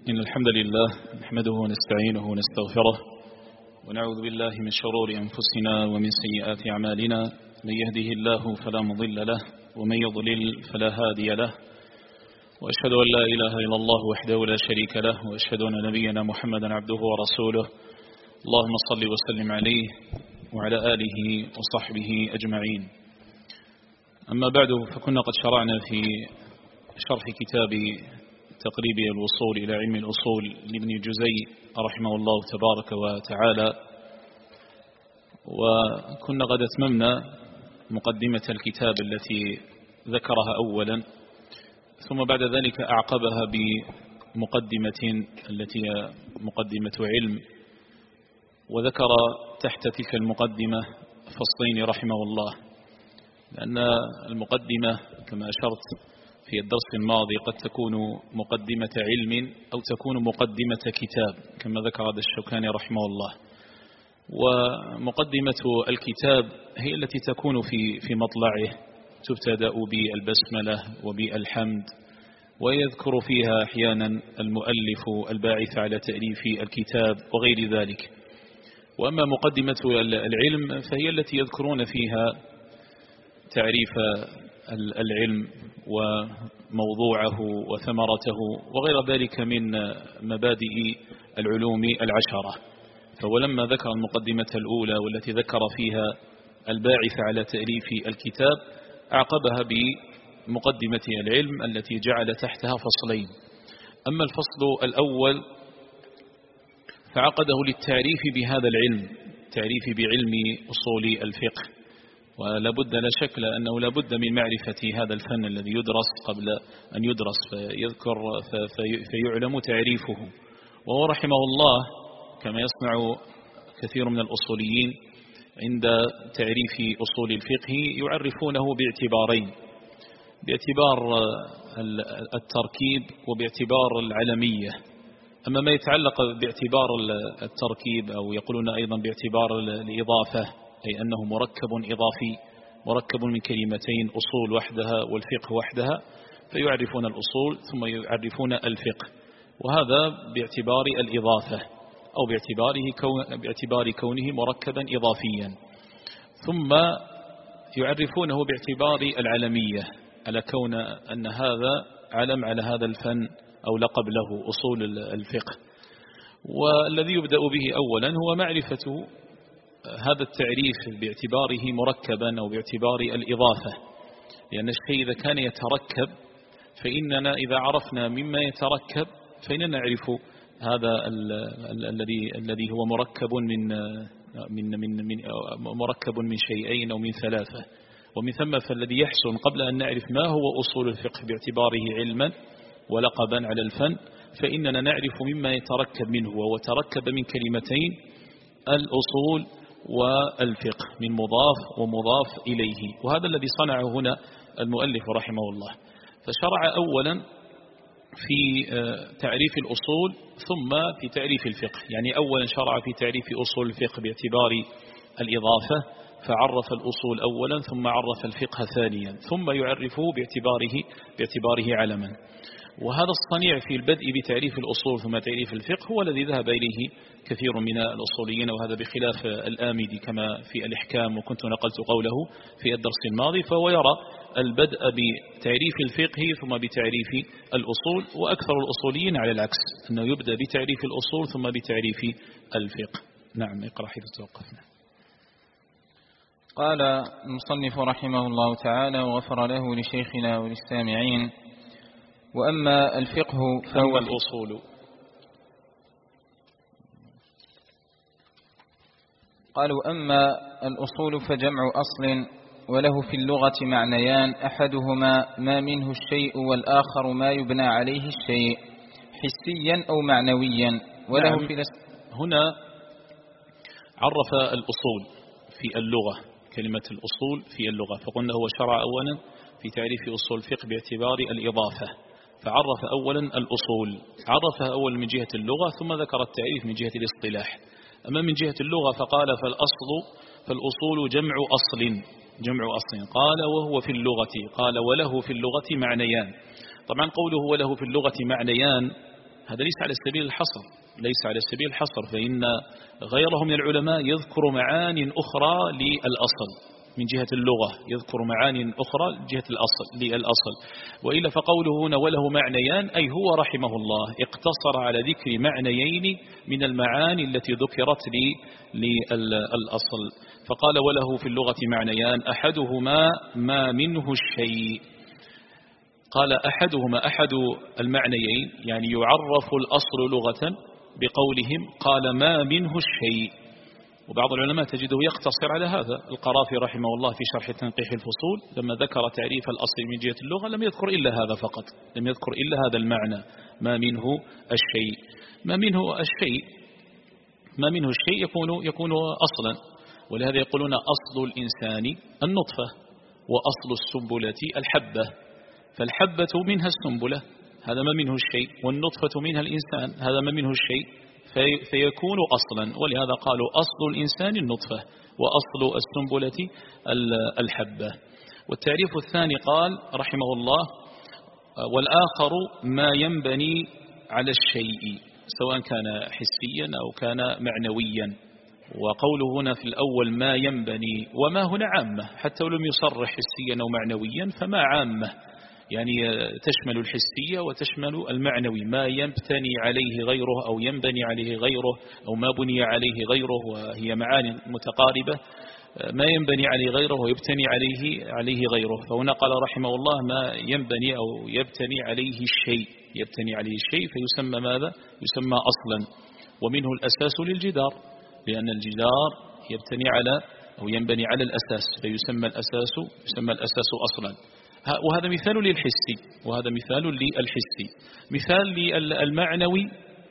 إن الحمد لله نحمده ونستعينه ونستغفره ونعوذ بالله من شرور أنفسنا ومن سيئات أعمالنا. من يهده الله فلا مضل له ومن يضلل فلا هادي له، وأشهد أن لا إله إلا الله وحده لا شريك له، وأشهد أن نبينا محمدا عبده ورسوله. اللهم صل وسلم عليه وعلى آله وصحبه أجمعين. أما بعد، فكنا قد شرعنا في شرح كتاب تقريب الوصول إلى علم الأصول لابن جزي رحمه الله تبارك وتعالى، وكنا قد أتممنا مقدمة الكتاب التي ذكرها أولا، ثم بعد ذلك أعقبها بمقدمة التي هي مقدمة علم، وذكر تحت تلك المقدمة فصلين رحمه الله، لأن المقدمة كما أشرت في الدرس الماضي قد تكون مقدمة علم أو تكون مقدمة كتاب كما ذكر هذا الشوكاني رحمه الله. ومقدمة الكتاب هي التي تكون في مطلعه، تبتدأ بالبسملة وبالحمد، ويذكر فيها أحيانا المؤلف الباعث على تأليف الكتاب وغير ذلك. وأما مقدمة العلم فهي التي يذكرون فيها تعريف العلم وموضوعه وثمرته وغير ذلك من مبادئ العلوم العشرة. فولما ذكر المقدمة الأولى والتي ذكر فيها الباعث على تأليف الكتاب، أعقبها بمقدمة العلم التي جعل تحتها فصلين. أما الفصل الأول فعقده للتعريف بهذا العلم، تعريف بعلم أصول الفقه، ولابد لا شك أنه لابد من معرفة هذا الفن الذي يدرس قبل أن يدرس فيعلم تعريفه. وهو رحمه الله كما يصنع كثير من الأصوليين عند تعريف أصول الفقه يعرفونه باعتبارين: باعتبار التركيب وباعتبار العلمية. أما ما يتعلق باعتبار التركيب، أو يقولون أيضا باعتبار الإضافة، أي أنه مركب إضافي، مركب من كلمتين، أصول وحدها والفقه وحدها، فيعرفون الأصول ثم يعرفون الفقه، وهذا باعتبار الإضافة أو باعتبار كونه مركبا إضافيا. ثم يعرفونه باعتبار العلمية، على كون أن هذا علم على هذا الفن أو لقب له أصول الفقه. والذي يبدأ به أولا هو معرفة هذا التعريف باعتباره مركبا أو باعتبار الإضافة، لأن الشيء إذا كان يتركب فإننا إذا عرفنا مما يتركب فإننا نعرف هذا الذي هو مركب من شيئين أو من ثلاثة. ومن ثم فالذي يحسن قبل أن نعرف ما هو أصول الفقه باعتباره علما ولقبا على الفن، فإننا نعرف مما يتركب منه، وهو تركب من كلمتين: الأصول والفقه، من مضاف ومضاف إليه. وهذا الذي صنعه هنا المؤلف رحمه الله. فشرع أولا في تعريف الأصول ثم في تعريف الفقه، يعني أولا شرع في تعريف أصول الفقه باعتبار الإضافة، فعرف الأصول أولا ثم عرف الفقه ثانيا، ثم يعرفه باعتباره علما. وهذا الصنيع في البدء بتعريف الأصول ثم تعريف الفقه هو الذي ذهب إليه كثير من الأصوليين، وهذا بخلاف الآمدي كما في الإحكام، وكنت نقلت قوله في الدرس الماضي. فهو يرى البدء بتعريف الفقه ثم بتعريف الأصول، وأكثر الأصوليين على العكس، أنه يبدأ بتعريف الأصول ثم بتعريف الفقه. نعم، اقرأ حيث توقفنا. قال المصنف رحمه الله تعالى وغفر له لشيخنا وللسامعين: وأما الفقه فهو الأصول. قالوا: أما الأصول فجمع أصل، وله في اللغة معنيان: أحدهما ما منه الشيء، والآخر ما يبنى عليه الشيء، حسيا أو معنويا. وله نعم. في هنا عرف الأصول في اللغة، كلمة الأصول في اللغة، فقلنا هو شرع أولا في تعريف أصول الفقه باعتبار الإضافة، فعرف أولا الأصول، عرفها أولا من جهة اللغة ثم ذكر التعريف من جهة الاصطلاح. أما من جهة اللغة فقال: فالأصول جمع أصل. قال: وهو في اللغة، قال: وله في اللغة معنيان. طبعا قوله وله في اللغة معنيان هذا ليس على سبيل الحصر، ليس على سبيل الحصر، فإن غيره من العلماء يذكر معاني أخرى للأصل من جهة اللغة، يذكر معاني أخرى لجهة للأصل. وإلا فقوله هنا وله معنيان، أي هو رحمه الله اقتصر على ذكر معنيين من المعاني التي ذكرت للأصل، فقال وله في اللغة معنيان أحدهما ما منه الشيء. قال أحدهما، أحد المعنيين يعني يعرف الأصل لغة بقولهم قال ما منه الشيء. وبعض العلماء تجده يقتصر على هذا. القرافي رحمه الله في شرح تنقيح الفصول لما ذكر تعريف الأصل من جهة اللغة لم يذكر إلا هذا فقط، لم يذكر إلا هذا المعنى ما منه الشيء. ما منه الشيء، ما منه الشيء يكون أصلا، ولهذا يقولون أصل الإنسان النطفة، وأصل السنبلة الحبة، فالحبة منها السنبلة هذا ما منه الشيء، والنطفة منها الإنسان هذا ما منه الشيء، فيكون أصلا. ولهذا قالوا أصل الإنسان النطفة وأصل السنبلة الحبة. والتعريف الثاني قال رحمه الله والآخر ما ينبني على الشيء سواء كان حسيا أو كان معنويا. وقوله هنا في الأول ما ينبني، وما هنا عامة حتى لم يصرح حسيا أو معنويا، فما عامة يعني تشمل الحسية وتشمل المعنوي، ما يبتني عليه غيره أو ينبني عليه غيره أو ما بني عليه غيره، وهي معاني متقاربة. ما ينبني عليه غيره ويبتني عليه غيره، فهنا قال رحمه الله ما ينبني أو يبتني عليه الشيء، يبتني عليه الشيء فيسمى ماذا؟ يسمى أصلا. ومنه الأساس للجدار، لأن الجدار يبتني على أو ينبني على الأساس فيسمى الأساس أصلا. وهذا مثال للحسي، وهذا مثال للحسي. مثال للمعنوي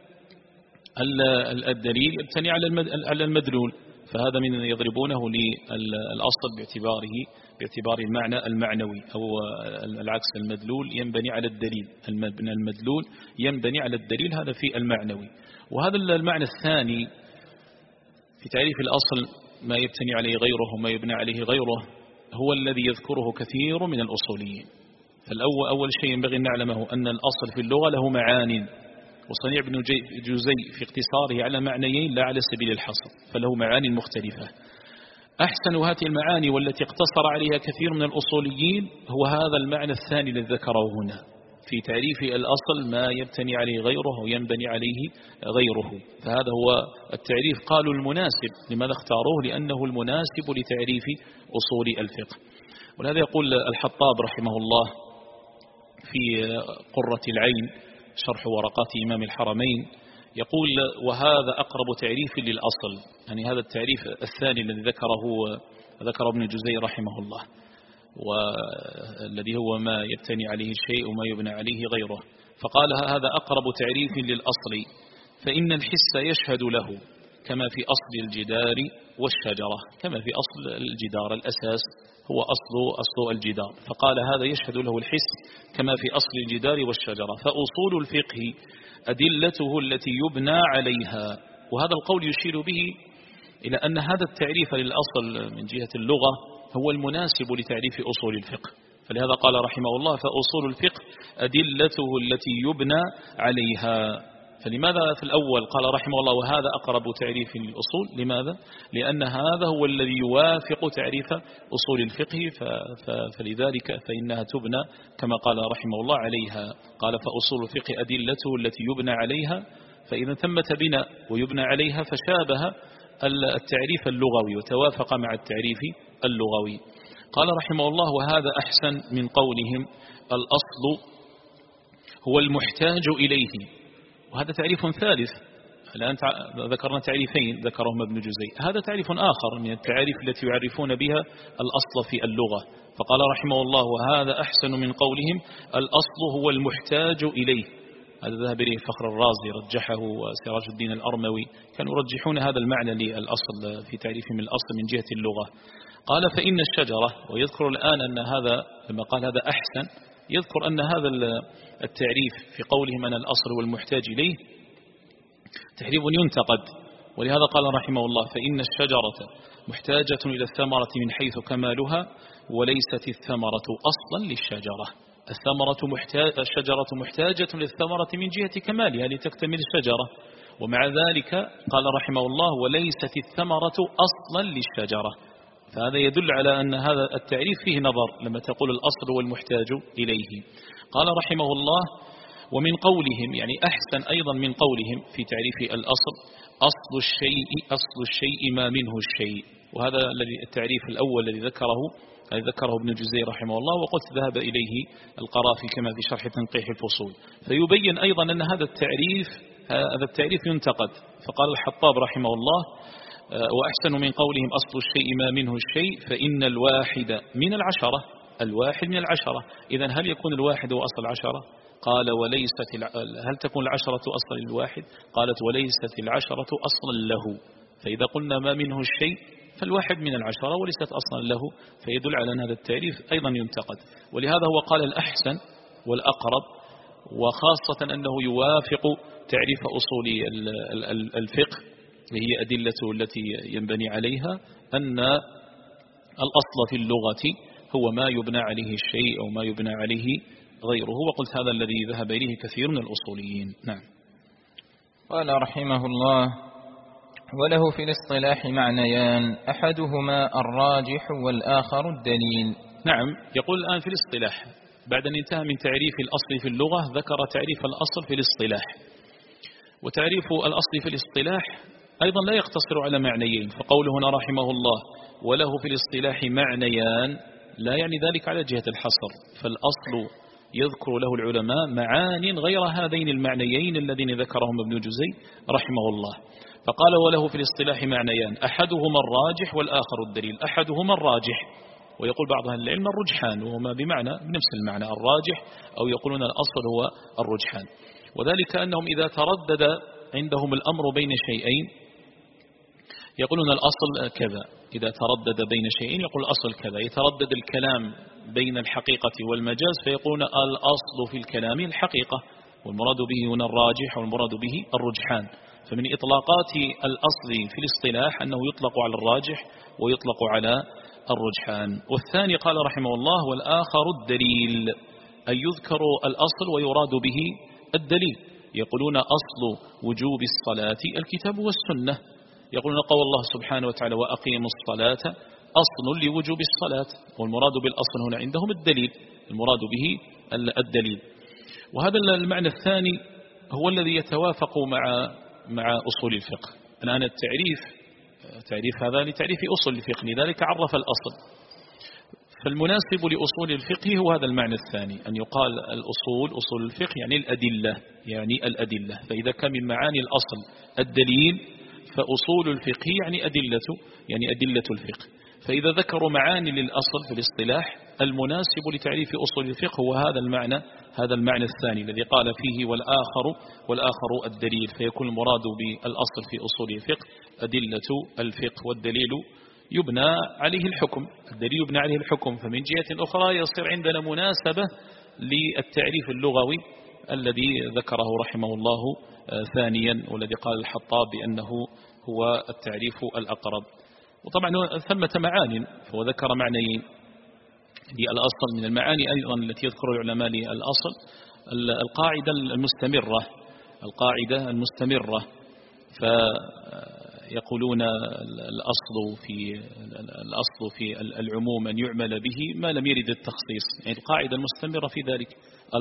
الدليل يبتني على المدلول، فهذا من يضربونه للأصل باعتبار المعنى المعنوي، أو العكس المدلول ينبني على الدليل، المدلول ينبني على الدليل، هذا في المعنوي. وهذا المعنى الثاني في تعريف الأصل ما يبتني عليه غيره وما يبنى عليه غيره هو الذي يذكره كثير من الأصوليين. فالأول شيء ينبغي أن نعلمه أن الأصل في اللغة له معان، وصنيع بن جوزي في اقتصاره على معنيين لا على سبيل الحصر، فله معاني مختلفة. أحسن هذه المعاني والتي اقتصر عليها كثير من الأصوليين هو هذا المعنى الثاني الذي ذكره هنا في تعريف الأصل ما يبتني عليه غيره وينبني عليه غيره. فهذا هو التعريف قالوا المناسب. لماذا اختاروه؟ لأنه المناسب لتعريف أصول الفقه. ولهذا يقول الحطاب رحمه الله في قرة العين شرح ورقات إمام الحرمين، يقول وهذا أقرب تعريف للأصل، يعني هذا التعريف الثاني الذي ذكره ابن جوزي رحمه الله، والذي هو ما يبتني عليه الشيء وما يبنى عليه غيره. فقال هذا أقرب تعريف للأصل، فإن الحس يشهد له كما في أصل الجدار والشجرة، كما في أصل الجدار الأساس هو أصل الجدار، فقال هذا يشهد له الحس كما في أصل الجدار والشجرة. فأصول الفقه أدلته التي يبنى عليها. وهذا القول يشير به إلى أن هذا التعريف للأصل من جهة اللغة هو المناسب لتعريف أصول الفقه. فلهذا قال رحمه الله فأصول الفقه أدلته التي يبنى عليها. فلماذا في الأول قال رحمه الله وهذا أقرب تعريف للأصول؟ لماذا؟ لأن هذا هو الذي يوافق تعريف أصول الفقه، فلذلك فإنها تبنى كما قال رحمه الله عليها. قال فأصول الفقه أدلته التي يبنى عليها، فإذا ثمة بناء ويبنى عليها فشابه التعريف اللغوي وتوافق مع التعريف اللغوي. قال رحمه الله وهذا أحسن من قولهم الأصل هو المحتاج إليه. وهذا تعريف ثالث. الآن ذكرنا تعريفين ذكرهم ابن جوزي، هذا تعريف آخر من التعاريف التي يعرفون بها الأصل في اللغة. فقال رحمه الله وهذا أحسن من قولهم الأصل هو المحتاج إليه. هذا ذهب إليه فخر الرازي رجحه، وسراج الدين الأرموي كانوا يرجحون هذا المعنى للأصل في تعريفهم الأصل من جهة اللغة. قال فإن الشجرة، ويذكر الآن أن هذا لما قال هذا أحسن يذكر أن هذا التعريف في قولهم أن الأصل هو المحتاج إليه تعريف ينتقد. ولهذا قال رحمه الله فإن الشجرة محتاجة إلى الثمرة من حيث كمالها، وليست الثمرة أصلا للشجرة. الشجرة محتاجة للثمرة من جهة كمالها لتكتمل الشجرة. ومع ذلك قال رحمه الله وليست الثمرة أصلا للشجرة. فهذا يدل على أن هذا التعريف فيه نظر لما تقول الأصل والمحتاج إليه. قال رحمه الله ومن قولهم يعني أحسن أيضا من قولهم في تعريف الأصل أصل الشيء ما منه الشيء. وهذا الذي التعريف الأول الذي ذكره ابن جزي رحمه الله، وقلت ذهب إليه القرافي كما في شرح تنقيح الفصول. فيبين أيضا أن هذا التعريف ينتقد. فقال الحطاب رحمه الله وأحسن من قولهم أصل الشيء ما منه الشيء فإن الواحد من العشرة. الواحد من العشرة، إذن هل يكون الواحد هو أصل العشرة؟ قال هل تكون العشرة أصلا للواحد؟ قالت وليست العشرة أصلا له. فإذا قلنا ما منه الشيء فالواحد من العشرة وليست أصلا له، فيدل على أن هذا التعريف أيضا ينتقد. ولهذا هو قال الأحسن والأقرب، وخاصة أنه يوافق تعريف أصول الفقه وهي أدلة التي ينبني عليها أن الأصل في اللغة هو ما يبنى عليه الشيء أو ما يبنى عليه غيره. وقلت هذا الذي ذهب إليه كثير من الأصوليين. نعم. قال رحمه الله وله في الاصطلاح معنيان أحدهما الراجح والآخر الدليل. نعم. يقول الآن في الاصطلاح بعد أن انتهى من تعريف الأصل في اللغة ذكر تعريف الأصل في الاصطلاح. وتعريف الأصل في الاصطلاح أيضا لا يقتصر على معنيين. فقوله هنا رحمه الله وله في الاصطلاح معنيان لا يعني ذلك على جهة الحصر، فالأصل يذكر له العلماء معان غير هذين المعنيين الذين ذكرهم ابن جزي رحمه الله. فقال وله في الاصطلاح معنيان أحدهما الراجح والآخر الدليل. أحدهما الراجح، ويقول بعض أهل العلم الرجحان، وهما بنفس المعنى الراجح، أو يقولون الأصل هو الرجحان. وذلك أنهم إذا تردد عندهم الأمر بين شيئين يقولون الأصل كذا. إذا تردد بين شيئين يقول الأصل كذا. يتردد الكلام بين الحقيقة والمجاز فيقولون الأصل في الكلام الحقيقة، والمراد به هنا الراجح والمراد به الرجحان. فمن إطلاقات الأصل في الاصطلاح أنه يطلق على الراجح ويطلق على الرجحان. والثاني قال رحمه الله والآخر الدليل، أن يذكر الأصل ويراد به الدليل. يقولون أصل وجوب الصلاة الكتاب والسنة. يقولون قول الله سبحانه وتعالى وأقيموا الصلاة أصل لوجوب الصلاة، والمراد بالأصل هنا عندهم الدليل، المراد به الدليل. وهذا المعنى الثاني هو الذي يتوافق مع أصول الفقه. الآن تعريف هذا لتعريف أصول الفقه، لذلك عرف الأصل. فالمناسب لأصول الفقه هو هذا المعنى الثاني، أن يقال أصول الفقه يعني الأدلة. فإذا كان من معاني الأصل الدليل فأصول الفقه يعني أدلة الفقه. فإذا ذكروا معاني للأصل في الاصطلاح المناسب لتعريف أصول الفقه هو هذا المعنى الثاني الذي قال فيه والآخر الدليل. فيكون المراد بالأصل في أصول الفقه أدلة الفقه، والدليل يبنى عليه الحكم. الدليل يبنى عليه الحكم. فمن جهة أخرى يصير عندنا مناسبة للتعريف اللغوي الذي ذكره رحمه الله ثانيا، والذي قال الحطاب بأنه هو التعريف الأقرب. وطبعا ثمة معان، فهو ذكر معنيين للأصل. من المعاني أيضا التي يذكر العلماء للأصل القاعدة المستمرة. فيقولون الأصل في العموم أن يعمل به ما لم يرد التخصيص، يعني القاعدة المستمرة في ذلك.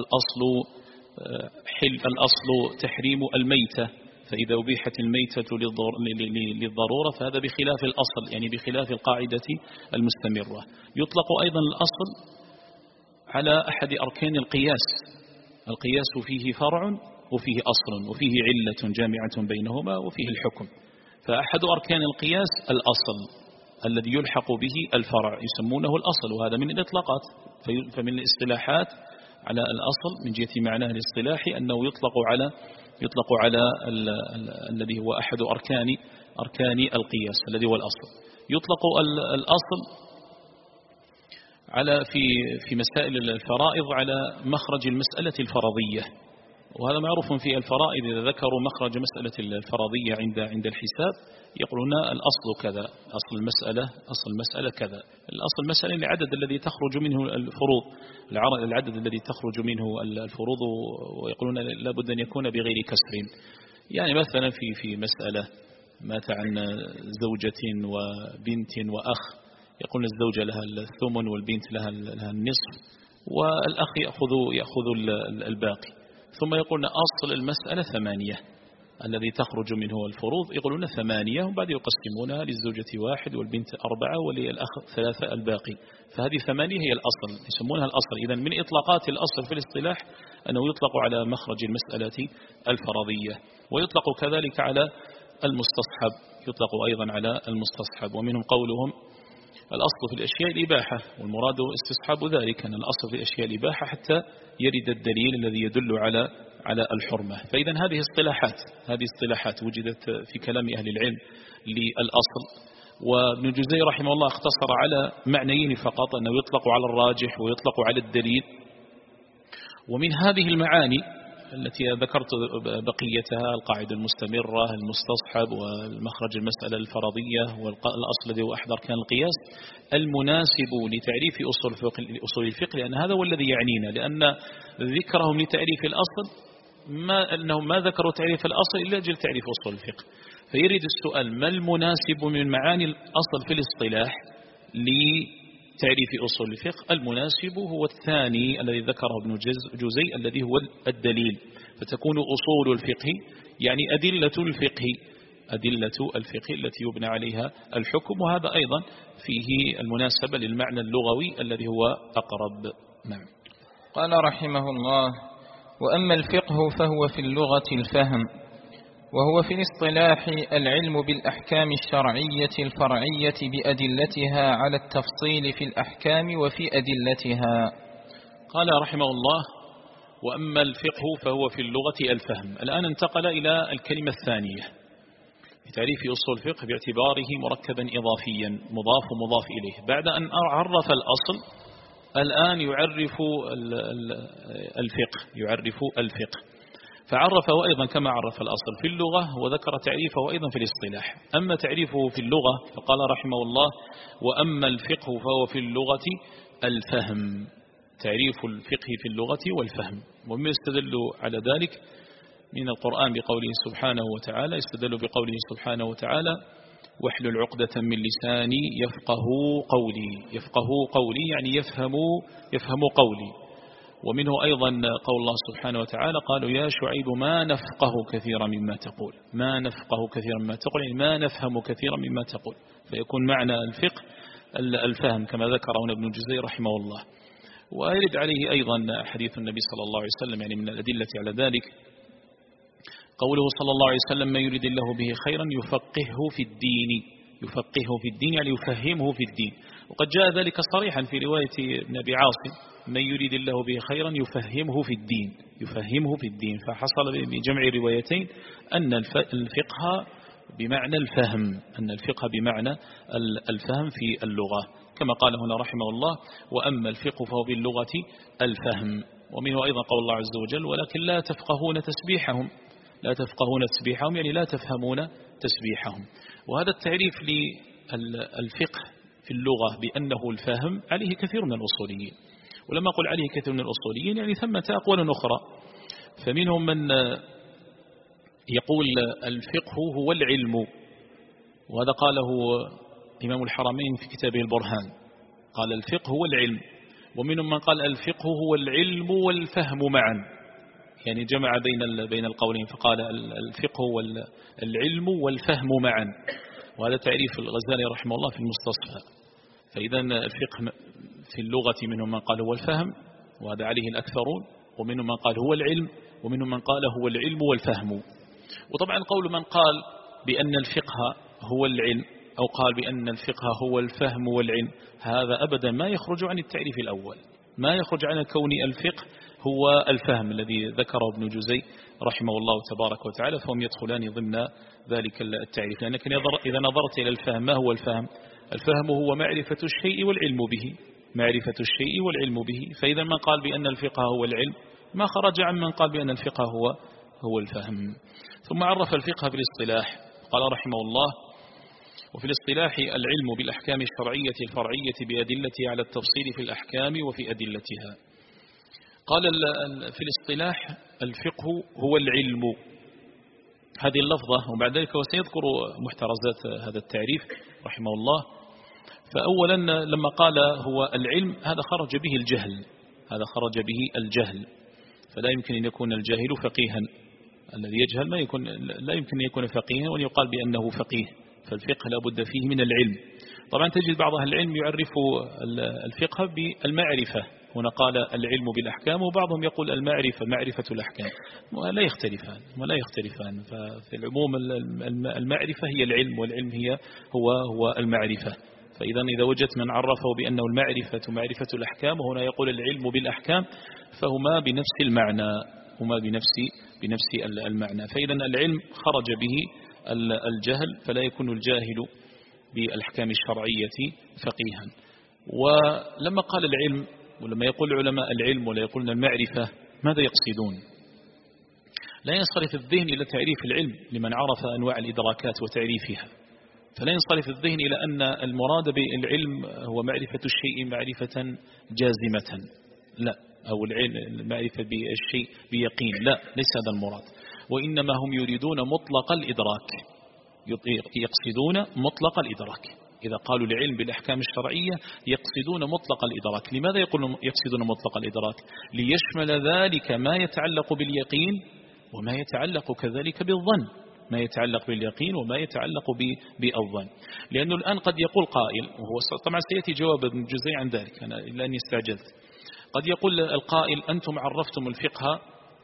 الأصل تحريم الميتة، فإذا أبيحت الميتة للضرورة فهذا بخلاف الأصل، يعني بخلاف القاعدة المستمرة. يطلق أيضا الأصل على أحد أركان القياس فيه فرع وفيه أصل وفيه علة جامعة بينهما وفيه الحكم. فأحد أركان القياس الأصل الذي يلحق به الفرع يسمونه الأصل، وهذا من الإطلاقات. فمن الاصطلاحات على الأصل من جهة معناه الاصطلاحي أنه يطلق على الذي هو أحد أركان القياس الذي هو الأصل. يطلق الأصل على في مسائل الفرائض على مخرج المسألة الفرضية، وهذا معروف في الفرائض، إذا ذكروا مخرج مسألة الفرضية عند الحساب يقولون الأصل كذا، أصل المسألة كذا. الأصل المسألة العدد الذي تخرج منه الفروض، العدد الذي تخرج منه الفروض، ويقولون لابد أن يكون بغير كسر. يعني مثلا في مسألة مات عن زوجة وبنت وأخ، يقول الزوجة لها الثمن والبنت لها النصف، والأخ يأخذ الباقي. ثم يقولون أصل المسألة 8 الذي تخرج منه الفروض، يقولون 8، وبعد يقسمونها للزوجة 1 والبنت 4 وللأخ 3 الباقي. فهذه 8 هي الأصل، يسمونها الأصل. إذن من إطلاقات الأصل في الاصطلاح أنه يطلق على مخرج المسألة الفرضية، ويطلق كذلك على المستصحب، يطلق أيضا على المستصحب. ومنهم قولهم الأصل في الأشياء الإباحة، والمراد استصحاب ذلك، أن الأصل في الأشياء الإباحة حتى يرد الدليل الذي يدل على الحرمة. فإذا هذه اصطلاحات وجدت في كلام أهل العلم للأصل. وابن جزي رحمه الله اختصر على معنيين فقط، أنه يطلق على الراجح ويطلق على الدليل. ومن هذه المعاني التي ذكرت بقيتها، القاعدة المستمرة، المستصحب، والمخرج المسألة الفرضية، والأصل الذي هو أحد أركان القياس، المناسب لتعريف أصول الفقه، لأن هذا هو الذي يعنينا، لأن ذكرهم لتعريف الأصل أنهم ما ذكروا تعريف الأصل إلا أجل تعريف أصول الفقه. فيريد السؤال: ما المناسب من معاني الأصل في الاصطلاح لتعريف أصول الفقه؟ المناسب هو الثاني الذي ذكره ابن جزي، الذي هو الدليل. فتكون أصول الفقه يعني أدلة الفقه التي يبنى عليها الحكم، وهذا أيضا فيه المناسبة للمعنى اللغوي الذي هو أقرب. نعم. قال رحمه الله: وأما الفقه فهو في اللغة الفهم، وهو في الاصطلاح العلم بالأحكام الشرعية الفرعية بأدلتها على التفصيل في الأحكام وفي أدلتها. قال رحمه الله: وأما الفقه فهو في اللغة الفهم. الآن انتقل إلى الكلمة الثانية لتعريف أصول الفقه باعتباره مركبا إضافيا مضاف إليه. بعد أن عرف الأصل الآن يعرف الفقه، فعرفه أيضا كما عرف الأصل في اللغة، وذكر تعريفه أيضا في الاصطلاح. أما تعريفه في اللغة فقال رحمه الله: وأما الفقه فهو في اللغة الفهم. تعريف الفقه في اللغة والفهم. ومن يستدل على ذلك من القرآن بقوله سبحانه وتعالى، يستدل بقوله سبحانه وتعالى: واحلل عقدة من لساني يفقه قولي يعني يفهم قولي. ومنه أيضا قول الله سبحانه وتعالى: قالوا يا شعيب ما نفقه كثيرا مما تقول، يعني ما نفهم كثيرا مما تقول. فيكون معنى الفقه الفهم كما ذكره ابن جزي رحمه الله. ويرد عليه أيضا حديث النبي صلى الله عليه وسلم، يعني من الأدلة على ذلك قوله صلى الله عليه وسلم: من يريد الله به خيرا يفقهه في الدين يعني يفهمه في الدين. وقد جاء ذلك صريحا في رواية ابن أبي عاصم: من يريد الله به خيرا يفهمه في الدين. فحصل بجمع روايتين أن الفقه بمعنى الفهم في اللغة، كما قال هنا رحمه الله: وأما الفقه فهو باللغة الفهم. ومنه أيضا قول الله عز وجل: ولكن لا تفقهون تسبيحهم يعني لا تفهمون تسبيحهم. وهذا التعريف للفقه في اللغة بأنه الفهم عليه كثير من الأصوليين. ولما أقول عليه كثير من الأصوليين يعني ثمة أقوال أخرى. فمنهم من يقول الفقه هو العلم، وهذا قاله إمام الحرمين في كتابه البرهان، قال الفقه هو العلم. ومنهم من قال الفقه هو العلم والفهم معا، يعني جمع بين القولين، فقال الفقه هو العلم والفهم معا. وهذا تعريف الغزالي رحمه الله في المستصفى. فإذا الفقه في اللغة منهم من قال هو الفهم، وهذا عليه الأكثرون، ومنهم من قال هو العلم، ومنهم من قال هو العلم والفهم. وطبعا قول من قال بأن الفقه هو العلم أو قال بأن الفقه هو الفهم والعلم، هذا أبدا ما يخرج عن التعريف الأول، ما يخرج عن كون الفقه هو الفهم الذي ذكره ابن جزي رحمه الله تبارك وتعالى. فهم يدخلان ضمن ذلك التعريف. لأنك إذا نظرت إلى الفهم، ما هو الفهم؟ الفهم هو معرفة الشيء والعلم به. فإذا من قال بأن الفقه هو العلم ما خرج عمن قال بأن الفقه هو الفهم. ثم عرف الفقه بالاصطلاح، قال رحمه الله: وفي الاصطلاح العلم بالأحكام الشرعية الفرعية بأدلتها على التفصيل في الأحكام وفي أدلتها. قال في الاصطلاح الفقه هو العلم، هذه اللفظة، وبعد ذلك وسيذكر محترزات هذا التعريف رحمه الله. فأولا لما قال هو العلم هذا خرج به الجهل، هذا خرج به الجهل، فلا يمكن أن يكون الجاهل فقيها، الذي يجهل لا يمكن أن يكون فقيها وأن يقال بأنه فقيه، فالفقه لا بد فيه من العلم. طبعا تجد بعض أهل العلم يعرف الفقه بالمعرفة، هنا قال العلم بالأحكام، وبعضهم يقول المعرفة معرفة الأحكام، ولا يختلفان. ففي العموم المعرفة هي العلم، والعلم هو المعرفة. فإذا وجدت من عرفه بأنه المعرفة معرفة الأحكام، وهنا يقول العلم بالأحكام، فهما بنفس المعنى، بنفس المعنى. فإذا العلم خرج به الجهل، فلا يكون الجاهل بالأحكام الشرعية فقيها. ولما قال العلم، ولما يقول العلماء العلم ولا يقولون المعرفة، ماذا يقصدون؟ لا ينصرف الذهن إلى تعريف العلم لمن عرف أنواع الإدراكات وتعريفها، فلا ينصرف الذهن إلى أن المراد بالعلم هو معرفة الشيء معرفة جازمة، لا، أو المعرفة بالشيء بيقين، لا، ليس هذا المراد، وإنما هم يريدون مطلق الإدراك، يقصدون مطلق الإدراك. إذا قالوا العلم بالأحكام الشرعية يقصدون مطلق الإدراك. لماذا يقصدون مطلق الإدراك؟ ليشمل ذلك ما يتعلق باليقين وما يتعلق كذلك بالظن، ما يتعلق باليقين وما يتعلق بالظن. لأنه الآن قد يقول قائل، وهو طبعا سيأتي جواب ابن جزي عن ذلك، أنا لأني استعجلت، قد يقول القائل: أنتم عرفتم الفقه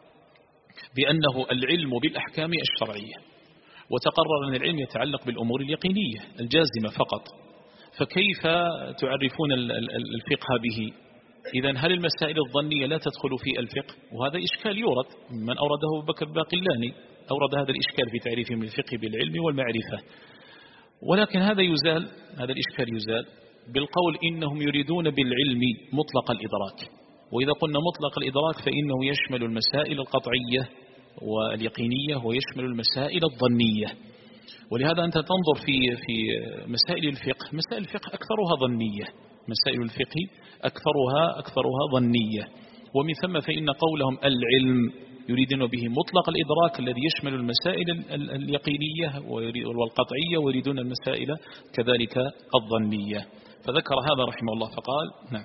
بأنه العلم بالأحكام الشرعية، وتقرر أن العلم يتعلق بالأمور اليقينية الجازمة فقط، فكيف تعرفون الفقه به؟ إذن هل المسائل الظنية لا تدخل في الفقه؟ وهذا إشكال يورد من أورده أبو بكر الباقلاني، أورد هذا الإشكال في تعريفه من الفقه بالعلم والمعرفة. ولكن هذا الإشكال يزال بالقول إنهم يريدون بالعلم مطلق الإدراك، وإذا قلنا مطلق الإدراك فإنه يشمل المسائل القطعية واليقينية ويشمل المسائل الظنية. ولهذا أنت تنظر في مسائل الفقه، مسائل الفقه أكثرها ظنية، مسائل الفقه أكثرها ظنية، ومن ثم فإن قولهم العلم يريدون به مطلق الإدراك الذي يشمل المسائل اليقينية والقطعية، ويريدون المسائل كذلك الظنية. فذكر هذا رحمه الله فقال: نعم.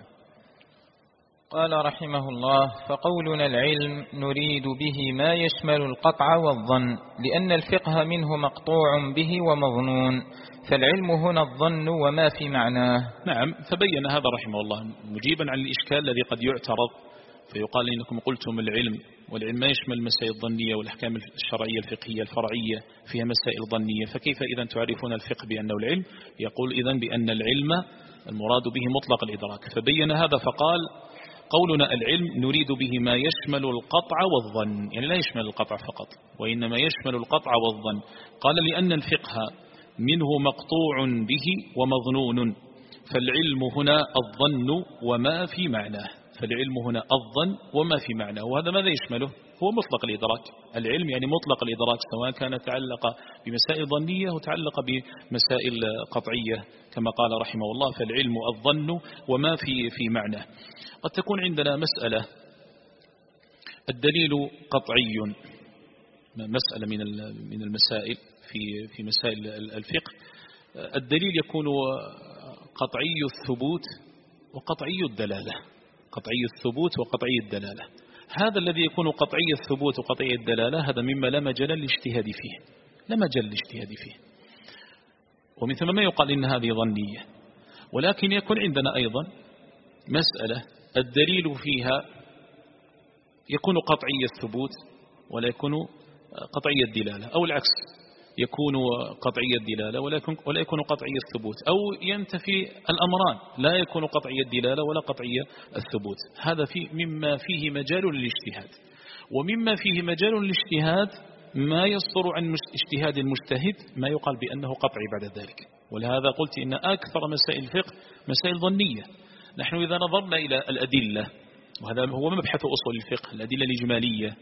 قال رحمه الله: فقولنا العلم نريد به ما يشمل القطع والظن، لأن الفقه منه مقطوع به ومظنون، فالعلم هنا الظن وما في معناه. نعم، فبين هذا رحمه الله مجيبا عن الإشكال الذي قد يعترض، فيقال إنكم قلتم العلم، والعلم ما يشمل المسائل الظنية والأحكام الشرعية الفقهية الفرعية فيها مسائل ظنية، فكيف إذن تعرفون الفقه بأنه العلم؟ يقول إذن بأن العلم المراد به مطلق الإدراك، فبين هذا فقال: قولنا العلم نريد به ما يشمل القطع والظن، يعني لا يشمل القطع فقط، وإنما يشمل القطع والظن. قال: لأن الفقه منه مقطوع به ومظنون، فالعلم هنا الظن وما في معناه، فالعلم هنا الظن وما في معناه. وهذا ماذا يشمله؟ هو مطلق الإدراك. العلم يعني مطلق الإدراك، سواء كان تعلق بمسائل ظنية وتعلق بمسائل قطعية، كما قال رحمه الله: فالعلم الظن وما في معناه. قد تكون عندنا مسألة الدليل قطعي، مسألة من المسائل في مسائل الفقه، الدليل يكون قطعي الثبوت وقطعي الدلالة، قطعي الثبوت وقطعي الدلالة. هذا الذي يكون قطعي الثبوت وقطعي الدلالة هذا مما لا مجال للاجتهاد فيه، ومن ثم ما يقال إن هذه ظنية. ولكن يكون عندنا أيضا مسألة الدليل فيها يكون قطعي الثبوت ولا يكون قطعي الدلالة، أو العكس، يكون قطعي الدلالة ولا يكون قطعي الثبوت، أو ينتفي الأمران، لا يكون قطعي الدلالة ولا قطعي الثبوت. هذا مما فيه مجال للاجتهاد. ومما فيه مجال للاجتهاد ما يصدر عن اجتهاد المجتهد ما يقال بأنه قطعي بعد ذلك. ولهذا قلت إن أكثر مسائل الفقه مسائل ظنية. نحن إذا نظرنا إلى الأدلة وهذا هو مبحث أصول الفقه، الأدلة الإجمالية.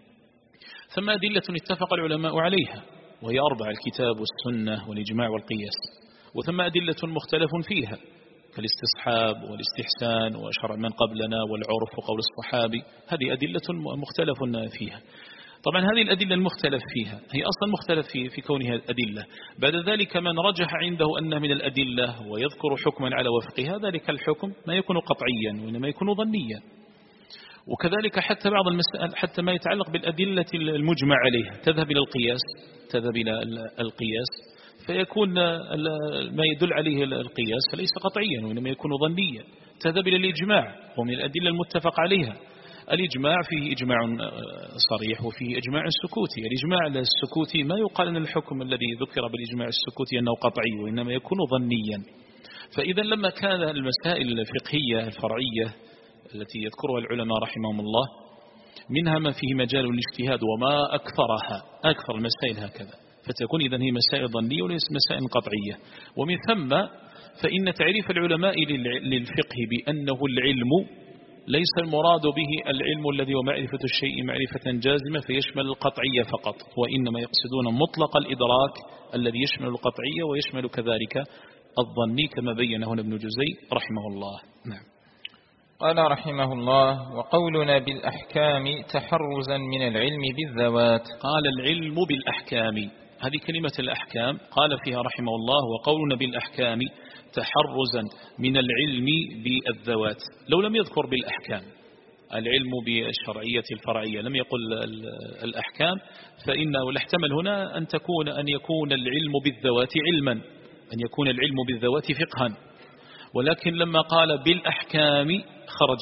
ثم أدلة اتفق العلماء عليها وهي 4: الكتاب والسنة والإجماع والقياس. وثم أدلة مختلف فيها كالاستصحاب والاستحسان وشرع من قبلنا والعرف وقول الصحابي، هذه أدلة مختلف فيها. طبعا هذه الأدلة المختلف فيها هي أصلا مختلف في كونها أدلة. بعد ذلك من رجح عنده أن من الأدلة ويذكر حكما على وفقها، ذلك الحكم ما يكون قطعيا وإنما يكون ظنيا. وكذلك حتى بعض المسائل، حتى ما يتعلق بالأدلة المجمع عليها، تذهب إلى القياس فيكون ما يدل عليه القياس فليس قطعيا وإنما يكون ظنيا. تذهب إلى الإجماع ومن الأدلة المتفق عليها، الإجماع فيه إجماع صريح وفيه إجماع سكوتي. الإجماع السكوتي ما يقال أن الحكم الذي ذكر بالإجماع السكوتي أنه قطعي وإنما يكون ظنيا. فإذا لما كان المسائل الفقهية الفرعية التي يذكرها العلماء رحمهم الله منها ما فيه مجال الاجتهاد وما أكثر المسائل هكذا، فتكون إذن هي مسائل ظنية وليس مسائل قطعية. ومن ثم فإن تعريف العلماء للفقه بأنه العلم ليس المراد به العلم الذي هو معرفة الشيء معرفة جازمة فيشمل القطعية فقط، وإنما يقصدون مطلق الإدراك الذي يشمل القطعية ويشمل كذلك الظني كما بينه ابن جزي رحمه الله. نعم. قال رحمه الله: وقولنا بالأحكام تحرزا من العلم بالذوات. قال العلم بالأحكام، هذه كلمة الأحكام قال فيها رحمه الله: وقولنا بالأحكام تحرزا من العلم بالذوات. لو لم يذكر بالأحكام العلم بالشرعية الفرعية، لم يقل الأحكام، فإنه لاحتمل هنا أن يكون العلم بالذوات علما، أن يكون العلم بالذوات فقها. ولكن لما قال بالأحكام خرج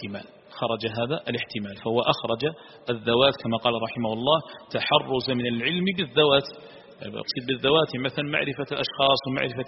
هذا الاحتمال، فهو أخرج الذوات كما قال رحمه الله: تحرز من العلم بالذوات. أقصد بالذوات مثلا معرفة الأشخاص ومعرفة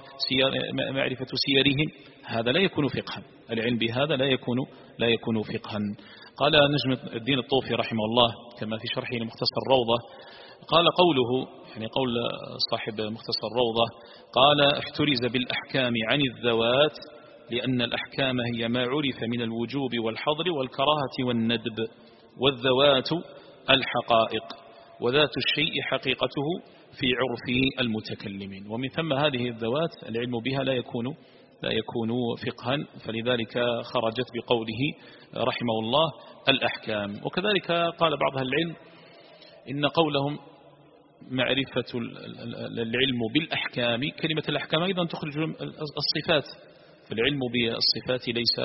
معرفة سيرهم، هذا لا يكون فقها. العلم بهذا لا يكون فقها. قال نجم الدين الطوفي رحمه الله كما في شرحه لمختصر الروضة، قال قوله يعني قول صاحب مختصر الروضة، قال: احترز بالأحكام عن الذوات لأن الأحكام هي ما عرف من الوجوب والحظر والكراهة والندب، والذوات الحقائق، وذات الشيء حقيقته في عرف المتكلمين. ومن ثم هذه الذوات العلم بها لا يكون فقها، فلذلك خرجت بقوله رحمه الله الأحكام. وكذلك قال بعض أهل العلم إن قولهم معرفة العلم بالأحكام، كلمة الأحكام أيضا تخرج الصفات، فالعلم بالصفات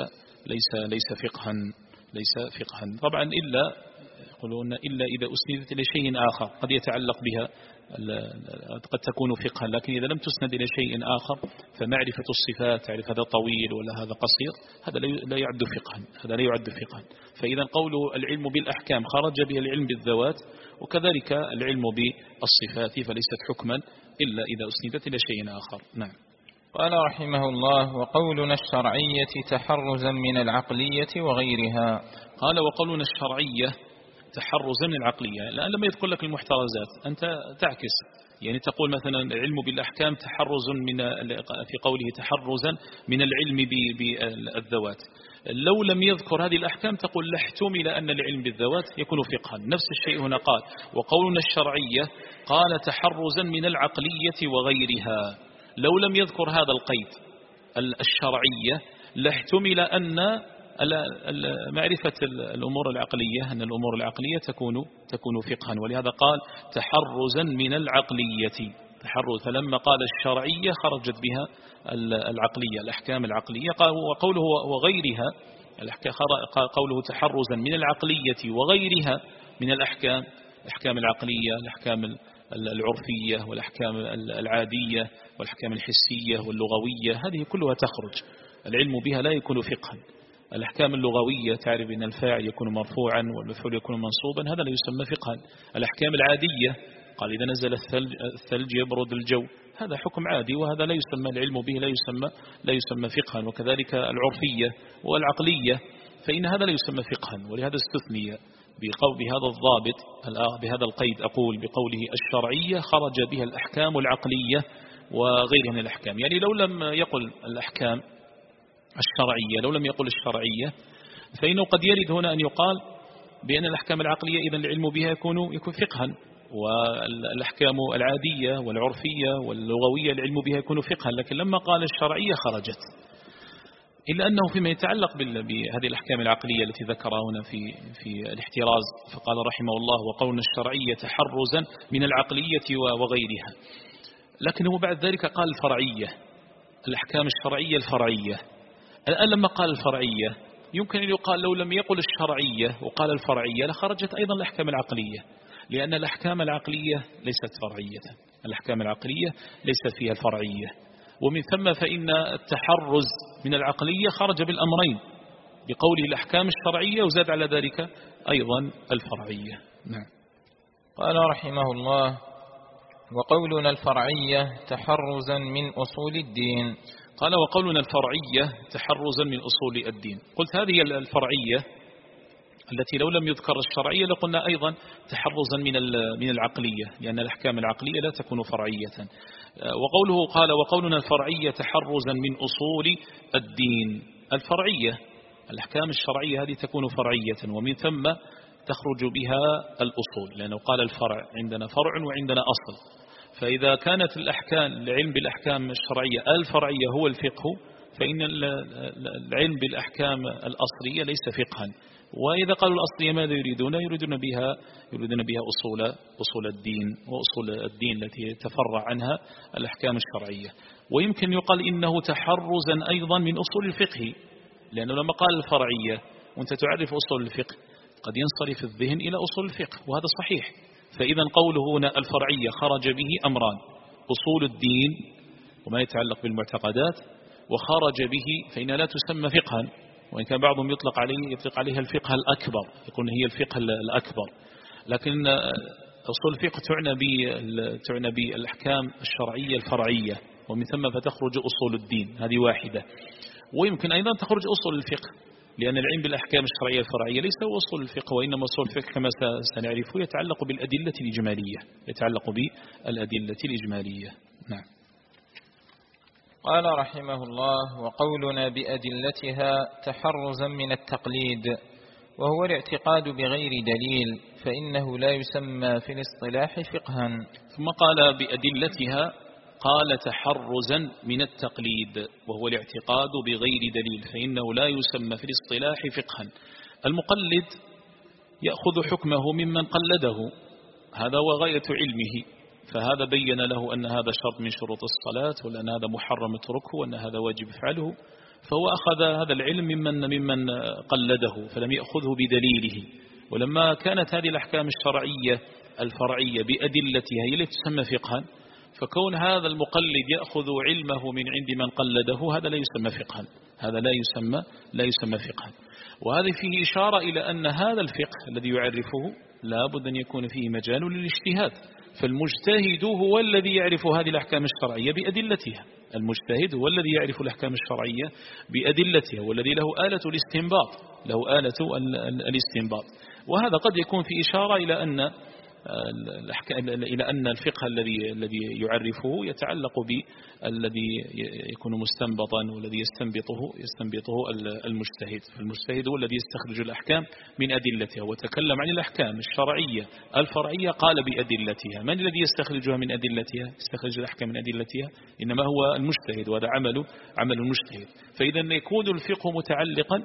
ليس فقها طبعا، يقولون إلا إذا أسندت إلى شيء آخر قد يتعلق بها، قد تكون فقها. لكن إذا لم تسند إلى شيء آخر فمعرفة الصفات، تعرف هذا طويل ولا هذا قصير، هذا لا يعد فقها. فإذا قوله العلم بالأحكام خرج به العلم بالذوات، وكذلك العلم بالصفات فليست حكما إلا إذا أسندت إلى شيء آخر. نعم. قال رحمه الله: وقولنا الشرعية تحرزا من العقلية وغيرها. قال: وقولنا الشرعية تحرزا من العقلية. الآن لما يذكر لك المحترزات أنت تعكس، يعني تقول مثلا العلم بالأحكام تحرز في قوله تحرزا من العلم بالذوات. لو لم يذكر هذه الأحكام تقول لاحتمل أن العلم بالذوات يكون فقها. نفس الشيء هنا قال: وقولنا الشرعية قال تحرزا من العقلية وغيرها. لو لم يذكر هذا القيد الشرعية لاحتمل أن معرفة الأمور العقلية، أن الأمور العقلية تكون فقها، ولهذا قال تحرزا من العقلية. فلما قال الشرعية خرجت بها العقلية، الأحكام العقلية. وقوله وغيرها، قوله تحرزا من العقلية وغيرها من الأحكام العقلية، الأحكام العرفية والأحكام العادية والأحكام الحسية واللغوية، هذه كلها تخرج، العلم بها لا يكون فقها. الأحكام اللغوية تعرف أن الفاعل يكون مرفوعا والمفعول يكون منصوبا، هذا لا يسمى فقها. الأحكام العادية قال إذا نزل الثلج يبرد الجو، هذا حكم عادي وهذا لا يسمى العلم به، لا يسمى فقها. وكذلك العرفية والعقلية فإن هذا لا يسمى فقها، ولهذا استثني بهذا الضابط، بهذا القيد أقول بقوله الشرعية خرج بها الأحكام العقلية وغيرها من الأحكام. يعني لو لم يقل الأحكام الشرعية، لو لم يقل الشرعية فإنه قد يرد هنا أن يقال بأن الأحكام العقلية إذن العلم بها يكون فقها، والأحكام العادية والعرفية واللغوية العلم بها يكون فقها، لكن لما قال الشرعية خرجت. إلا أنه فيما يتعلق بهذه الأحكام العقلية التي ذكرها هنا في الاحتراز، فقال رحمه الله: وقولنا الشرعية تحرزا من العقلية وغيرها. لكنه بعد ذلك قال الفرعية، الأحكام الشرعية الفرعية. الآن لما قال الفرعية يمكن أن يقال لو لم يقل الشرعية وقال الفرعية لخرجت أيضا الأحكام العقلية، لأن الأحكام العقلية ليست فرعية، الأحكام العقلية ليست فيها الفرعية، ومن ثم فإن التحرز من العقلية خرج بالأمرين بقوله الأحكام الشرعية، وزاد على ذلك أيضا الفرعية. نعم. قال رحمه الله: وقولنا الفرعية تحرزا من أصول الدين. قال: وقولنا الفرعية تحرزا من أصول الدين. قلت هذه الفرعية التي لو لم يذكر الشرعية لقلنا أيضا تحرزا من العقلية، لأن الأحكام العقلية لا تكون فرعية. وقوله قال: وقولنا الفرعية تحرزا من أصول الدين. الفرعية الأحكام الشرعية هذه تكون فرعية، ومن ثم تخرج بها الأصول، لأنه قال الفرع عندنا فرع وعندنا أصل. فإذا كانت العلم بالأحكام الشرعية الفرعية هو الفقه، فإن العلم بالأحكام الأصلية ليس فقها. وإذا قالوا الأصلية ماذا يريدون؟ يريدون بها أصول الدين، وأصول الدين التي تفرع عنها الأحكام الشرعية. ويمكن يقال إنه تحرزا أيضا من أصول الفقه، لأنه لما قال الفرعية وأنت تعرف أصول الفقه قد ينصرف الذهن إلى أصول الفقه، وهذا صحيح. فإذا قوله هنا الفرعية خرج به أمران: أصول الدين وما يتعلق بالمعتقدات، وخرج به فإنها لا تسمى فقها، وإن كان بعضهم يطلق عليها الفقه الأكبر، يقول هي الفقه الأكبر، لكن أصول الفقه تعنى بالأحكام الشرعية الفرعية، ومن ثم فتخرج أصول الدين، هذه واحدة. ويمكن أيضا تخرج أصول الفقه، لأن العلم بالأحكام الشرعية الفرعية ليس هو أصول الفقه، وإنما أصول الفقه كما سنعرفه يتعلق بالأدلة الإجمالية. نعم. قال رحمه الله: وقولنا بأدلتها تحرزا من التقليد، وهو الاعتقاد بغير دليل، فإنه لا يسمى في الاصطلاح فقها. ثم قال بأدلتها، قال تحرزا من التقليد، وهو الاعتقاد بغير دليل، فإنه لا يسمى في الاصطلاح فقها. المقلد يأخذ حكمه ممن قلده، هذا هو غاية علمه، فهذا بين له أن هذا شرط من شروط الصلاة، وأن هذا محرم اتركه، وأن هذا واجب افعله، فهو أخذ هذا العلم ممن قلده، فلم يأخذه بدليله. ولما كانت هذه الأحكام الشرعية الفرعية بأدلتها هي التي تسمى فقها، فكون هذا المقلد يأخذ علمه من عند من قلده هذا لا يسمى فقها، هذا لا يسمى فقها. وهذا فيه إشارة إلى أن هذا الفقه الذي يعرفه لا بد أن يكون فيه مجال للاجتهاد، فالمجتهد هو الذي يعرف هذه الأحكام الشرعية بأدلتها، المجتهد هو الذي يعرف الأحكام الشرعية بأدلتها، والذي له آلة الاستنباط. وهذا قد يكون في إشارة إلى أن الفقه الذي يعرفه يتعلق بالذي يكون مستنبطا، والذي يستنبطه المجتهد. فالمجتهد هو الذي يستخرج الأحكام من أدلتها، وتكلم عن الأحكام الشرعية الفرعية قال بأدلتها. من الذي يستخرجها من أدلتها؟ يستخرج الأحكام من أدلتها إنما هو المجتهد، وهذا عمل المجتهد. فإذا يكون الفقه متعلقا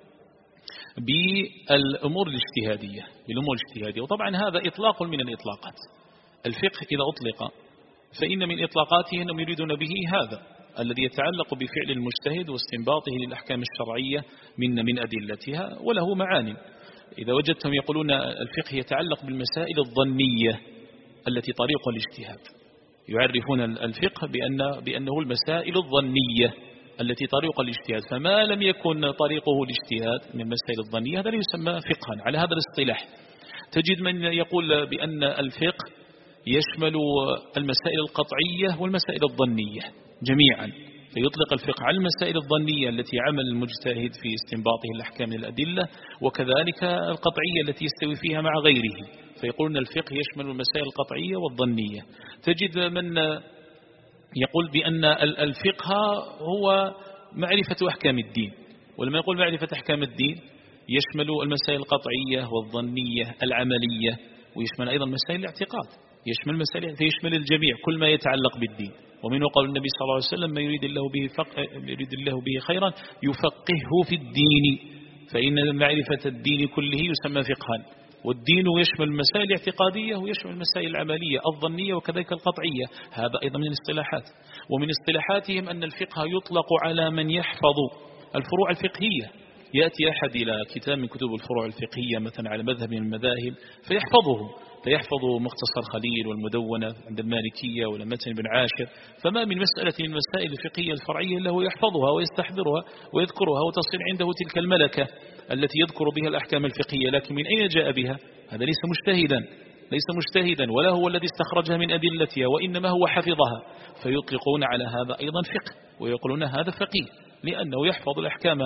بالأمور الاجتهادية. وطبعا هذا إطلاق من الإطلاقات. الفقه إذا أطلق فإن من إطلاقاته أنهم يريدون به هذا الذي يتعلق بفعل المجتهد واستنباطه للأحكام الشرعية من أدلتها، وله معاني. إذا وجدتهم يقولون الفقه يتعلق بالمسائل الظنية التي طريق الاجتهاد، يعرفون الفقه بأنه المسائل الظنية التي طريق الاجتهاد، فما لم يكن طريقه الاجتهاد من المسائل الظنية هذا لا يسمى فقها على هذا الاصطلاح. تجد من يقول بأن الفقه يشمل المسائل القطعية والمسائل الظنية جميعا، فيطلق الفقه على المسائل الظنية التي عمل المجتهد في استنباطه الأحكام من الأدلة، وكذلك القطعية التي يستوي فيها مع غيره، فيقولون الفقه يشمل المسائل القطعية والظنية. تجد من يقول بأن الفقه هو معرفة أحكام الدين، ولما يقول معرفة أحكام الدين يشمل المسائل القطعية والظنية العملية، ويشمل أيضا مسائل الاعتقاد، فيشمل الجميع كل ما يتعلق بالدين. ومنه قول النبي صلى الله عليه وسلم: من يريد الله به خيرا يفقهه في الدين، فإن معرفة الدين كله يسمى فقها. والدين يشمل المسائل الاعتقادية ويشمل المسائل العملية الظنية وكذلك القطعية. هذا أيضا من الاصطلاحات. ومن اصطلاحاتهم أن الفقه يطلق على من يحفظ الفروع الفقهية. يأتي أحد إلى كتاب من كتب الفروع الفقهية مثلا على مذهب من المذاهب فيحفظ مختصر خليل والمدونة عند المالكية ولا متن بن عاشر، فما من مسألة من المسائل الفقهية الفرعية إلا هو يحفظها ويستحضرها ويذكرها وتصل عنده تلك الملكة التي يذكر بها الأحكام الفقهية. لكن من أين جاء بها؟ هذا ليس مجتهدا ولا هو الذي استخرجها من أدلتها، وإنما هو حفظها، فيطلقون على هذا أيضا فقه ويقولون هذا فقيه، لأنه يحفظ الأحكام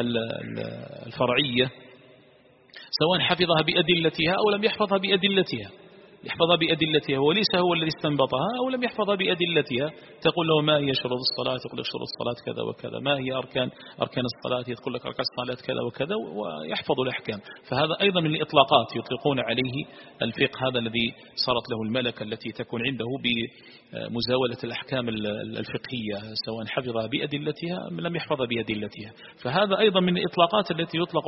الفرعية سواء حفظها بأدلتها أو لم يحفظها بأدلتها، وليس هو الذي استنبطها أو لم يحفظها بأدلتها. تقول له: ما هي شروط الصلاة؟ يقول لك: شروط الصلاة كذا وكذا. ما هي أركان الصلاة؟ يقول لك: أركان الصلاة كذا وكذا، ويحفظ الأحكام. فهذا أيضا من الإطلاقات يطلقون عليه الفقه، هذا الذي صارت له الملكة التي تكون عنده بمزاولة الأحكام الفقهية سواء حفظها بأدلتها أم لم يحفظها بأدلتها. فهذا أيضا من الإطلاقات التي يطلق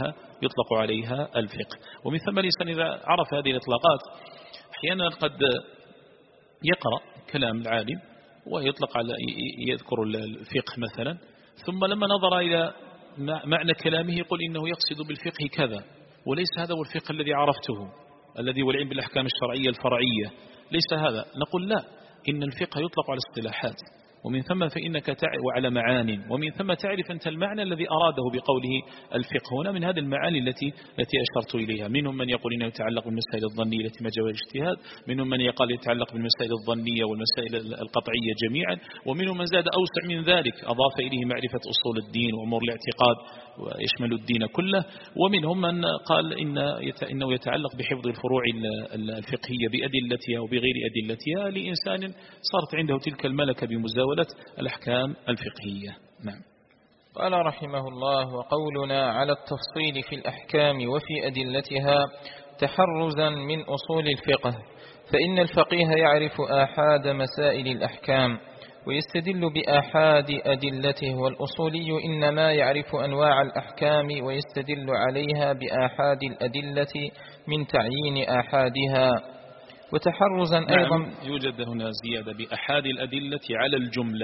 عليها الفقه. ومن ثم الإنسان إذا عرف هذه الإطلاقات أحيانا قد يقرأ كلام العالم ويطلق على يذكر الفقه مثلا، ثم لما نظر إلى معنى كلامه يقول إنه يقصد بالفقه كذا، وليس هذا هو الفقه الذي عرفته الذي هو العلم بالأحكام الشرعية الفرعية، ليس هذا. نقول: لا، إن الفقه يطلق على اصطلاحات، ومن ثم فإنك وعلى معان، ومن ثم تعرف أنت المعنى الذي أراده بقوله الفقه هنا من هذه المعاني التي أشرت إليها. منهم من يقول إنه يتعلق بالمسائل الظنية التي مجال الاجتهاد، منهم من يقال يتعلق بالمسائل الظنية والمسائل القطعية جميعا، ومنهم من زاد أوسع من ذلك أضاف إليه معرفة أصول الدين وأمور الاعتقاد ويشمل الدين كله، ومنهم من قال إنه يتعلق بحفظ الفروع الفقهية بأدلتها وبغير أدلتها لإنسان صارت عنده تلك الملكة بمزاولة الأحكام الفقهية. نعم. قال رحمه الله: وقولنا على التفصيل في الأحكام وفي أدلتها تحرزا من أصول الفقه، فإن الفقيه يعرف آحاد مسائل الأحكام ويستدل بآحاد أدلته، والأصولي إنما يعرف أنواع الأحكام ويستدل عليها بآحاد الأدلة من تعيين آحادها. وتحرزا أيضا يوجد هنا زيادة بأحاد الأدلة على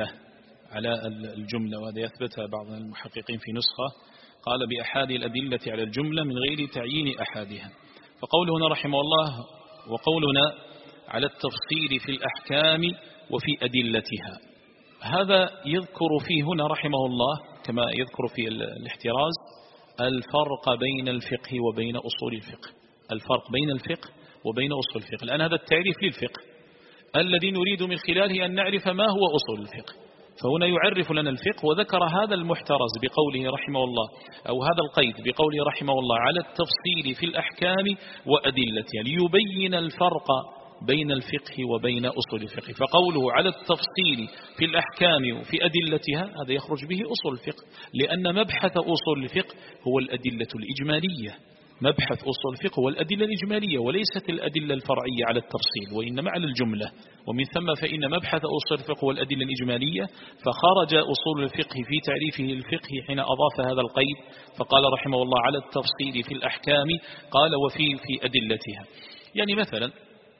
الجملة، وهذا يثبتها بعض المحققين في نسخة قال بأحاد الأدلة على الجملة من غير تعيين أحادها. فقوله هنا رحمه الله: وقولنا على التفصيل في الأحكام وفي أدلتها، هذا يذكر فيه هنا رحمه الله كما يذكر في الاحتراز الفرق بين الفقه وبين أصول الفقه، الفرق بين الفقه وبين أصول الفقه. الآن هذا التعريف للفقه الذي نريد من خلاله أن نعرف ما هو أصول الفقه، فهنا يعرف لنا الفقه وذكر هذا المحترز بقوله رحمه الله، أو هذا القيد بقوله رحمه الله على التفصيل في الأحكام وأدلتها ليبين الفرق بين الفقه وبين أصول الفقه. فقوله على التفصيل في الأحكام وفي أدلتها هذا يخرج به أصول الفقه، لأن مبحث أصول الفقه هو الأدلة الإجمالية، مبحث أصول الفقه هو الأدلة الإجمالية وليست الأدلة الفرعية على التفصيل وإنما على الجملة. ومن ثم فإن مبحث أصول الفقه هو الأدلة الإجمالية، فخرج أصول الفقه في تعريفه الفقه حين أضاف هذا القيد فقال رحمه الله على التفصيل في الأحكام، قال وفي أدلتها. يعني مثلا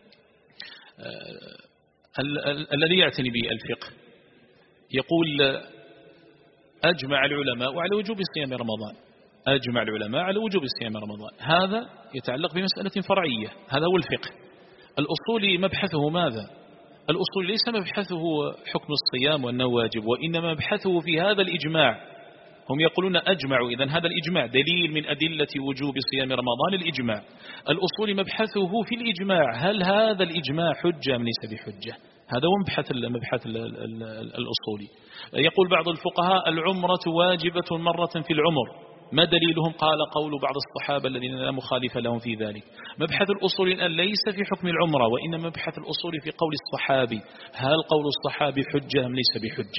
الذي يعتني بالفقه يقول أجمع العلماء على وجوب صيام رمضان، أجمع العلماء على وجوب صيام رمضان، هذا يتعلق بمسألة فرعية، هذا هو الفقه. الأصول مبحثه ماذا؟ الأصول ليس مبحثه حكم الصيام وأنه واجب، وإنما مبحثه في هذا الإجماع. هم يقولون أجمعوا، إذن هذا الإجماع دليل من أدلة وجوب صيام رمضان الإجماع. الأصول مبحثه في الإجماع، هل هذا الإجماع حجة أم ليس بحجة؟ هذا هو مبحث الأصولي. يقول بعض الفقهاء العمرة واجبة مرة في العمر، ما دليلهم؟ قال قول بعض الصحابة الذين لا مخالف لهم في ذلك. مبحث الأصول الآن ليس في حكم العمرة، وإنما مبحث الأصول في قول الصحابي، هل قول الصحابي حجة أم ليس بحجة؟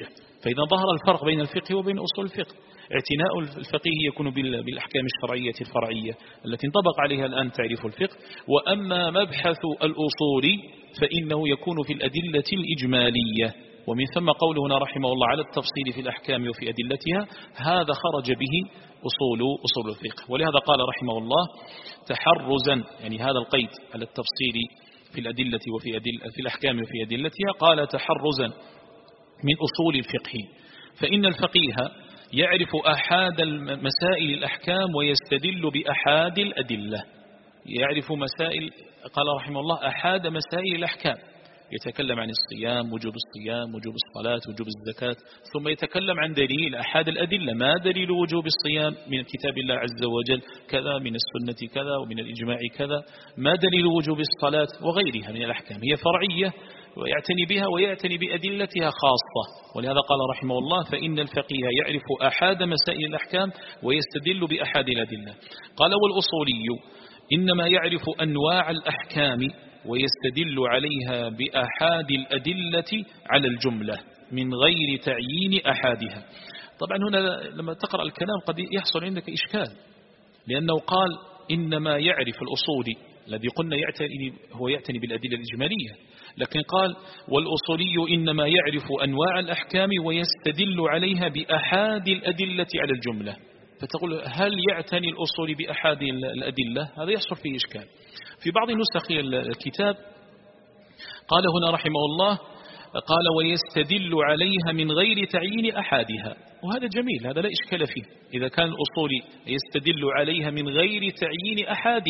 فإذا ظهر الفرق بين الفقه وبين أصول الفقه، اعتناء الفقيه يكون بالأحكام الشرعية الفرعية التي انطبق عليها الآن تعريف الفقه، وأما مبحث الأصول فإنه يكون في الأدلة الإجمالية، ومن ثم قوله هنا رحمه الله على التفصيل في الأحكام وفي أدلتها، هذا خرج به أصول الفقه. ولهذا قال رحمه الله تحرزا، يعني هذا القيد على التفصيل في الأدلة في الأحكام وفي أدلتها، قال تحرزا من أصول الفقه، فإن الفقيه يعرف أحاد مسائل الأحكام ويستدل بأحاد الأدلة. يعرف مسائل، قال رحمه الله أحاد مسائل الأحكام، يتكلم عن الصيام، وجوب الصيام، وجوب الصلاة، وجوب الزكاة، ثم يتكلم عن دليل أحد الأدلة، ما دليل وجوب الصيام من كتاب الله عز وجل كذا، من السنة كذا، ومن الإجماع كذا، ما دليل وجوب الصلاة وغيرها من الأحكام، هي فرعية ويعتني بها ويعتني بأدلتها خاصة. ولهذا قال رحمه الله فإن الفقيه يعرف أحد مسائل الأحكام ويستدل بأحد الأدلة. قال والأصولي إنما يعرف أنواع الأحكام ويستدل عليها بأحاد الأدلة على الجملة من غير تعيين أحادها. طبعا هنا لما تقرأ الكلام قد يحصل عندك إشكال، لأنه قال إنما يعرف الأصولي الذي قلنا يعتني بالأدلة الإجمالية، لكن قال والأصولي إنما يعرف أنواع الأحكام ويستدل عليها بأحاد الأدلة على الجملة. فتقول هل يعتني الأصول بأحد الأدلة؟ هذا يحصل فيه إشكال. في بعض نسخ الكتاب قال هنا رحمه الله قال ويستدل عليها من غير تعيين أحادها، وهذا جميل، هذا لا إشكال فيه. إذا كان الأصول يستدل عليها من غير تعيين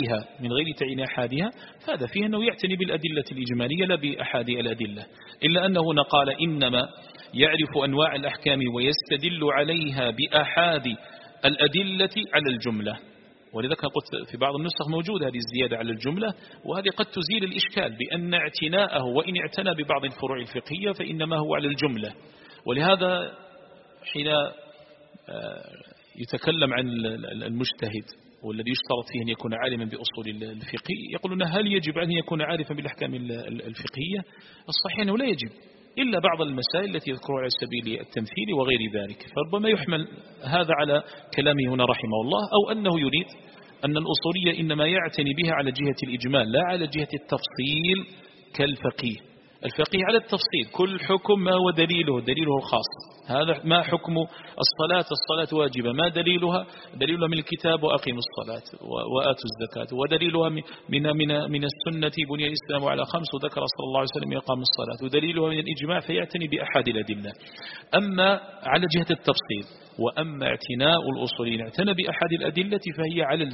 أحادها فهذا فيه أنه يعتني بالأدلة الإجمالية لا بأحاد الأدلة، إلا أنه هنا قال إنما يعرف أنواع الأحكام ويستدل عليها بأحاد الأدلة على الجملة. ولذلك قلت في بعض النسخ موجودة هذه الزيادة على الجملة، وهذه قد تزيل الإشكال بأن اعتناءه وإن اعتنى ببعض الفروع الفقهية فإنما هو على الجملة. ولهذا حين يتكلم عن المجتهد والذي يشترط فيه أن يكون عالما بأصول الفقه، يقولون هل يجب أن يكون عارفا بالأحكام الفقهية؟ الصحيح أنه لا يجب، إلا بعض المسائل التي يذكرها على سبيل التمثيل وغير ذلك. فربما يحمل هذا على كلامه هنا رحمه الله، أو أنه يريد أن الأصولية إنما يعتني بها على جهة الإجمال لا على جهة التفصيل كالفقيه. الفقيه على التفصيل، كل حكم ما ودليله الخاص، هذا ما حكم الصلاة واجبة، ما دليلها من الكتاب وأقيموا الصلاة وآتوا الزكاة، ودليلها من السنة بني الإسلام على 5، وذكر صلى الله عليه وسلم يقام الصلاة، ودليلها من الإجماع، فيعتني بأحد الأدلة. أما على جهة التفصيل، وأما اعتناء الأصولين اعتنى بأحد الأدلة فهي على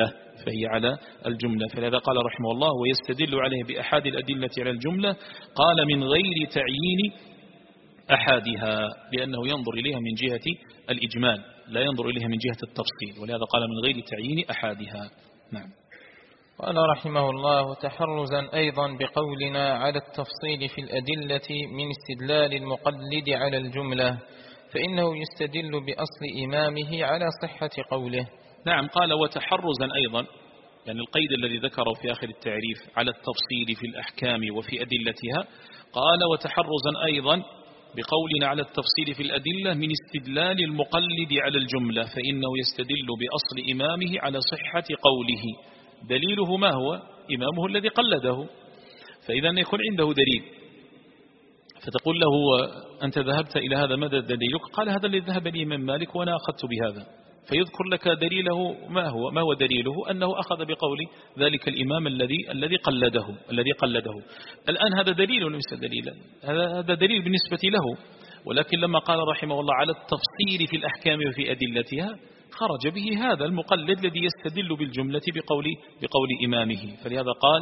الجملة. فلذا قال رحمه الله ويستدل عليه بأحد الأدلة على الجملة، قال من غير تعيين أحادها، لأنه ينظر إليها من جهة الإجمال لا ينظر إليها من جهة التفصيل، ولهذا قال من غير تعيين أحادها. نعم. قال رحمه الله تحرزا أيضا بقولنا على التفصيل في الأدلة من استدلال المقلد على الجملة، فإنه يستدل بأصل إمامه على صحة قوله. نعم. قال وتحرزا أيضا، يعني القيد الذي ذكره في آخر التعريف على التفصيل في الأحكام وفي أدلتها، قال وتحرزا أيضا بقولنا على التفصيل في الأدلة من استدلال المقلد على الجملة، فإنه يستدل بأصل إمامه على صحة قوله. دليله ما هو؟ إمامه الذي قلده. فإذا يكون عنده دليل فتقول له أنت ذهبت إلى هذا، ماذا دليلك؟ قال هذا الذي ذهب لي من مالك وأنا أخذت بهذا، فيذكر لك دليله. ما هو دليله؟ أنه أخذ بقول ذلك الإمام الذي قلده. الآن هذا دليل وليس دليلا، هذا دليل بالنسبة له، ولكن لما قال رحمه الله على التفصيل في الأحكام وفي أدلتها خرج به هذا المقلد الذي يستدل بالجملة بقول إمامه. فلهذا قال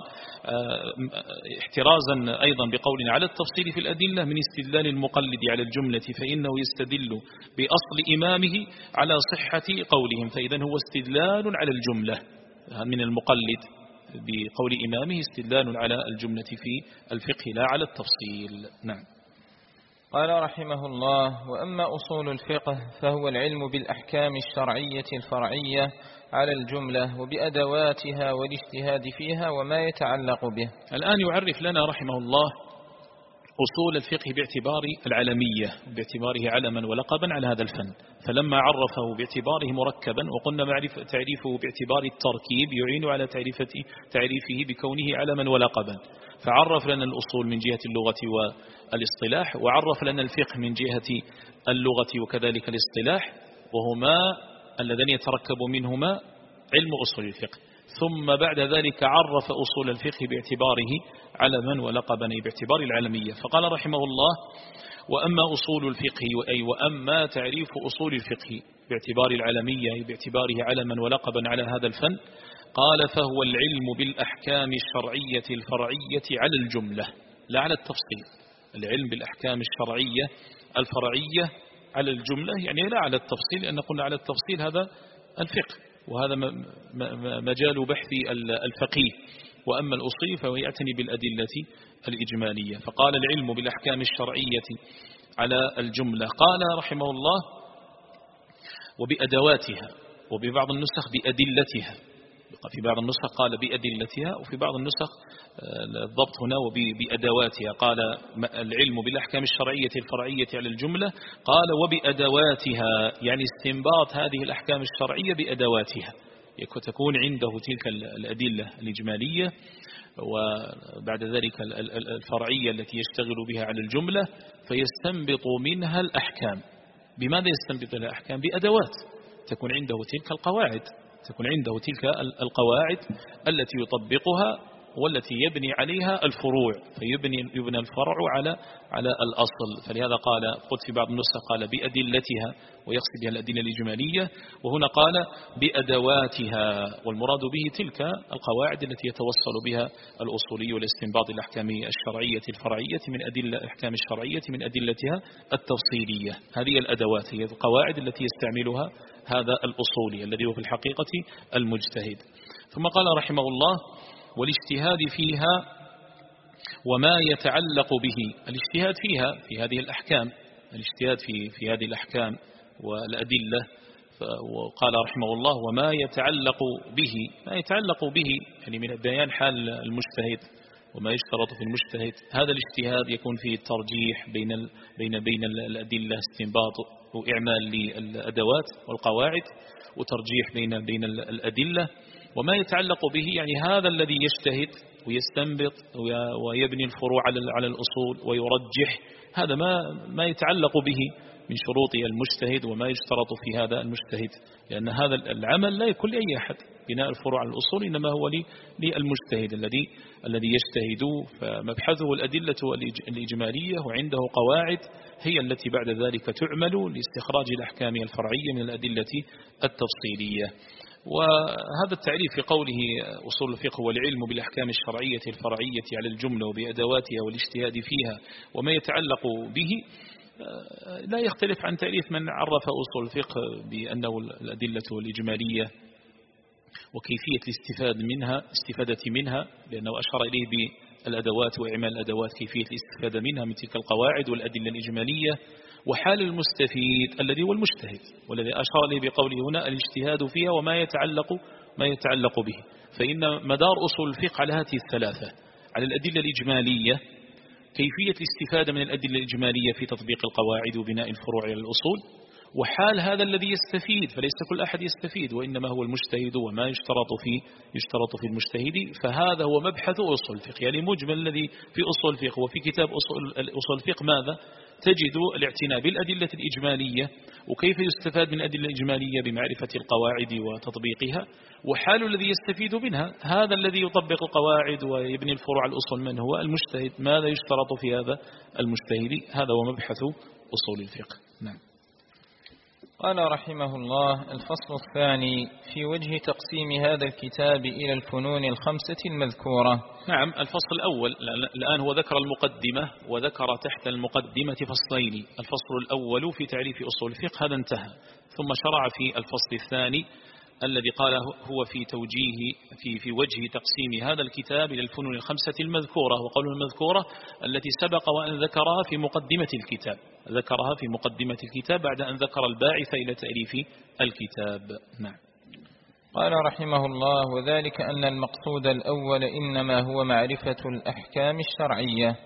احترازا أيضا بقولنا على التفصيل في الأدلة من استدلال المقلد على الجملة، فإنه يستدل بأصل إمامه على صحة قولهم. فإذا هو استدلال على الجملة من المقلد بقول إمامه، استدلال على الجملة في الفقه لا على التفصيل. نعم. قال رحمه الله وأما أصول الفقه فهو العلم بالأحكام الشرعية الفرعية على الجملة وبأدواتها والاجتهاد فيها وما يتعلق به. الآن يعرف لنا رحمه الله أصول الفقه باعتبار العلمية، باعتباره علما ولقبا على هذا الفن، فلما عرفه باعتباره مركبا، وقلنا تعريفه باعتبار التركيب يعين على تعريفه بكونه علما ولقبا، فعرف لنا الأصول من جهة اللغة والاصطلاح، وعرف لنا الفقه من جهة اللغة وكذلك الاصطلاح، وهما اللذان يتركب منهما علم أصول الفقه. ثم بعد ذلك عرف أصول الفقه باعتباره علما ولقبا باعتبار العلمية، فقال رحمه الله: وأما أصول الفقه أي وأما تعريف أصول الفقه باعتبار العلمية باعتباره علما ولقبا على هذا الفن، قال: فهو العلم بالأحكام الشرعية الفرعية على الجملة لا على التفصيل. العلم بالأحكام الشرعية الفرعية على الجملة يعني لا على التفصيل، لأن قلنا على التفصيل هذا الفقه، وهذا مجال بحث الفقيه. وأما الأصول فهو يعتني بالأدلة الإجمالية، فقال: العلم بالأحكام الشرعية على الجملة. قال رحمه الله: وبأدواتها، وببعض النسخ بأدلتها، في بعض النسخ قال بأدلتها، وفي بعض النسخ الضبط هنا وبأدواتها. قال: العلم بالأحكام الشرعية الفرعية على الجملة، قال: وبأدواتها يعني استنباط هذه الأحكام الشرعية بأدواتها، تكون عنده تلك الأدلة الإجمالية وبعد ذلك الفرعية التي يشتغل بها على الجملة، فيستنبط منها الأحكام. بماذا يستنبط الأحكام؟ بأدوات، تكون عنده تلك القواعد، تكون عنده تلك القواعد التي يطبقها والتي يبني عليها الفروع، يبنى الفرع على الأصل. فلهذا قلت في بعض النسخ قال بأدلتها ويقصد بها الأدلة الإجمالية، وهنا قال بأدواتها، والمراد به تلك القواعد التي يتوصل بها الأصولي والاستنباط الأحكام الشرعية الفرعية من أدلة الأحكام الشرعية من أدلتها التفصيلية. هذه الأدوات هي القواعد التي يستعملها هذا الأصولي الذي هو في الحقيقة المجتهد. ثم قال رحمه الله: والاجتهاد فيها وما يتعلق به. الاجتهاد فيها في هذه الأحكام، الاجتهاد في هذه الأحكام والأدلة. وقال رحمه الله: وما يتعلق به، ما يتعلق به يعني من بيان حال المجتهد وما يشترط في المجتهد. هذا الاجتهاد يكون فيه الترجيح بين الأدلة، استنباط وإعمال للأدوات والقواعد، وترجيح بين الأدلة. وما يتعلق به يعني هذا الذي يجتهد ويستنبط ويبني الفروع على الأصول ويرجح، هذا ما يتعلق به من شروط المجتهد وما يشترط في هذا المجتهد، لأن هذا العمل لا يكون لأي أحد، بناء الفروع على الأصول إنما هو للمجتهد الذي يجتهد. فمبحثه الأدلة الإجمالية، وعنده قواعد هي التي بعد ذلك تعمل لاستخراج الأحكام الفرعية من الأدلة التفصيلية. وهذا التعريف في قوله أصول الفقه والعلم بالأحكام الشرعية الفرعية على الجملة وبأدواتها والاجتهاد فيها وما يتعلق به لا يختلف عن تعريف من عرف أصول الفقه بأنه الأدلة الإجمالية وكيفية الاستفادة منها، لأنه أشار إليه بالأدوات وإعمال الأدوات، كيفية الاستفادة منها من تلك القواعد والأدلة الإجمالية، وحال المستفيد الذي هو المجتهد، والذي أشار إليه بقوله هنا الاجتهاد فيها وما يتعلق به. فإن مدار أصول الفقه على هذه الثلاثة: على الأدلة الإجمالية، كيفية الاستفادة من الأدلة الإجمالية في تطبيق القواعد وبناء الفروع على الأصول، وحال هذا الذي يستفيد، فليس كل أحد يستفيد وإنما هو المجتهد وما يشترط في المجتهد. فهذا هو مبحث أصول الفقه، يعني مجمل الذي في أصول الفقه. وفي كتاب أصول الفقه ماذا؟ تجد الاعتناء بالأدلة الإجمالية وكيف يستفاد من الأدلة الإجمالية بمعرفة القواعد وتطبيقها، وحال الذي يستفيد منها، هذا الذي يطبق القواعد ويبني الفروع على الأصول من هو المجتهد، ماذا يشترط في هذا المجتهد. هذا هو مبحث أصول الفقه. نعم. قال رحمه الله: الفصل الثاني في وجه تقسيم هذا الكتاب إلى الفنون الخمسة المذكورة. نعم. الفصل الأول الآن هو ذكر المقدمة، وذكر تحت المقدمة فصلين. الفصل الأول في تعريف أصول الفقه هذا انتهى، ثم شرع في الفصل الثاني الذي قال هو في توجيه في وجه تقسيم هذا الكتاب إلى الفنون الخمسة المذكورة. وقوله المذكورة التي سبق وأن ذكرها في مقدمة الكتاب، ذكرها في مقدمة الكتاب بعد أن ذكر الباعث إلى تأليف الكتاب. نعم. قال رحمه الله: وذلك أن المقصود الأول إنما هو معرفة الأحكام الشرعية،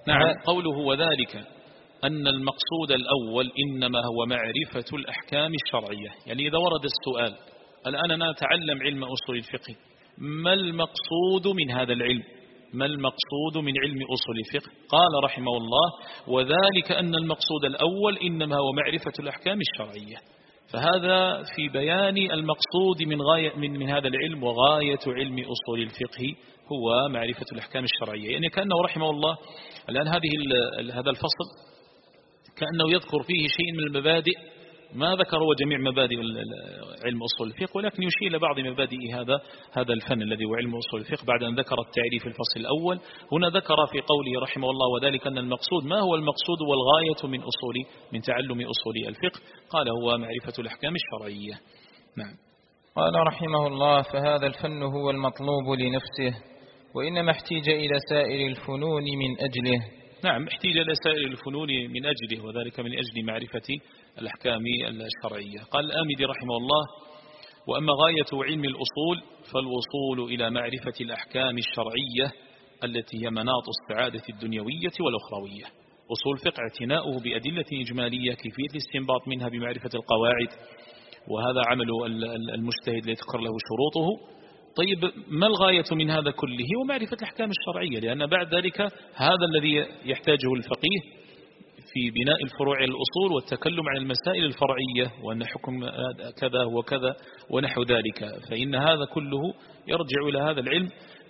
نعم. قوله وذلك أن المقصود الأول إنما هو معرفة الأحكام الشرعية، يعني إذا ورد السؤال الآن نتعلم علم أصول الفقه، ما المقصود من هذا العلم؟ ما المقصود من علم أصول الفقه؟ قال رحمه الله وذلك أن المقصود الأول إنما هو معرفة الأحكام الشرعية. فهذا في بيان المقصود من هذا العلم، وغاية علم أصول الفقه هو معرفة الأحكام الشرعية. يعني كأنه رحمه الله الآن هذا الفصل كأنه يذكر فيه شيء من المبادئ، ما ذكر هو جميع مبادئ علم أصول الفقه، ولكن يشير إلى بعض مبادئ هذا الفن الذي هو علم أصول الفقه بعد أن ذكر التعريف في الفصل الأول. هنا ذكر في قوله رحمه الله وذلك أن المقصود، ما هو المقصود والغاية من تعلم أصول الفقه؟ قال هو معرفة الأحكام الشرعية. نعم. قال رحمه الله فهذا الفن هو المطلوب لنفسه، وإنما احتيج إلى سائر الفنون من أجله. نعم، احتيج إلى سائر الفنون من أجله، وذلك من أجل معرفة الأحكام الشرعية. قال الآمدي رحمه الله وأما غاية علم الأصول فالوصول إلى معرفة الأحكام الشرعية التي هي مناط السعادة الدنيوية والأخروية. أصول الفقه اعتناؤه بأدلة إجمالية كيفية الاستنباط منها بمعرفة القواعد، وهذا عمل المجتهد ليذكر له شروطه. طيب ما الغاية من هذا كله؟ ومعرفة الأحكام الشرعية، لأن بعد ذلك هذا الذي يحتاجه الفقيه في بناء الفروع الأصول والتكلم عن المسائل الفرعية، وأن حكم كذا وكذا ونحو ذلك، فإن هذا كله يرجع إلى هذا العلم.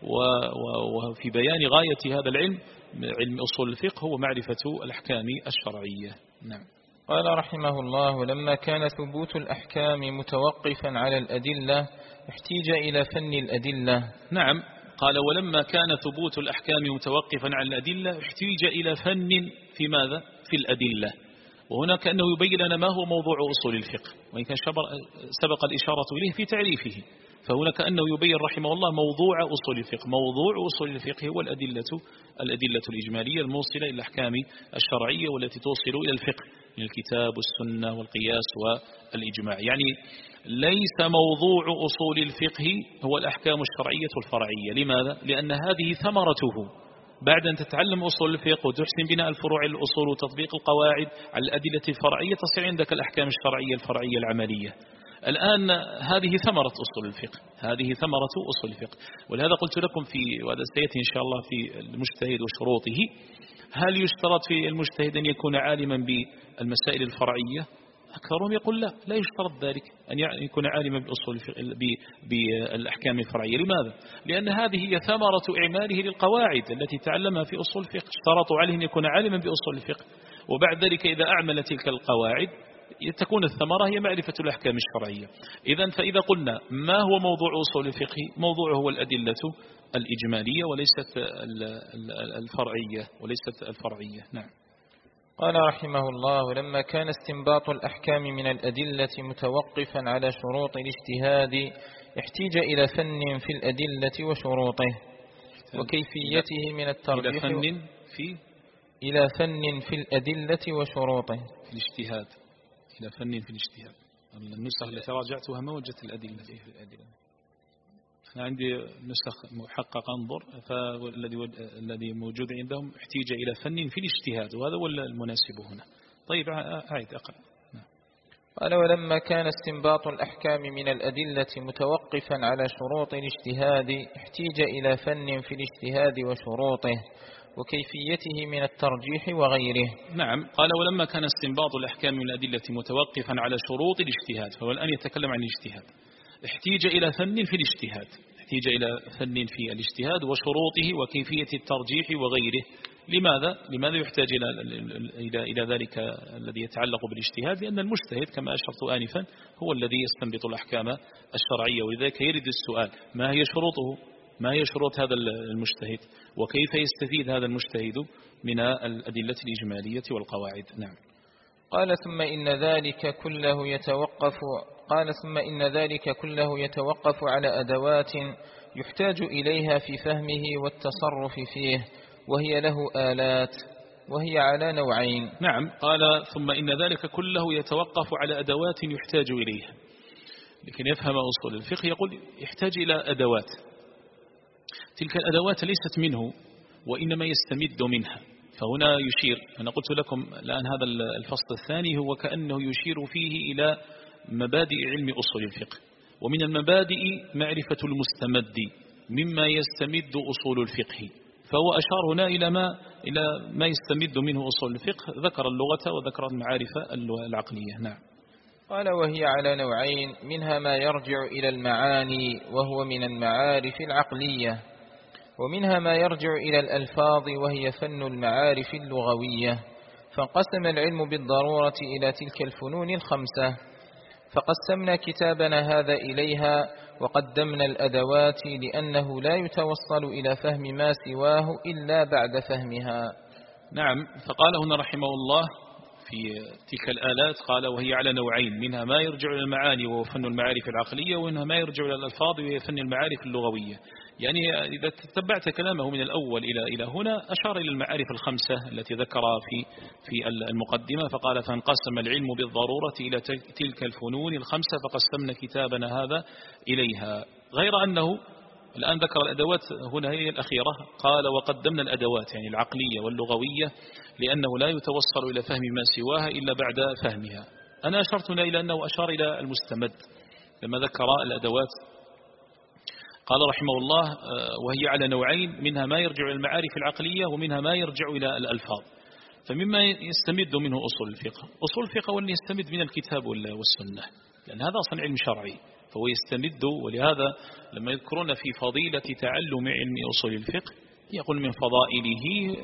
وفي بيان غاية هذا العلم علم أصول الفقه هو معرفة الأحكام الشرعية. نعم. قال رحمه الله ولما كان ثبوت الأحكام متوقفا على الأدلة احتيج إلى فن الأدلة. نعم. قال ولما كان ثبوت الأحكام متوقفا على الأدلة احتيج إلى فن في ماذا؟ في الأدلة. وهنا كأنه يبين لنا ما هو موضوع أصول الفقه، وإن كان سبق الإشارة إليه في تعريفه، فهنا كأنه يبين رحمه الله موضوع أصول الفقه. موضوع أصول الفقه هو الأدلة الإجمالية الموصلة إلى الأحكام الشرعية والتي توصل إلى الفقه من الكتاب والسنة والقياس والإجماع. يعني ليس موضوع أصول الفقه هو الأحكام الشرعية والفرعية. لماذا؟ لأن هذه ثمرته بعد أن تتعلم أصول الفقه وتحسن بناء الفروع الأصول وتطبيق القواعد على الأدلة الفرعية تصير عندك الأحكام الشرعية الفرعية العملية. الآن هذه ثمرة أصول الفقه، هذه ثمرة أصول الفقه. ولهذا قلت لكم وهذا سيأتي إن شاء الله في المجتهد وشروطه، هل يشترط في المجتهد أن يكون عالما بالمسائل الفرعية؟ أكثرهم يقول لا يشترط ذلك أن يكون عالما بالأحكام الفرعية. لماذا؟ لأن هذه هي ثمرة إعماله للقواعد التي تعلمها في أصول الفقه. اشترطوا عليه أن يكون عالما بأصول الفقه، وبعد ذلك إذا أعمل تلك القواعد تكون الثمرة هي معرفة الأحكام الشرعية. فإذا قلنا ما هو موضوع أصول الفقه؟ موضوعه هو الأدلة الإجمالية وليست الفرعية. نعم. قال رحمه الله ولما كان استنباط الأحكام من الأدلة متوقفا على شروط الاجتهاد احتيج إلى فن في الأدلة وشروطه وكيفيته من الترجيح إلى فن في الأدلة وشروطه في الاجتهاد. إلى فن في الاجتهاد. النسخ التي راجعتها ما وجدت الأدلة في الأدلة. أنا عندي نسخ محقق انظر، فالذي موجود عندهم احتيج إلى فن في الاجتهاد، وهذا هو المناسب هنا. طيب أعيد أقرأ. قال ولما كان استنباط الأحكام من الأدلة متوقفا على شروط الاجتهاد احتيج إلى فن في الاجتهاد وشروطه وكيفيته من الترجيح وغيره. نعم. قال ولما كان استنباط الأحكام من الأدلة متوقفا على شروط الاجتهاد، فهو الآن يتكلم عن الاجتهاد، احتيج إلى فن في الاجتهاد، احتيج إلى فن في الاجتهاد وشروطه وكيفية الترجيح وغيره. لماذا يحتاج إلى ذلك الذي يتعلق بالاجتهاد؟ لأن المجتهد كما أشرت آنفا هو الذي يستنبط الأحكام الشرعية، ولذلك يرد السؤال ما هي شروطه؟ ما هي شروط هذا المجتهد؟ وكيف يستفيد هذا المجتهد من الأدلة الإجمالية والقواعد؟ نعم. قال ثم إن ذلك كله يتوقف على أدوات يحتاج إليها في فهمه والتصرف فيه، وهي له آلات، وهي على نوعين. نعم. قال ثم إن ذلك كله يتوقف على أدوات يحتاج إليها. لكن يفهم أصول الفقه يقول يحتاج إلى أدوات، تلك الأدوات ليست منه وإنما يستمد منها. فهنا يشير، أنا قلت لكم الآن هذا الفصل الثاني هو كأنه يشير فيه إلى مبادئ علم أصول الفقه، ومن المبادئ معرفة المستمد مما يستمد أصول الفقه، فهو أشار هنا إلى ما يستمد منه أصول الفقه، ذكر اللغة وذكر المعارف العقلية. نعم. قال وهي على نوعين، منها ما يرجع إلى المعاني وهو من المعارف العقلية، ومنها ما يرجع إلى الألفاظ وهي فن المعارف اللغوية. فانقسم العلم بالضرورة إلى تلك الفنون الخمسة، فقسمنا كتابنا هذا إليها وقدمنا الأدوات لأنه لا يتوصل إلى فهم ما سواه إلا بعد فهمها. نعم. فقال هنا رحمه الله في تلك الآلات، قال وهي على نوعين، منها ما يرجع إلى المعاني وهو فن المعارف العقلية، ومنها ما يرجع إلى الألفاظ وهي فن المعارف اللغوية. يعني إذا تتبعت كلامه من الأول إلى هنا أشار إلى المعارف الخمسة التي ذكرها في المقدمة، فقال فانقسم العلم بالضرورة إلى تلك الفنون الخمسة فقسمنا كتابنا هذا إليها. غير أنه الآن ذكر الأدوات هنا هي الأخيرة، قال وقدمنا الأدوات يعني العقلية واللغوية لأنه لا يتوصل إلى فهم ما سواها إلا بعد فهمها. أنا أشرت هنا إلى أنه أشار إلى المستمد لما ذكر الأدوات. قال رحمه الله وهي على نوعين، منها ما يرجع إلى المعارف العقلية ومنها ما يرجع إلى الألفاظ. فمما يستمد منه أصول الفقه، أصول الفقه واللي يستمد من الكتاب والسنة، لأن هذا أصلا علم شرعي فهو يستمد. ولهذا لما يذكرون في فضيلة تعلم علم أصول الفقه يقول من فضائله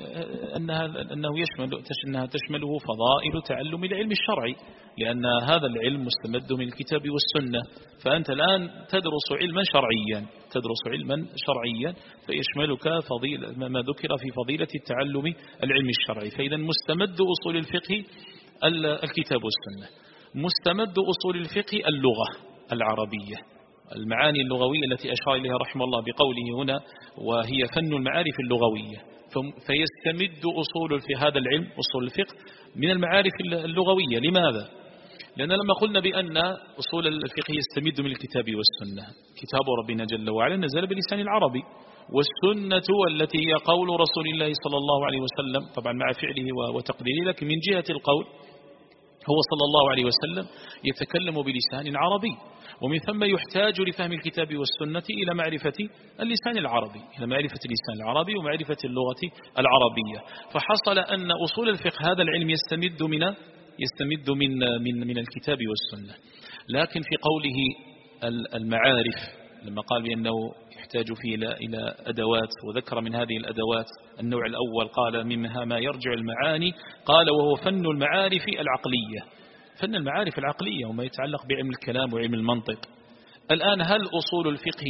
أنها تشمله فضائل تعلم العلم الشرعي، لأن هذا العلم مستمد من الكتاب والسنة. فأنت الآن تدرس علما شرعيا فيشملك ما ذكر في فضيلة التعلم العلم الشرعي. فإذا مستمد أصول الفقه الكتاب والسنة، مستمد أصول الفقه اللغة العربية، المعاني اللغوية التي أشار إليها رحمه الله بقوله هنا وهي فن المعارف اللغوية. فيستمد أصول في هذا العلم أصول الفقه من المعارف اللغوية. لماذا؟ لأن لما قلنا بأن أصول الفقه يستمد من الكتاب والسنة، كتاب ربنا جل وعلا نزل بلسان العربي، والسنة التي هي قول رسول الله صلى الله عليه وسلم طبعا مع فعله وتقديره، لكن من جهة القول هو صلى الله عليه وسلم يتكلم بلسان عربي، ومن ثم يحتاج لفهم الكتاب والسنة إلى معرفة اللسان العربي، إلى معرفة اللسان العربي ومعرفة اللغة العربية. فحصل أن أصول الفقه هذا العلم يستمد من الكتاب والسنة. لكن في قوله المعارف لما قال بأنه يحتاج فيه إلى أدوات، وذكر من هذه الأدوات النوع الأول قال منها ما يرجع المعاني، قال وهو فن المعارف العقلية، فن المعارف العقلية وما يتعلق بعلم الكلام وعلم المنطق. الآن هل أصول الفقه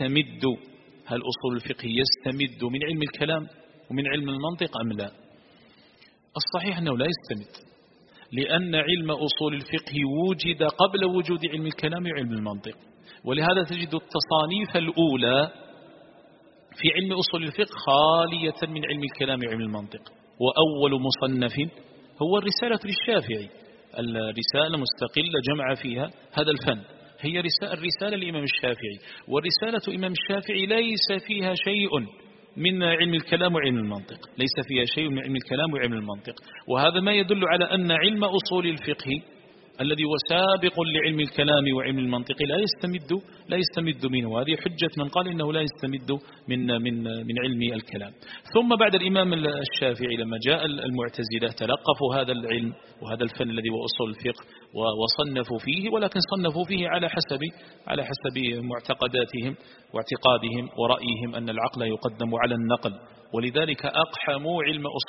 يستمد من علم الكلام ومن علم المنطق أم لا؟ الصحيح أنه لا يستمد، لأن علم أصول الفقه وجد قبل وجود علم الكلام وعلم المنطق. ولهذا تجد التصانيف الأولى في علم أصول الفقه خالية من علم الكلام وعلم المنطق. وأول مصنف هو الرسالة للشافعي، الرسالة مستقلة جمع فيها هذا الفن، هي الرسالة لإمام الشافعي. والرسالة إمام الشافعي ليس فيها شيء من علم الكلام وعلم المنطق، ليس فيها شيء من علم الكلام وعلم المنطق. وهذا ما يدل على أن علم أصول الفقه الذي هو سابق لعلم الكلام وعلم المنطق لا يستمد منه. هذه حجة من قال إنه لا يستمد من علم الكلام. ثم بعد الإمام الشافعي لما جاء المعتزلة تلقفوا هذا العلم وهذا الفن الذي هو أصول الفقه وصنفوا فيه، ولكن صنفوا فيه على حسب معتقداتهم واعتقادهم ورأيهم أن العقل يقدم على النقل. ولذلك أقحموا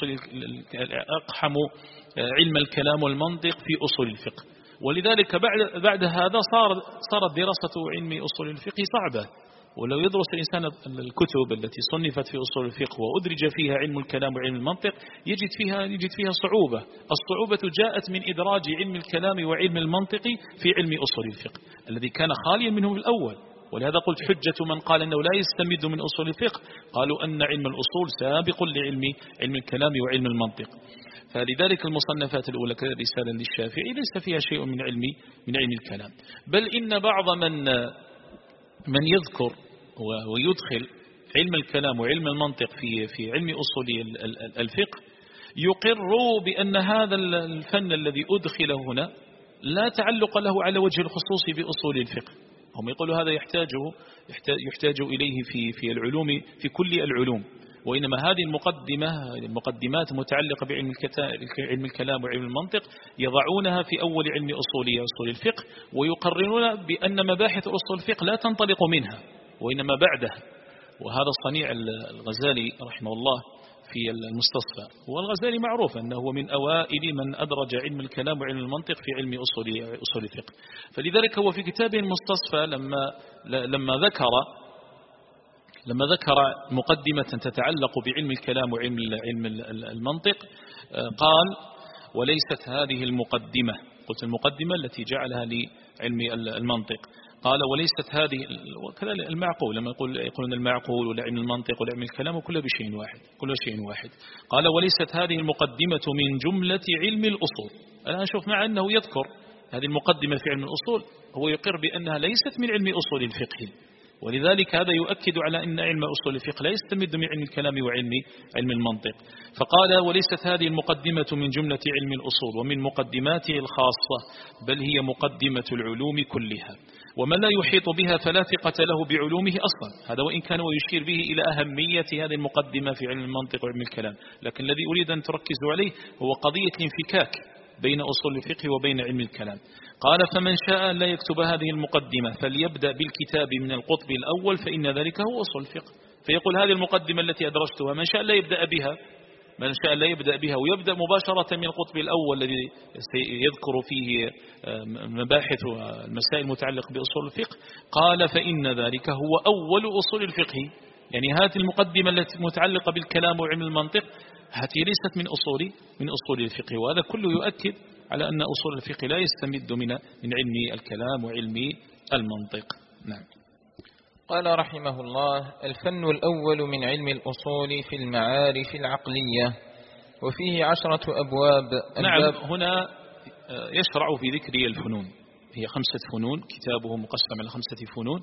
علم الكلام والمنطق في أصول الفقه. ولذلك بعد هذا صارت دراسة علم أصول الفقه صعبة. ولو يدرس الإنسان الكتب التي صنفت في أصول الفقه وأدرج فيها علم الكلام وعلم المنطق يجد فيها صعوبة. الصعوبة جاءت من إدراج علم الكلام وعلم المنطق في علم أصول الفقه الذي كان خاليا منه من الأول. ولهذا قلت حجة من قال أنه لا يستمد من أصول الفقه قالوا أن علم الأصول سابق لعلم الكلام وعلم المنطق. فلذلك المصنفات الأولى كرسالة للشافعي ليس فيها شيء من علم الكلام، بل إن بعض من يذكر ويدخل علم الكلام وعلم المنطق في علم أصول الفقه يقر بأن هذا الفن الذي أدخل هنا لا تعلق له على وجه الخصوص بأصول الفقه. هم يقولوا هذا يحتاج إليه في العلوم، في كل العلوم، وإنما هذه المقدمات متعلقة بعلم الكلام وعلم المنطق يضعونها في أول علم أصول الفقه، ويقررون بأن مباحث أصول الفقه لا تنطلق منها وإنما بعدها. وهذا صنيع الغزالي رحمه الله في المستصفى. والغزالي معروف أنه من أوائل من أدرج علم الكلام وعلم المنطق في علم أصول الفقه. فلذلك هو في كتابه المستصفى لما ذكر مقدمة تتعلق بعلم الكلام وعلم المنطق قال: وليست هذه المقدمة، قلت المقدمة التي جعلها لعلم المنطق، قال وليست هذه، وكذا المعقول لما يقولون المعقول ولا علم المنطق ولا علم الكلام كله بشيء واحد، قال وليست هذه المقدمة من جملة علم الأصول. الآن شوف، مع أنه يذكر هذه المقدمة في علم الأصول هو يقر بأنها ليست من علم أصول الفقه، ولذلك هذا يؤكد على أن علم أصول الفقه لا يستمد من علم الكلام وعلم المنطق. فقال وليست هذه المقدمة من جملة علم الأصول ومن مقدماته الخاصة، بل هي مقدمة العلوم كلها، ومن لا يحيط بها فلا ثقة له بعلومه أصلا. هذا وإن كان ويشير به إلى أهمية هذه المقدمة في علم المنطق وعلم الكلام، لكن الذي أريد أن تركزوا عليه هو قضية الانفكاك بين أصول الفقه وبين علم الكلام. قال: فمن شاء لا يكتب هذه المقدمة فليبدأ بالكتاب من القطب الأول فإن ذلك هو أصول الفقه. فيقول هذه المقدمة التي أدرجتها من شاء لا يبدأ بها ويبدأ مباشرة من القطب الأول الذي يذكر فيه مباحث والمسائل المتعلقة بأصول الفقه. قال: فإن ذلك هو أول أصول الفقه. يعني هذه المقدمة التي متعلقة بالكلام وعلم المنطق هذه ليست من أصول الفقه، وهذا كله يؤكد على أن أصول الفقه لا يستمد من علم الكلام وعلم المنطق. نعم. قال رحمه الله: الفن الأول من علم الأصول في المعارف العقلية، وفيه 10 أبواب. نعم، هنا يشرع في ذكر الفنون، هي 5 فنون، كتابه مقسم على 5 فنون،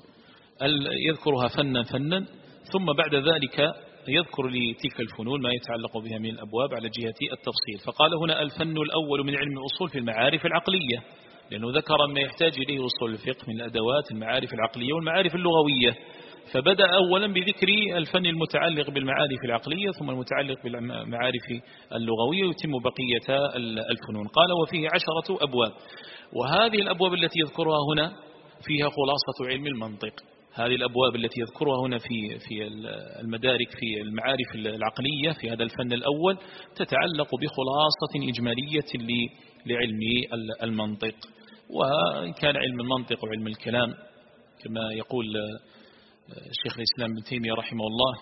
يذكرها فنا، ثم بعد ذلك يذكر لتلك الفنون ما يتعلق بها من الأبواب على جهة التفصيل. فقال هنا: الفن الأول من علم الأصول في المعارف العقلية، لأنه ذكر ما يحتاج إليه أصول الفقه من الأدوات، المعارف العقلية والمعارف اللغوية، فبدأ أولا بذكر الفن المتعلق بالمعارف العقلية ثم المتعلق بالمعارف اللغوية، يتم بقية الفنون. قال: وفيه 10 أبواب، وهذه الأبواب التي يذكرها هنا فيها خلاصة علم المنطق. هذه الأبواب التي يذكرها هنا في المدارك في المعارف العقلية في هذا الفن الأول تتعلق بخلاصة إجمالية لعلم المنطق. وإن كان علم المنطق وعلم الكلام كما يقول الشيخ الإسلام ابن تيمية رحمه الله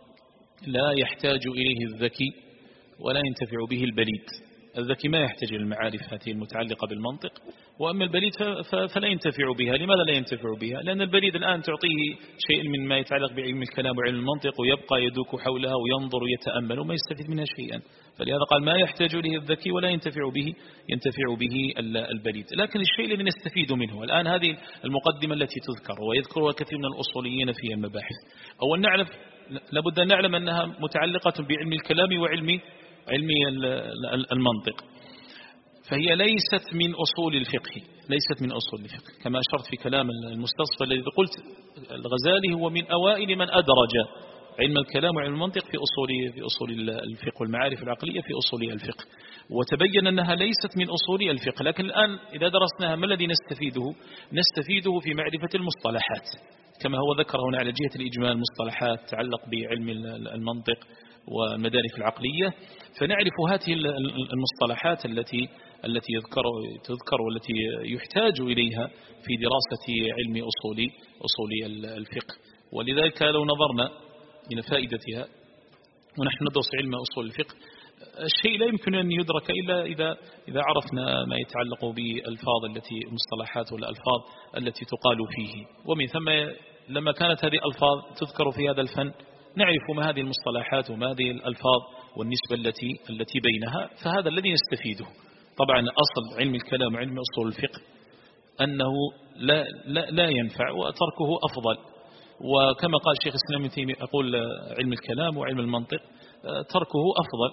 لا يحتاج إليه الذكي ولا ينتفع به البليد. الذكي ما يحتاج إلى المعارف هذه المتعلقة بالمنطق، وأما البليد فلا ينتفع بها. لماذا لا ينتفع بها؟ لأن البليد الآن تعطيه شيء من ما يتعلق بعلم الكلام وعلم المنطق ويبقى يدوك حولها وينظر ويتأمل وما يستفيد منها شيئا. فلهذا قال ما يحتاج إليه الذكي ولا ينتفع به البليد. لكن الشيء الذي نستفيد منه الآن هذه المقدمة التي تذكر ويذكرها كثير من الأصوليين في المباحث. أولا لابد أن نعلم أنها متعلقة بعلم الكلام وعلم المنطق، فهي ليست من أصول الفقه، كما أشرت في كلام المستصفى الذي قلت الغزالي هو من أوائل من أدرج علم الكلام وعلم المنطق في أصول الفقه والمعارف العقلية في أصول الفقه، وتبين أنها ليست من أصول الفقه. لكن الآن إذا درسناها ما الذي نستفيده في معرفة المصطلحات، كما هو ذكر هنا على جهة الإجمال المصطلحات تتعلق بعلم المنطق والمدارك العقلية، فنعرف هذه المصطلحات التي تذكر والتي يحتاج إليها في دراسة علم أصول الفقه. ولذلك لو نظرنا إلى فائدتها ونحن ندرس علم أصول الفقه، الشيء لا يمكن أن يدرك إلا إذا عرفنا ما يتعلق بالألفاظ المصطلحات والألفاظ التي تقال فيه. ومن ثم لما كانت هذه الألفاظ تذكر في هذا الفن نعرف ما هذه المصطلحات وما هذه الألفاظ والنسبة التي بينها، فهذا الذي نستفيده. طبعا أصل علم الكلام وعلم أصول الفقه أنه لا ينفع وتركه أفضل، وكما قال الشيخ الإسلام ابن تيمية يقول علم الكلام وعلم المنطق تركه أفضل،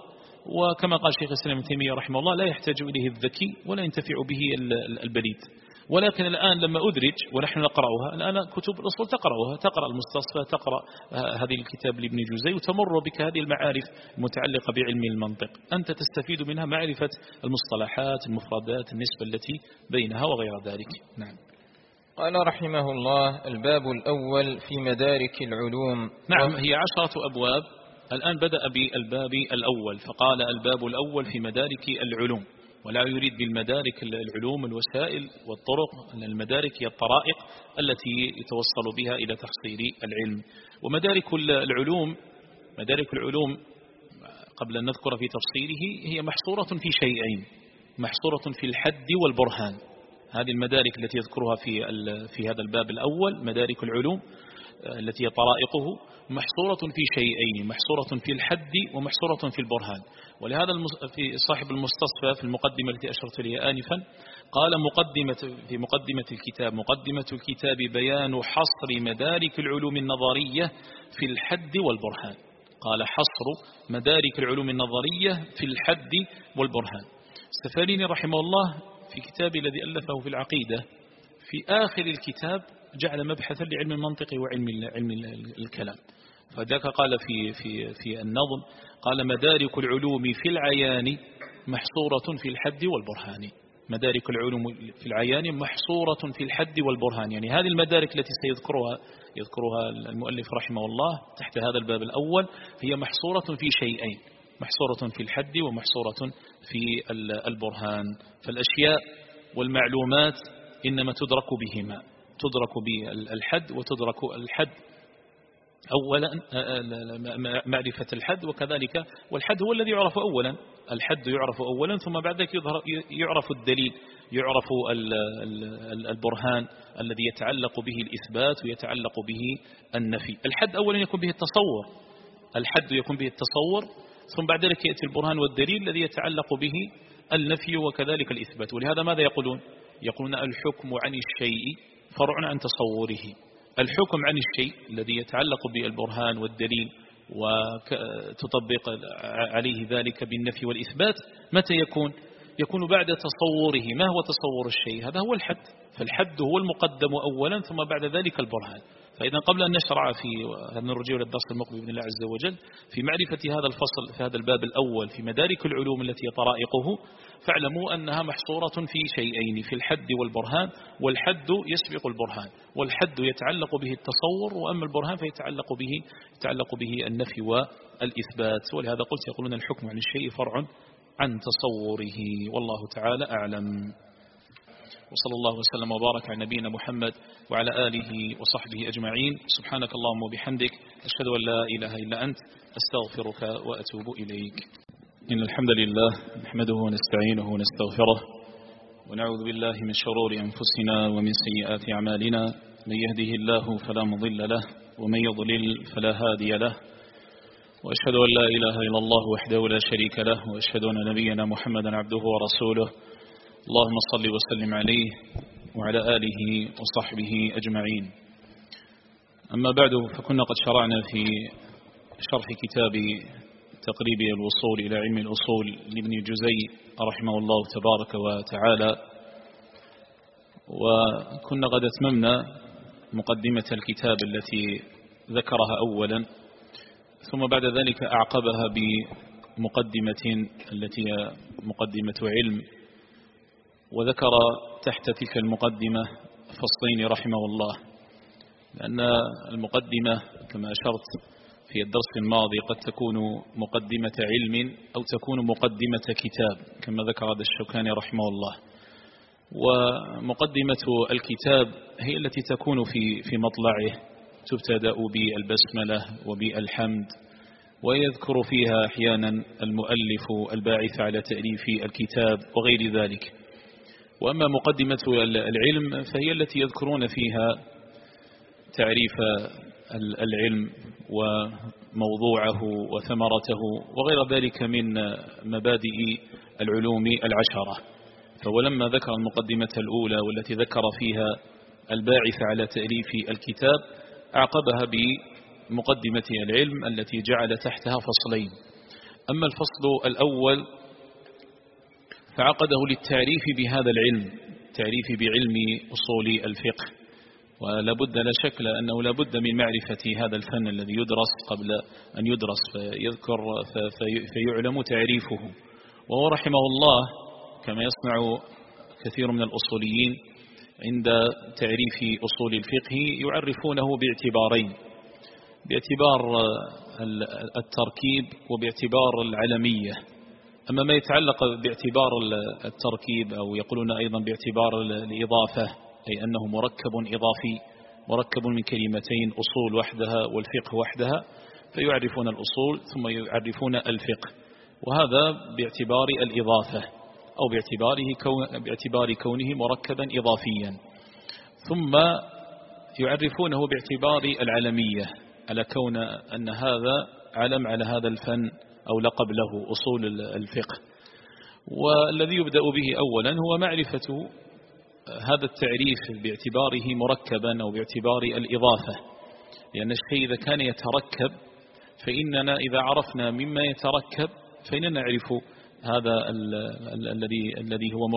وكما قال شيخ الإسلام ابن تيمية رحمه الله لا يحتاج إليه الذكي ولا ينتفع به البليد. ولكن الآن لما أدرج ونحن نقرأها الآن كتب الأصول تقرأها، تقرأ المستصفى، تقرأ هذه الكتاب لابن جوزي وتمر بك هذه المعارف المتعلقة بعلم المنطق، أنت تستفيد منها معرفة المصطلحات، المفردات، النسبة التي بينها وغير ذلك. نعم. قال رحمه الله: الباب الأول في مدارك العلوم. نعم، هي 10 أبواب. الآن بدأ بالباب الأول فقال الباب الأول في مدارك العلوم، ولا يريد بالمدارك العلوم الوسائل والطرق، أن المدارك هي الطرائق التي يتوصل بها إلى تحصيل العلم. ومدارك العلوم، مدارك العلوم قبل أن نذكر في تفصيله هي محصورة في شيئين: محصورة في الحد والبرهان. هذه المدارك التي يذكرها في هذا الباب الأول مدارك العلوم التي هي طرائقه محصورة في شيئين: محصورة في الحد ومحصورة في البرهان. ولهذا في صاحب المستصفى في المقدمة التي أشرت إليها آنفا قال في مقدمة الكتاب: مقدمة الكتاب بيان حصر مدارك العلوم النظرية في الحد والبرهان. قال: حصر مدارك العلوم النظرية في الحد والبرهان. السفاريني رحمه الله في كتابه الذي ألفه في العقيدة في آخر الكتاب جعل مبحثا لعلم المنطق وعلم الكلام، فذاك قال في النظم قال: مدارك العلوم في العيان محصورة في الحد والبرهان. مدارك العلوم في العيان محصورة في الحد والبرهان، يعني هذه المدارك التي يذكرها المؤلف رحمه الله تحت هذا الباب الأول هي محصورة في شيئين: محصورة في الحد ومحصورة في البرهان. فالأشياء والمعلومات إنما تدرك بهما، تدرك بالحد وتدرك الحد أولا، معرفة الحد وكذلك، والحد هو الذي يعرف أولا، الحد يعرف أولا ثم بعد ذلك يعرف الدليل، يعرف البرهان الذي يتعلق به الإثبات ويتعلق به النفي. الحد أولا يكون به التصور، الحد يكون به التصور، ثم بعد ذلك يأتي البرهان والدليل الذي يتعلق به النفي وكذلك الإثبات. ولهذا ماذا يقولون؟ يقولون: الحكم عن الشيء فرع عن تصوره. الحكم عن الشيء الذي يتعلق بالبرهان والدليل وتطبق عليه ذلك بالنفي والإثبات متى يكون بعد تصوره. ما هو تصور الشيء؟ هذا هو الحد، فالحد هو المقدم أولا ثم بعد ذلك البرهان. فإذا قبل أن نشرع نرجع للدرس المقبل بإذن الله عز وجل في معرفة هذا الفصل في هذا الباب الأول في مدارك العلوم التي طرائقه، فاعلموا أنها محصورة في شيئين: في الحد والبرهان. والحد يسبق البرهان، والحد يتعلق به التصور، وأما البرهان فيتعلق به النفي والإثبات. ولهذا قلت يقولون الحكم عن الشيء فرع عن تصوره، والله تعالى أعلم. وصلى الله وسلم وبارك على نبينا محمد وعلى آله وصحبه أجمعين. سبحانك اللهم وبحمدك، أشهد أن لا إله إلا أنت، أستغفرك وأتوب إليك. إن الحمد لله نحمده ونستعينه ونستغفره ونعوذ بالله من شرور أنفسنا ومن سيئات أعمالنا، من يهده الله فلا مضل له ومن يضلل فلا هادي له، وأشهد أن لا إله إلا الله وحده لا شريك له، وأشهد أن نبينا محمدا عبده ورسوله. اللهم صل وسلم عليه وعلى آله وصحبه أجمعين. أما بعد، فكنا قد شرعنا في شرح كتاب تقريب الوصول إلى علم الأصول لابن جوزي رحمه الله تبارك وتعالى، وكنا قد أتممنا مقدمة الكتاب التي ذكرها أولا، ثم بعد ذلك أعقبها بمقدمة التي هي مقدمة علم، وذكر تحت تلك المقدمة فصلين رحمه الله، لأن المقدمة كما أشرت في الدرس الماضي قد تكون مقدمة علم أو تكون مقدمة كتاب كما ذكر هذا الشوكاني رحمه الله. ومقدمة الكتاب هي التي تكون في مطلعه، تبتدأ بالبسملة وبالحمد، ويذكر فيها أحيانا المؤلف الباعث على تأليف الكتاب وغير ذلك. وأما مقدمة العلم فهي التي يذكرون فيها تعريف العلم وموضوعه وثمرته وغير ذلك من مبادئ العلوم العشرة. فولما ذكر المقدمة الأولى والتي ذكر فيها الباعث على تأليف الكتاب، أعقبها بمقدمة العلم التي جعل تحتها فصلين: أما الفصل الأول فعقده للتعريف بهذا العلم، تعريف بعلم أصول الفقه، ولا بد لا شك أنه لا بد من معرفة هذا الفن الذي يدرس قبل أن يدرس فيعلم تعريفه. وهو رحمه الله كما يصنع كثير من الأصوليين عند تعريف أصول الفقه يعرفونه باعتبارين، باعتبار التركيب وباعتبار العلمية. أما ما يتعلق باعتبار التركيب أو يقولون أيضا باعتبار الإضافة، أي أنه مركب إضافي، مركب من كلمتين، أصول وحدها والفقه وحدها، فيعرفون الأصول ثم يعرفون الفقه، وهذا باعتبار الإضافة أو باعتبار كونه مركبا إضافيا. ثم يعرفونه باعتبار العلمية، على كون أن هذا علم على هذا الفن أو لقب له أصول الفقه. والذي يبدأ به أولا هو معرفة هذا التعريف باعتباره مركبا أو باعتبار الإضافة، لأن الشيء إذا كان يتركب فإننا إذا عرفنا مما يتركب فإننا نعرف هذا الذي هو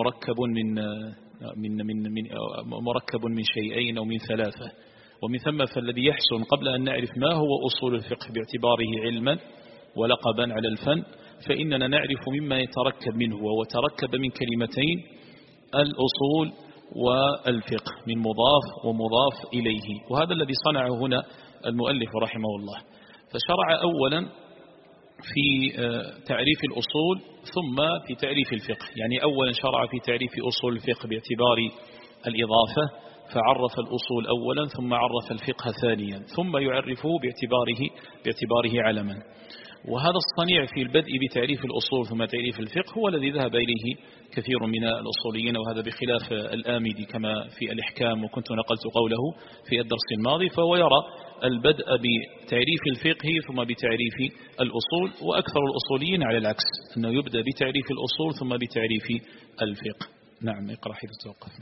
مركب من شيئين أو من ثلاثة. ومن ثم فالذي يحسن قبل أن نعرف ما هو أصول الفقه باعتباره علما ولقبا على الفن، فإننا نعرف مما يتركب منه، وهو تركب من كلمتين الأصول والفقه، من مضاف ومضاف إليه. وهذا الذي صنعه هنا المؤلف رحمه الله، فشرع أولا في تعريف الأصول ثم في تعريف الفقه. يعني أولا شرع في تعريف أصول الفقه باعتبار الإضافة، فعرف الأصول أولا ثم عرف الفقه ثانيا، ثم يعرفه باعتباره علما. وهذا الصنيع في البدء بتعريف الأصول ثم تعريف الفقه هو الذي ذهب إليه كثير من الأصوليين، وهذا بخلاف الآمدي كما في الإحكام، وكنت نقلت قوله في الدرس الماضي، فهو يرى البدء بتعريف الفقه ثم بتعريف الأصول، وأكثر الأصوليين على العكس، أنه يبدأ بتعريف الأصول ثم بتعريف الفقه. نعم، اقرأ حيث توقفنا.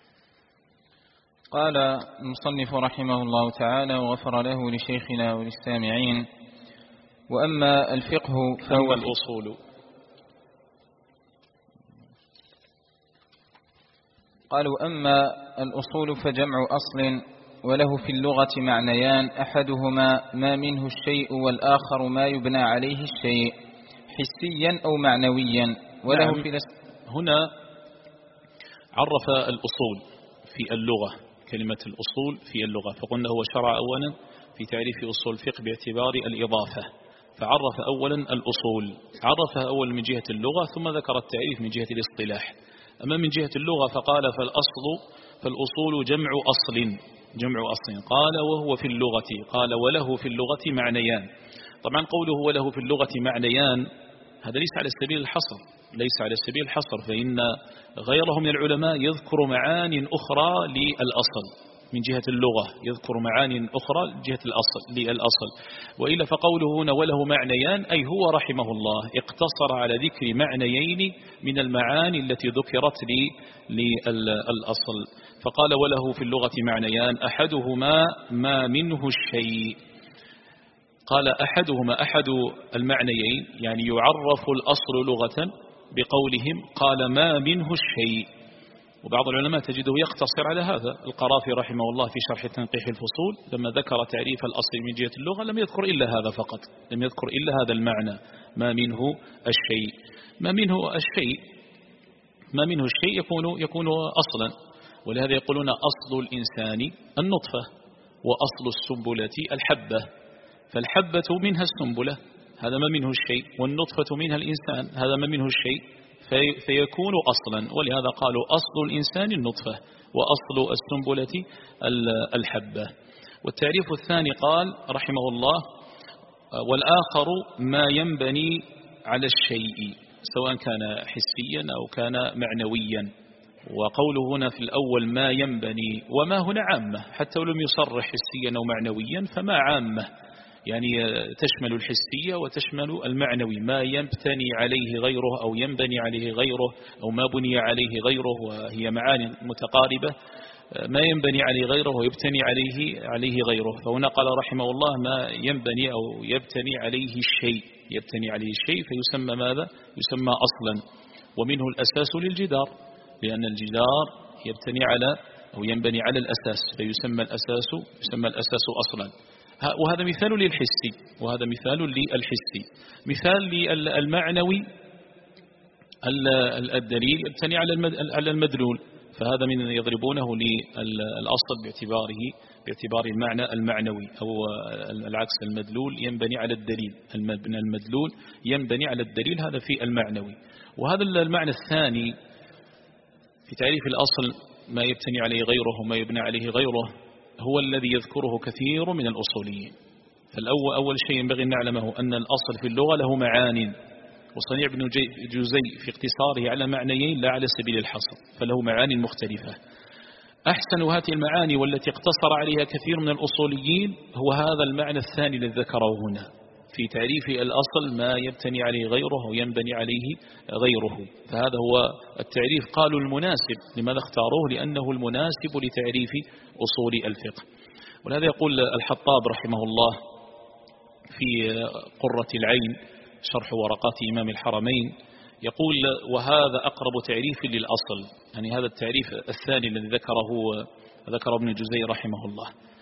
قال المصنف رحمه الله تعالى وغفر له لشيخنا وللسامعين: وأما الفقه فهو الأصول. قالوا: أما الأصول فجمع أصل، وله في اللغة معنيان، أحدهما ما منه الشيء والآخر ما يبنى عليه الشيء، حسيا أو معنويا. وله نعم. في هنا عرف الأصول في اللغة، كلمة الأصول في اللغة، فقلنا هو شرع أولا في تعريف أصول الفقه باعتبار الإضافة، فعرف أولا الأصول، عرفها أولا من جهة اللغة ثم ذكر التعريف من جهة الاصطلاح. أما من جهة اللغة فقال فالأصول جمع أصل، قال وهو في اللغة، قال وله في اللغة معنيان. طبعا قوله وله في اللغة معنيان هذا ليس على سبيل الحصر، فإن غيره من العلماء يذكر معاني أخرى للأصل من جهة اللغة، يذكر معاني أخرى للأصل. وإلا فقوله هنا وله معنيان، أي هو رحمه الله اقتصر على ذكر معنيين من المعاني التي ذكرت للأصل، فقال وله في اللغة معنيان، أحدهما ما منه الشيء. قال أحدهما، أحد المعنيين يعني يعرف الأصل لغة بقولهم قال ما منه الشيء. وبعض العلماء تجده يقتصر على هذا. القرافي رحمه الله في شرح تنقيح الفصول لما ذكر تعريف الأصل من جهة اللغة لم يذكر إلا هذا فقط، لم يذكر إلا هذا المعنى، ما منه الشيء. ما منه الشيء يكون أصلا، ولهذا يقولون أصل الإنسان النطفة، وأصل السنبلة الحبة، فالحبة منها السنبلة، هذا ما منه الشيء، والنطفة منها الإنسان، هذا ما منه الشيء، فيكون أصلا. ولهذا قالوا أصل الإنسان النطفة، وأصل السنبلة الحبة. والتعريف الثاني قال رحمه الله والآخر ما ينبني على الشيء سواء كان حسيا أو كان معنويا. وقوله هنا في الأول ما ينبني، وما هنا عامة، حتى ولم يصرح حسيا أو معنويا فما عامة، يعني تشمل الحسية وتشمل المعنوي، ما يبتني عليه غيره أو ينبني عليه غيره أو ما بني عليه غيره، وهي معاني متقاربة. ما ينبني عليه غيره ويبتني عليه غيره. فهنا قال رحمه الله ما ينبني أو يبتني عليه الشيء، يبتني عليه الشيء فيسمى ماذا؟ يسمى أصلا. ومنه الأساس للجدار، لأن الجدار يبتني على أو ينبني على الأساس فيسمى الأساس أصلا. وهذا مثال للحسي، وهذا مثال للحسي. مثال للمعنوي الدليل يبتني على المدلول، فهذا من يضربونه للأصل باعتبار المعنى المعنوي، أو العكس المدلول ينبني على الدليل، المدلول ينبني على الدليل، هذا في المعنوي. وهذا المعنى الثاني في تعريف الأصل ما يبتني عليه غيره وما يبنى عليه غيره هو الذي يذكره كثير من الأصوليين. فالأول شيء ينبغي أن نعلمه أن الأصل في اللغة له معان، وصنيع ابن جوزي في اقتصاره على معنيين لا على سبيل الحصر، فله معان مختلفة. أحسن هذه المعاني والتي اقتصر عليها كثير من الأصوليين هو هذا المعنى الثاني الذي ذكره هنا في تعريف الأصل ما يبتني عليه غيره وينبني عليه غيره. فهذا هو التعريف قالوا المناسب. لماذا اختاروه؟ لأنه المناسب لتعريف أصول الفقه. ولهذا يقول الحطاب رحمه الله في قرة العين شرح ورقات إمام الحرمين، يقول وهذا أقرب تعريف للأصل، يعني هذا التعريف الثاني الذي ذكره ابن جوزي رحمه الله،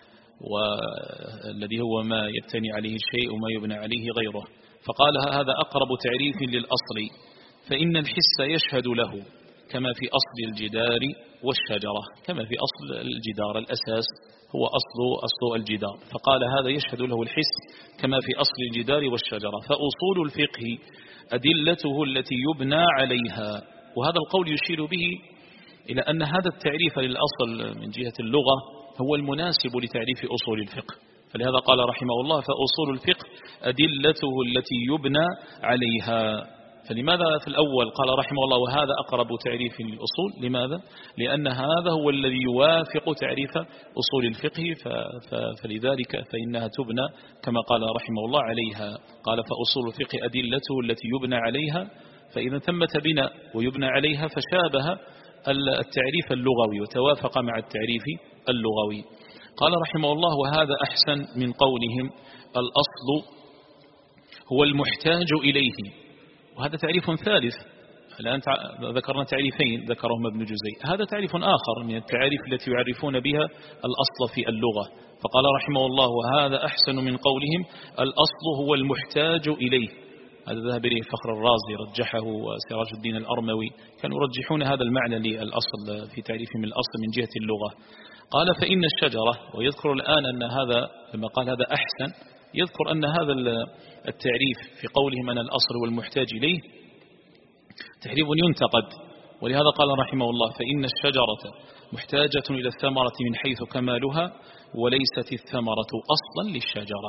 والذي هو ما يبتني عليه الشيء وما يبنى عليه غيره. فقال هذا أقرب تعريف للأصل، فإن الحس يشهد له كما في أصل الجدار والشجرة، كما في أصل الجدار الأساس هو أصل الجدار، فقال هذا يشهد له الحس كما في أصل الجدار والشجرة. فأصول الفقه أدلته التي يبنى عليها. وهذا القول يشير به إلى أن هذا التعريف للأصل من جهة اللغة هو المناسب لتعريف أصول الفقه. فلهذا قال رحمه الله فأصول الفقه أدلته التي يبنى عليها. فلماذا في الأول قال رحمه الله وهذا أقرب تعريف للأصول؟ لماذا؟ لأن هذا هو الذي يوافق تعريف أصول الفقه، فلذلك فإنها تبنى كما قال رحمه الله عليها. قال فأصول الفقه أدلته التي يبنى عليها، فإذا ثمة بناء ويبنى عليها فشابه التعريف اللغوي وتوافق مع التعريف اللغوي. قال رحمه الله وهذا أحسن من قولهم الأصل هو المحتاج إليه. وهذا تعريف ثالث. الآن ذكرنا تعريفين ذكرهما ابن جوزي، هذا تعريف آخر من التعاريف التي يعرفون بها الأصل في اللغة. فقال رحمه الله وهذا أحسن من قولهم الأصل هو المحتاج إليه. هذا ذهب إليه فخر الرازي رجحه، وسراج الدين الأرموي كانوا يرجحون هذا المعنى للأصل في تعريفهم الأصل من جهة اللغة. قال فإن الشجرة، ويذكر الآن أن هذا لما قال هذا أحسن يذكر أن هذا التعريف في قولهم أن الأصل هو المحتاج إليه تعريف ينتقد. ولهذا قال رحمه الله فإن الشجرة محتاجة إلى الثمرة من حيث كمالها، وليست الثمرة أصلا للشجرة.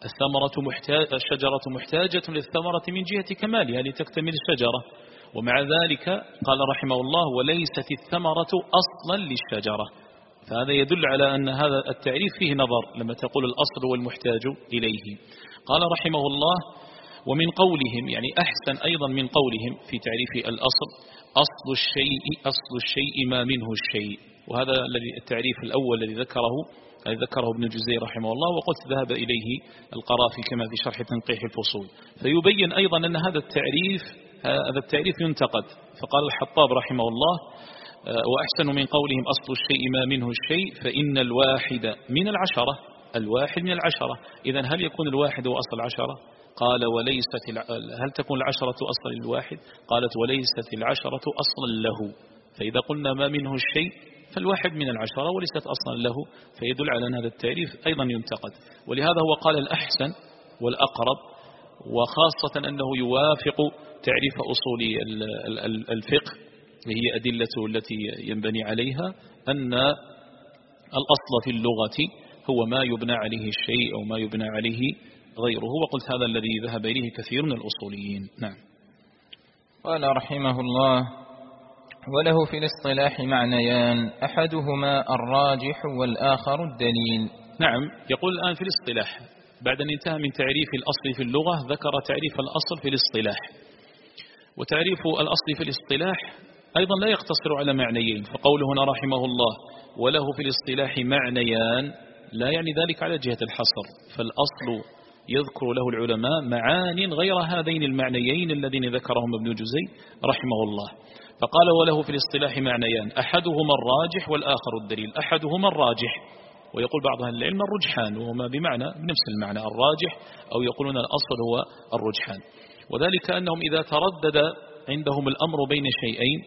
الشجرة محتاجة للثمرة من جهة كمالها لتكتمل الشجرة، ومع ذلك قال رحمه الله وليست الثمرة أصلا للشجرة. فهذا يدل على أن هذا التعريف فيه نظر لما تقول الأصل والمحتاج إليه. قال رحمه الله ومن قولهم يعني أحسن أيضا من قولهم في تعريف الأصل أصل الشيء ما منه الشيء. وهذا الذي التعريف الأول الذي ذكره ابن جوزي رحمه الله، وقد ذهب إليه القرافي كما في شرح تنقيح الفصول. فيبين أيضا أن هذا التعريف ينتقد. فقال الحطاب رحمه الله وأحسن من قولهم أصل الشيء ما منه الشيء فإن الواحد من العشرة. الواحد من العشرة، إذن هل يكون الواحد هو أصل العشرة؟ قال هل تكون العشرة أصلا للواحد؟ قالت وليست العشرة أصلا له. فإذا قلنا ما منه الشيء فالواحد من العشرة وليست أصلا له، فيدل على أن هذا التعريف أيضا ينتقد. ولهذا هو قال الأحسن والأقرب، وخاصة أنه يوافق تعريف أصول الفقه هي أدلته التي ينبني عليها أن الأصل في اللغة هو ما يبنى عليه الشيء أو ما يبنى عليه غيره. وقلت هذا الذي ذهب إليه كثير من الأصوليين. نعم. قال رحمه الله وله في الاصطلاح معنيان أحدهما الراجح والآخر الدليل. نعم. يقول الآن في الاصطلاح بعد أن انتهى من تعريف الأصل في اللغة ذكر تعريف الأصل في الاصطلاح. وتعريف الأصل في الاصطلاح أيضا لا يقتصر على معنيين، فقوله هنا رحمه الله وله في الاصطلاح معنيان لا يعني ذلك على جهة الحصر، فالأصل يذكر له العلماء معان غير هذين المعنيين الذين ذكرهم ابن جزي رحمه الله. فقال وله في الاصطلاح معنيان أحدهما الراجح والآخر الدليل. أحدهما الراجح، ويقول بعض أهل العلم الرجحان، وهما بنفس المعنى الراجح، أو يقولون الأصل هو الرجحان، وذلك أنهم إذا تردد عندهم الأمر بين شيئين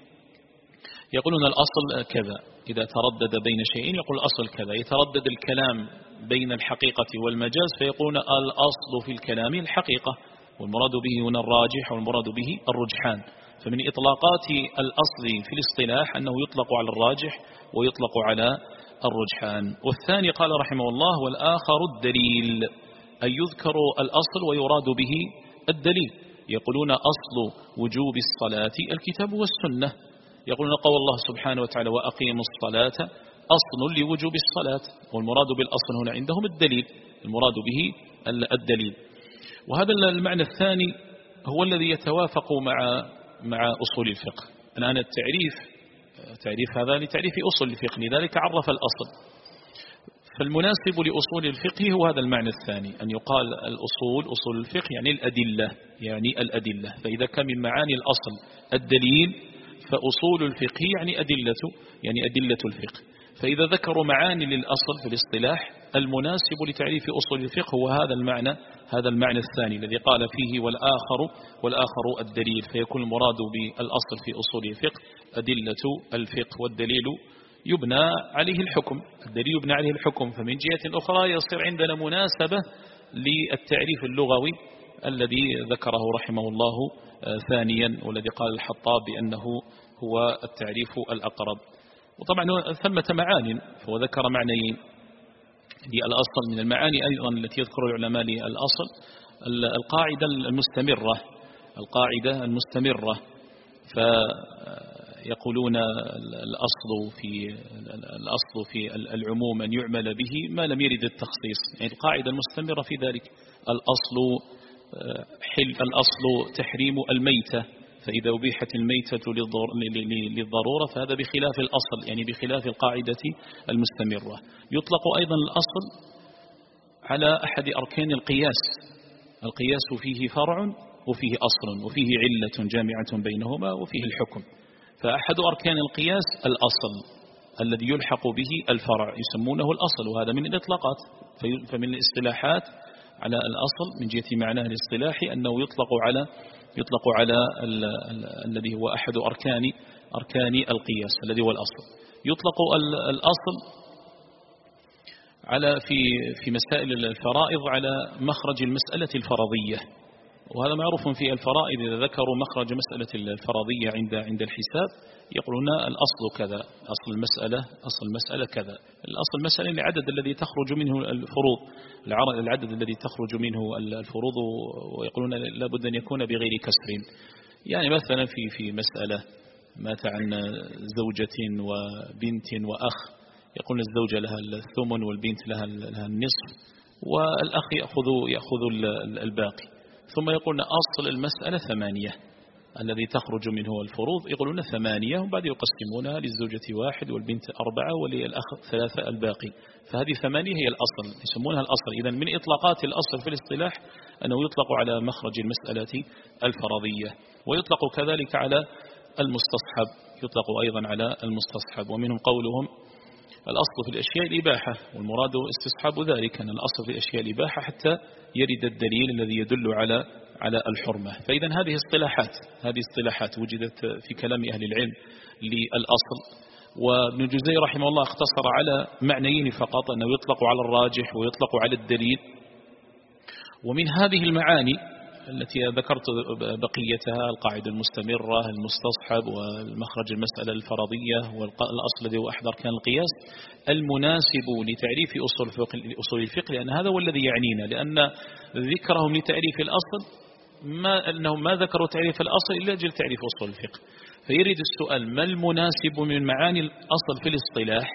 يقولون الأصل كذا. إذا تردد بين شيئين يقول الأصل كذا. يتردد الكلام بين الحقيقة والمجاز فيقولون الأصل في الكلام الحقيقة، والمراد به هنا الراجح، والمراد به الرجحان. فمن إطلاقات الأصل في الاصطلاح أنه يطلق على الراجح ويطلق على الرجحان. والثاني قال رحمه الله والآخر الدليل، أي يذكر الأصل ويراد به الدليل. يقولون أصل وجوب الصلاة الكتاب والسنة، يقولون قول الله سبحانه وتعالى وأقيموا الصلاة أصل لوجوب الصلاة، والمراد بالأصل هنا عندهم الدليل، المراد به الدليل. وهذا المعنى الثاني هو الذي يتوافق مع أصول الفقه. الآن تعريف هذا لتعريف أصول الفقه، لذلك عرف الأصل. فالمناسب لأصول الفقه هو هذا المعنى الثاني، أن يقال أصول الفقه يعني الأدلة. فإذا كان من معاني الأصل الدليل فأصول الفقه يعني أدلة الفقه. فإذا ذكروا معاني للأصل في الاصطلاح المناسب لتعريف أصول الفقه هو هذا المعنى الثاني الذي قال فيه والآخر الدليل، فيكون المراد بالأصل في أصول الفقه أدلة الفقه، والدليل يبنى عليه الحكم. الدليل يبنى عليه الحكم، فمن جهة أخرى يصير عندنا مناسبة للتعريف اللغوي الذي ذكره رحمه الله ثانيا، والذي قال الحطاب بأنه هو التعريف الأقرب. وطبعا ثمة معان، فهو ذكر معنيين للأصل. من المعاني أيضا التي يذكر العلماء للأصل القاعدة المستمرة، فيقولون الأصل في العموم أن يعمل به ما لم يرد التخصيص، يعني القاعدة المستمرة في ذلك. الأصل تحريم الميتة، فإذا أبيحت الميتة للضرورة فهذا بخلاف الأصل، يعني بخلاف القاعدة المستمرة. يطلق أيضا الأصل على أحد أركان القياس فيه فرع وفيه أصل وفيه علة جامعة بينهما وفيه الحكم. فأحد أركان القياس الأصل الذي يلحق به الفرع يسمونه الأصل، وهذا من الإطلاقات. فمن الاصطلاحات على الأصل من جهة معناه الاصطلاحي أنه يطلق على الذي هو أحد أركان القياس الذي هو الأصل. يطلق الأصل على في مسائل الفرائض على مخرج المسألة الفرضية، وهذا معروف في الفرائض. إذا ذكروا مخرج مسألة الفرضية عند الحساب يقولون الأصل كذا، أصل المسألة كذا. الأصل المسألة العدد الذي تخرج منه الفروض، العدد الذي تخرج منه الفروض، ويقولون لابد أن يكون بغير كسر. يعني مثلا في مسألة مات عن زوجة وبنت وأخ، يقول الزوجة لها الثمن والبنت لها النصف، والأخ يأخذ الباقي. ثم يقولون أصل المسألة 8 الذي تخرج منه الفروض، يقولون 8، وبعد يقسمونها للزوجة 1 والبنت 4 وللأخ 3 الباقي. فهذه 8 هي الأصل، يسمونها الأصل. إذن من إطلاقات الأصل في الاصطلاح أنه يطلق على مخرج المسألة الفرضية، ويطلق كذلك على المستصحب، يطلق أيضا على المستصحب. ومنهم قولهم الأصل في الأشياء الإباحة، والمراد استصحاب ذلك، أن الأصل في الأشياء الإباحة حتى يرد الدليل الذي يدل على الحرمة. فإذا هذه اصطلاحات وجدت في كلام أهل العلم للأصل. وابن جزي رحمه الله اختصر على معنيين فقط، أنه يطلق على الراجح ويطلق على الدليل. ومن هذه المعاني التي ذكرت بقيتها القاعدة المستمرة، المستصحب، والمخرج المسألة الفرضية، والأصل الذي هو أحد أركان القياس، المناسب لتعريف أصول الفقه، لأن هذا هو الذي يعنينا. لأن ذكرهم لتعريف الأصل أنهم ما ذكروا تعريف الأصل إلا أجل تعريف أصول الفقه. فيريد السؤال ما المناسب من معاني الأصل في الاصطلاح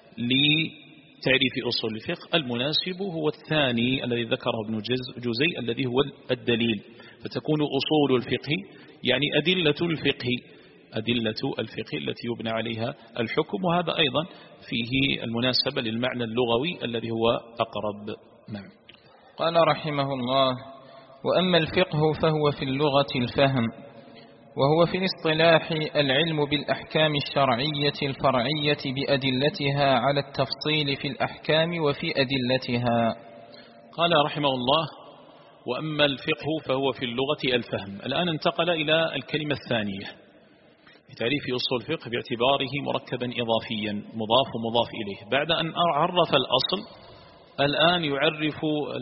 لتعريف أصول الفقه؟ المناسب هو الثاني الذي ذكره ابن جزي الذي هو الدليل. فتكون أصول الفقه يعني أدلة الفقه أدلة الفقه التي يبنى عليها الحكم، وهذا أيضا فيه المناسبة للمعنى اللغوي الذي هو أقرب. نعم. قال رحمه الله: وأما الفقه فهو في اللغة الفهم، وهو في الاصطلاح العلم بالأحكام الشرعية الفرعية بأدلتها على التفصيل في الأحكام وفي أدلتها. قال رحمه الله: وأما الفقه فهو في اللغة الفهم. الآن انتقل إلى الكلمة الثانية في تعريف أصول الفقه باعتباره مركبا إضافيا مضاف ومضاف إليه. بعد أن عرف الأصل الآن يعرف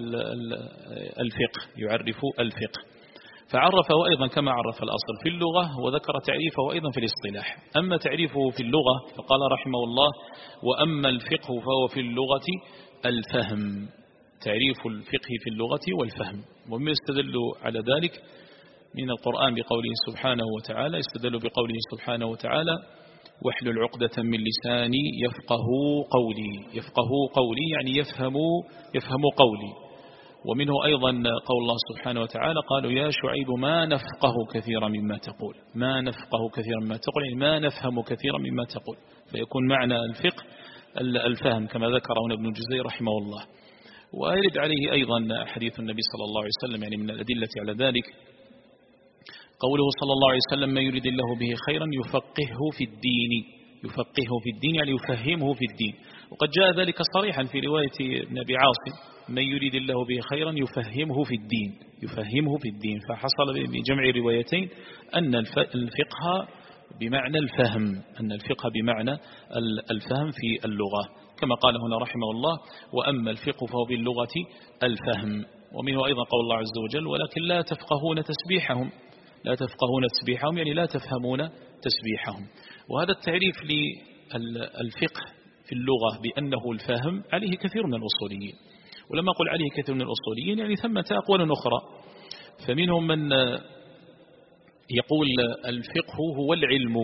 الفقه، فعرفه أيضا كما عرف الأصل في اللغة، وذكر تعريفه أيضا في الاصطلاح. أما تعريفه في اللغة فقال رحمه الله: وأما الفقه فهو في اللغة الفهم. تعريف الفقه في اللغة والفهم. ومما يستدل على ذلك من القرآن بقوله سبحانه وتعالى، يستدل بقوله سبحانه وتعالى: واحلل عقدة من لساني يفقه قولي. يفقه قولي يعني يفهم قولي. ومنه أيضا قول الله سبحانه وتعالى: قالوا يا شعيب ما نفقه كثيرا مما تقول. ما نفقه كثيرا مما تقول يعني ما نفهم كثيرا مما تقول. فيكون معنى الفقه الفهم كما ذكره ابن الجزي رحمه الله. ويرد عليه أيضا حديث النبي صلى الله عليه وسلم، يعني من الأدلة على ذلك قوله صلى الله عليه وسلم: ما يريد الله به خيرا يفقهه في الدين. يفقهه في الدين يعني يفهمه في الدين. وقد جاء ذلك صريحا في رواية ابن أبي عاصم: من يريد الله به خيرا يفهمه في الدين. يفهمه في الدين. فحصل بجمع روايتين أن الفقه بمعنى الفهم، أن الفقه بمعنى الفهم في اللغة، كما قال هنا رحمه الله: وأما الفقه فهو باللغة الفهم. ومنه أيضا قول الله عز وجل: ولكن لا تفقهون تسبيحهم. لا تفقهون تسبيحهم يعني لا تفهمون تسبيحهم. وهذا التعريف للفقه في اللغة بأنه الفهم عليه كثير من الأصوليين. ولما أقول عليه كثير من الأصوليين يعني ثمة أقوال أخرى. فمنهم من يقول الفقه هو العلم،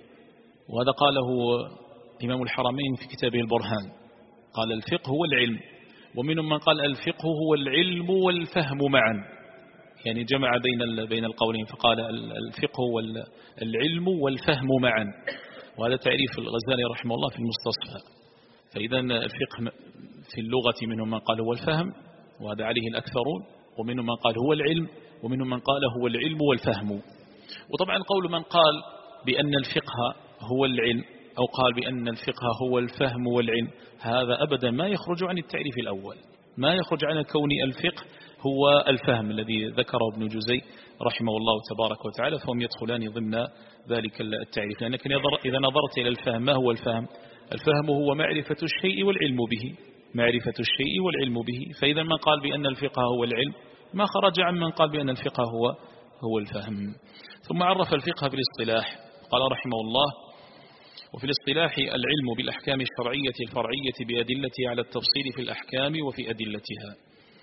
وهذا قاله إمام الحرمين في كتابه البرهان، قال الفقه هو العلم. ومنهم من قال الفقه هو العلم والفهم معا، يعني جمع بين القولين فقال الفقه هو العلم والفهم معا. وهذا تعريف الغزالي رحمه الله في المستصفى. فإذا الفقه في اللغة منهم من قال هو الفهم، وهذا عليه الأكثرون، ومنهم من قال هو العلم، ومنهم من قال هو العلم والفهم. وطبعا قول من قال بأن الفقه هو العلم أو قال بأن الفقه هو الفهم والعلم، هذا أبدا ما يخرج عن التعريف الأول، ما يخرج عن كون الفقه هو الفهم الذي ذكره ابن جزي رحمه الله تبارك وتعالى، فهم يدخلان ضمن ذلك التعريف. لأنك إذا نظرت إلى الفهم، ما هو الفهم؟ الفهم هو معرفة الشيء والعلم به، معرفة الشيء والعلم به. فإذا من قال بأن الفقه هو العلم ما خرج عن من قال بأن الفقه هو الفهم. ثم عرف الفقه بالاصطلاح، قال رحمه الله: وفي الاصطلاح العلم بالأحكام الشرعية الفرعية بأدلتها على التفصيل في الأحكام وفي أدلتها.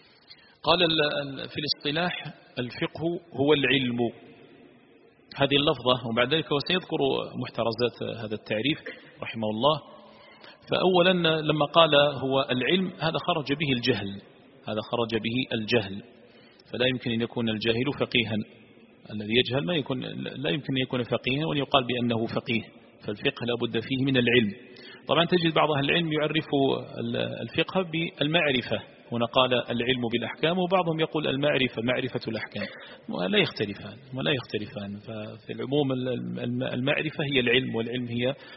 قال في الاصطلاح الفقه هو العلم، هذه اللفظة، وبعد ذلك وسيذكر محترزات هذا التعريف رحمه الله. فأولا لما قال هو العلم هذا خرج به الجهل، هذا خرج به الجهل، فلا يمكن أن يكون الجاهل فقيها. الذي يجهل لا يمكن أن يكون فقيها وأن يقال بأنه فقيه. فالفقه لا بد فيه من العلم. طبعا تجد بعض أهل العلم يعرف الفقه بالمعرفة، هنا قال العلم بالأحكام، وبعضهم يقول المعرفة معرفة الأحكام، ولا يختلفان. ففي العموم المعرفة هي العلم، والعلم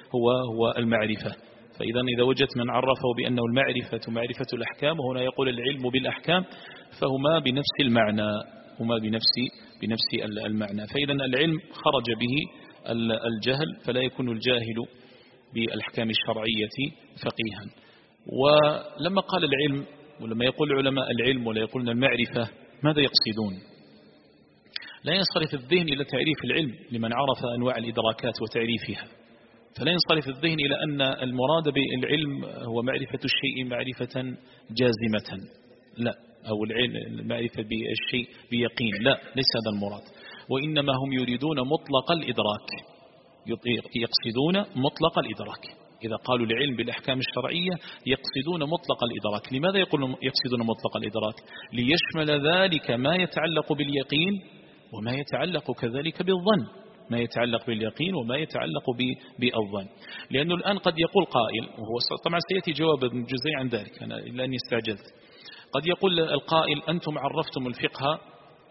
هو المعرفة. فإذا وجدت من عرفه بأنه المعرفة معرفة الأحكام، وهنا يقول العلم بالأحكام، فهما بنفس المعنى، هما بنفس المعنى. فإذا العلم خرج به الجهل، فلا يكون الجاهل بالأحكام الشرعية فقيها. ولما قال العلم، ولما يقول العلماء العلم ولا يقولون المعرفة، ماذا يقصدون؟ لا ينصرف الذهن إلى تعريف العلم لمن عرف أنواع الإدراكات وتعريفها، فلا ينصرف الذهن إلى أن المراد بالعلم هو معرفة الشيء معرفة جازمة، لا، أو المعرفة بالشيء بيقين، لا، ليس هذا المراد. وإنما هم يريدون مطلق الإدراك، يقصدون مطلق الإدراك. إذا قالوا العلم بالأحكام الشرعية يقصدون مطلق الإدراك. لماذا يقصدون مطلق الإدراك؟ ليشمل ذلك ما يتعلق باليقين وما يتعلق كذلك بالظن. ما يتعلق باليقين وما يتعلق بالظن. لأنه الآن قد يقول قائل، وهو طبعا سيأتي جواب ابن جزي عن ذلك، أنا إلا أني استعجلت، قد يقول القائل أنتم عرفتم الفقه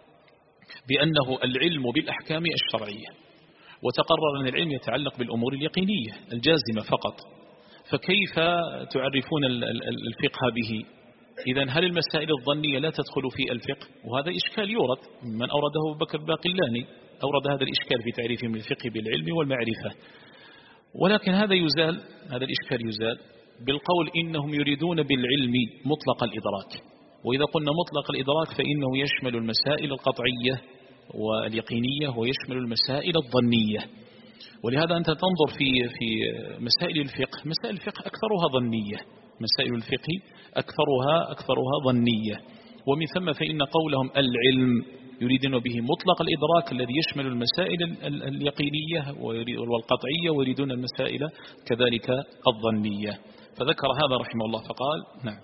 بأنه العلم بالأحكام الشرعية، وتقرر أن العلم يتعلق بالأمور اليقينية الجازمة فقط، فكيف تعرفون الفقه به؟ إذن هل المسائل الظنية لا تدخل في الفقه؟ وهذا إشكال يورد من أورده أبو بكر الباقلاني، أورد هذا الإشكال في تعريفهم للفقه بالعلم والمعرفة. ولكن هذا الإشكال يزال بالقول إنهم يريدون بالعلم مطلق الإدراك، وإذا قلنا مطلق الإدراك فإنه يشمل المسائل القطعية واليقينية ويشمل المسائل الظنية. ولهذا أنت تنظر في مسائل الفقه، مسائل الفقه أكثرها ظنية، مسائل الفقه أكثرها ظنية. ومن ثم فإن قولهم العلم يريدون به مطلق الإدراك الذي يشمل المسائل اليقينية والقطعية، ويريدون المسائل كذلك الظنية. فذكر هذا رحمه الله فقال نعم.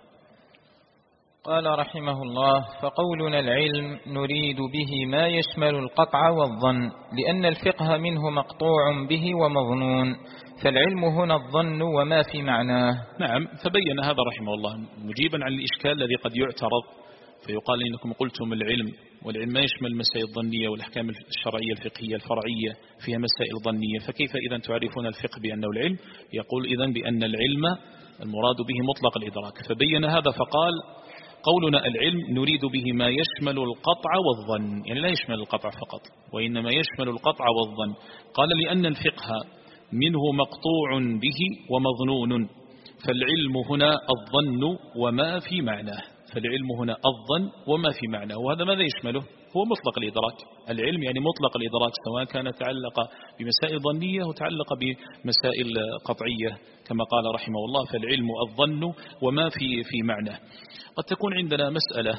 قال رحمه الله: فقولنا العلم نريد به ما يشمل القطع والظن، لأن الفقه منه مقطوع به ومظنون، فالعلم هنا الظن وما في معناه. نعم، فبين هذا رحمه الله مجيبا عن الإشكال الذي قد يعترض، فيقال إنكم قلتم العلم، والعلم ما يشمل المسائل الظنية والأحكام الشرعية الفقهية الفرعية فيها مسائل ظنية، فكيف إذن تعرفون الفقه بأنه العلم؟ يقول إذن بأن العلم المراد به مطلق الإدراك، فبين هذا فقال: قولنا العلم نريد به ما يشمل القطع والظن، يعني لا يشمل القطع فقط وإنما يشمل القطع والظن. قال: لأن الفقه منه مقطوع به ومظنون، فالعلم هنا الظن وما في معناه، فالعلم هنا الظن وما في معناه. وهذا ماذا يشمله؟ هو مطلق الإدراك. العلم يعني مطلق الإدراك، سواء كان تعلق بمسائل ظنية وتعلق بمسائل قطعية، كما قال رحمه الله: فالعلم الظن وما في معناه. قد تكون عندنا مسألة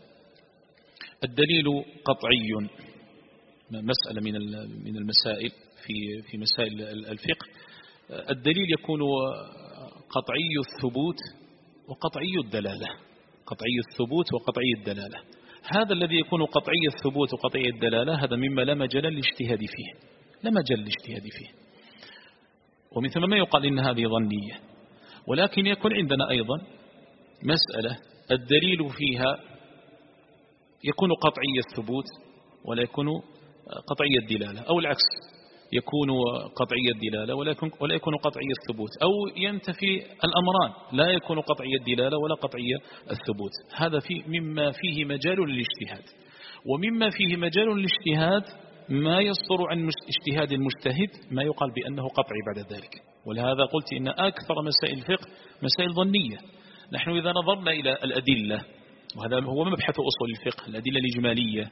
الدليل قطعي، مسألة من المسائل في مسائل الفقه، الدليل يكون قطعي الثبوت وقطعي الدلالة، قطعي الثبوت وقطعي الدلالة. هذا الذي يكون قطعي الثبوت وقطعي الدلالة هذا مما لا مجال للاجتهاد فيه، لا مجال للاجتهاد فيه، ومن ثم ما يقال إن هذه ظنية. ولكن يكون عندنا أيضا مسألة الدليل فيها يكون قطعي الثبوت ولا يكون قطعي الدلالة، أو العكس، يكون قطعي الدلالة ولا يكون قطعي الثبوت، أو ينتفي الأمران، لا يكون قطعي الدلالة ولا قطعي الثبوت. هذا مما فيه مجال للاجتهاد. ومما فيه مجال للاجتهاد ما يصدر عن اجتهاد المجتهد ما يقال بأنه قطعي بعد ذلك. ولهذا قلت إن أكثر مسائل الفقه مسائل ظنية. نحن إذا نظرنا إلى الأدلة، وهذا هو مبحث أصول الفقه، الأدلة الإجمالية،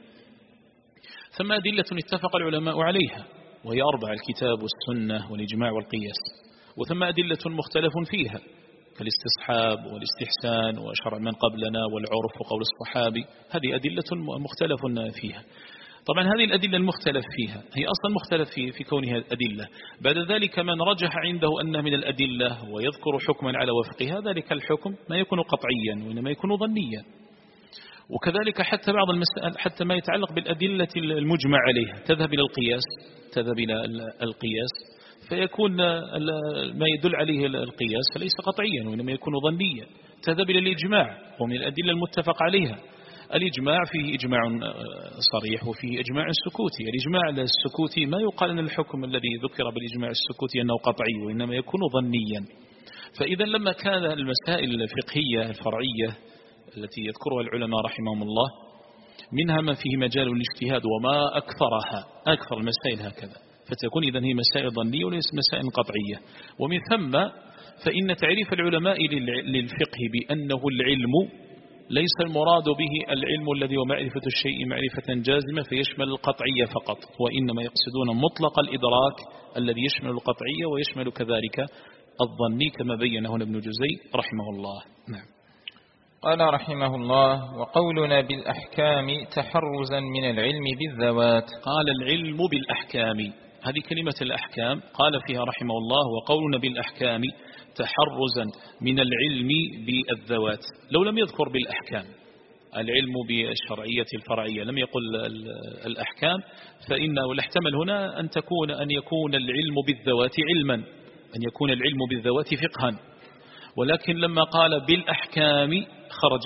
ثم أدلة اتفق العلماء عليها وهي 4: الكتاب والسنة والإجماع والقياس. وثم أدلة مختلف فيها كالاستصحاب والاستحسان وشرع من قبلنا والعرف وقول الصحابي، هذه أدلة مختلف فيها. طبعا هذه الأدلة المختلف فيها هي أصلا مختلف في كونها أدلة. بعد ذلك من رجح عنده أنها من الأدلة ويذكر حكما على وفقها، ذلك الحكم ما يكون قطعيا وإنما يكون ظنيا. وكذلك حتى بعض المسائل، حتى ما يتعلق بالأدلة المجمع عليها، تذهب إلى القياس فيكون ما يدل عليه القياس فليس قطعيا وإنما يكون ظنيا. تذهب إلى الإجماع ومن الأدلة المتفق عليها، الإجماع فيه إجماع صريح وفيه إجماع سكوتي. الإجماع السكوتي ما يقال أن الحكم الذي ذكر بالإجماع السكوتي أنه قطعي وإنما يكون ظنيا. فإذا لما كان المسائل الفقهية الفرعية التي يذكرها العلماء رحمهم الله منها ما فيه مجال للاجتهاد وما أكثرها، أكثر المسائل هكذا، فتكون إذن هي مسائل ظنية وليس مسائل قطعية. ومن ثم فإن تعريف العلماء للفقه بأنه العلم ليس المراد به العلم الذي ومعرفة الشيء معرفة جازمة فيشمل القطعية فقط، وإنما يقصدون مطلق الإدراك الذي يشمل القطعية ويشمل كذلك الظني كما بينه ابن جزي رحمه الله. نعم. قال رحمه الله: وقولنا بالأحكام تحرزا من العلم بالذوات. قال العلم بالأحكام، هذه كلمة الأحكام قال فيها رحمه الله: وقولنا بالأحكام تحرزا من العلم بالذوات. لو لم يذكر بالأحكام العلم بالشرعية الفرعية، لم يقل الأحكام، فإنه الاحتمل هنا أن يكون العلم بالذوات علما، أن يكون العلم بالذوات فقها، ولكن لما قال بالأحكام خرج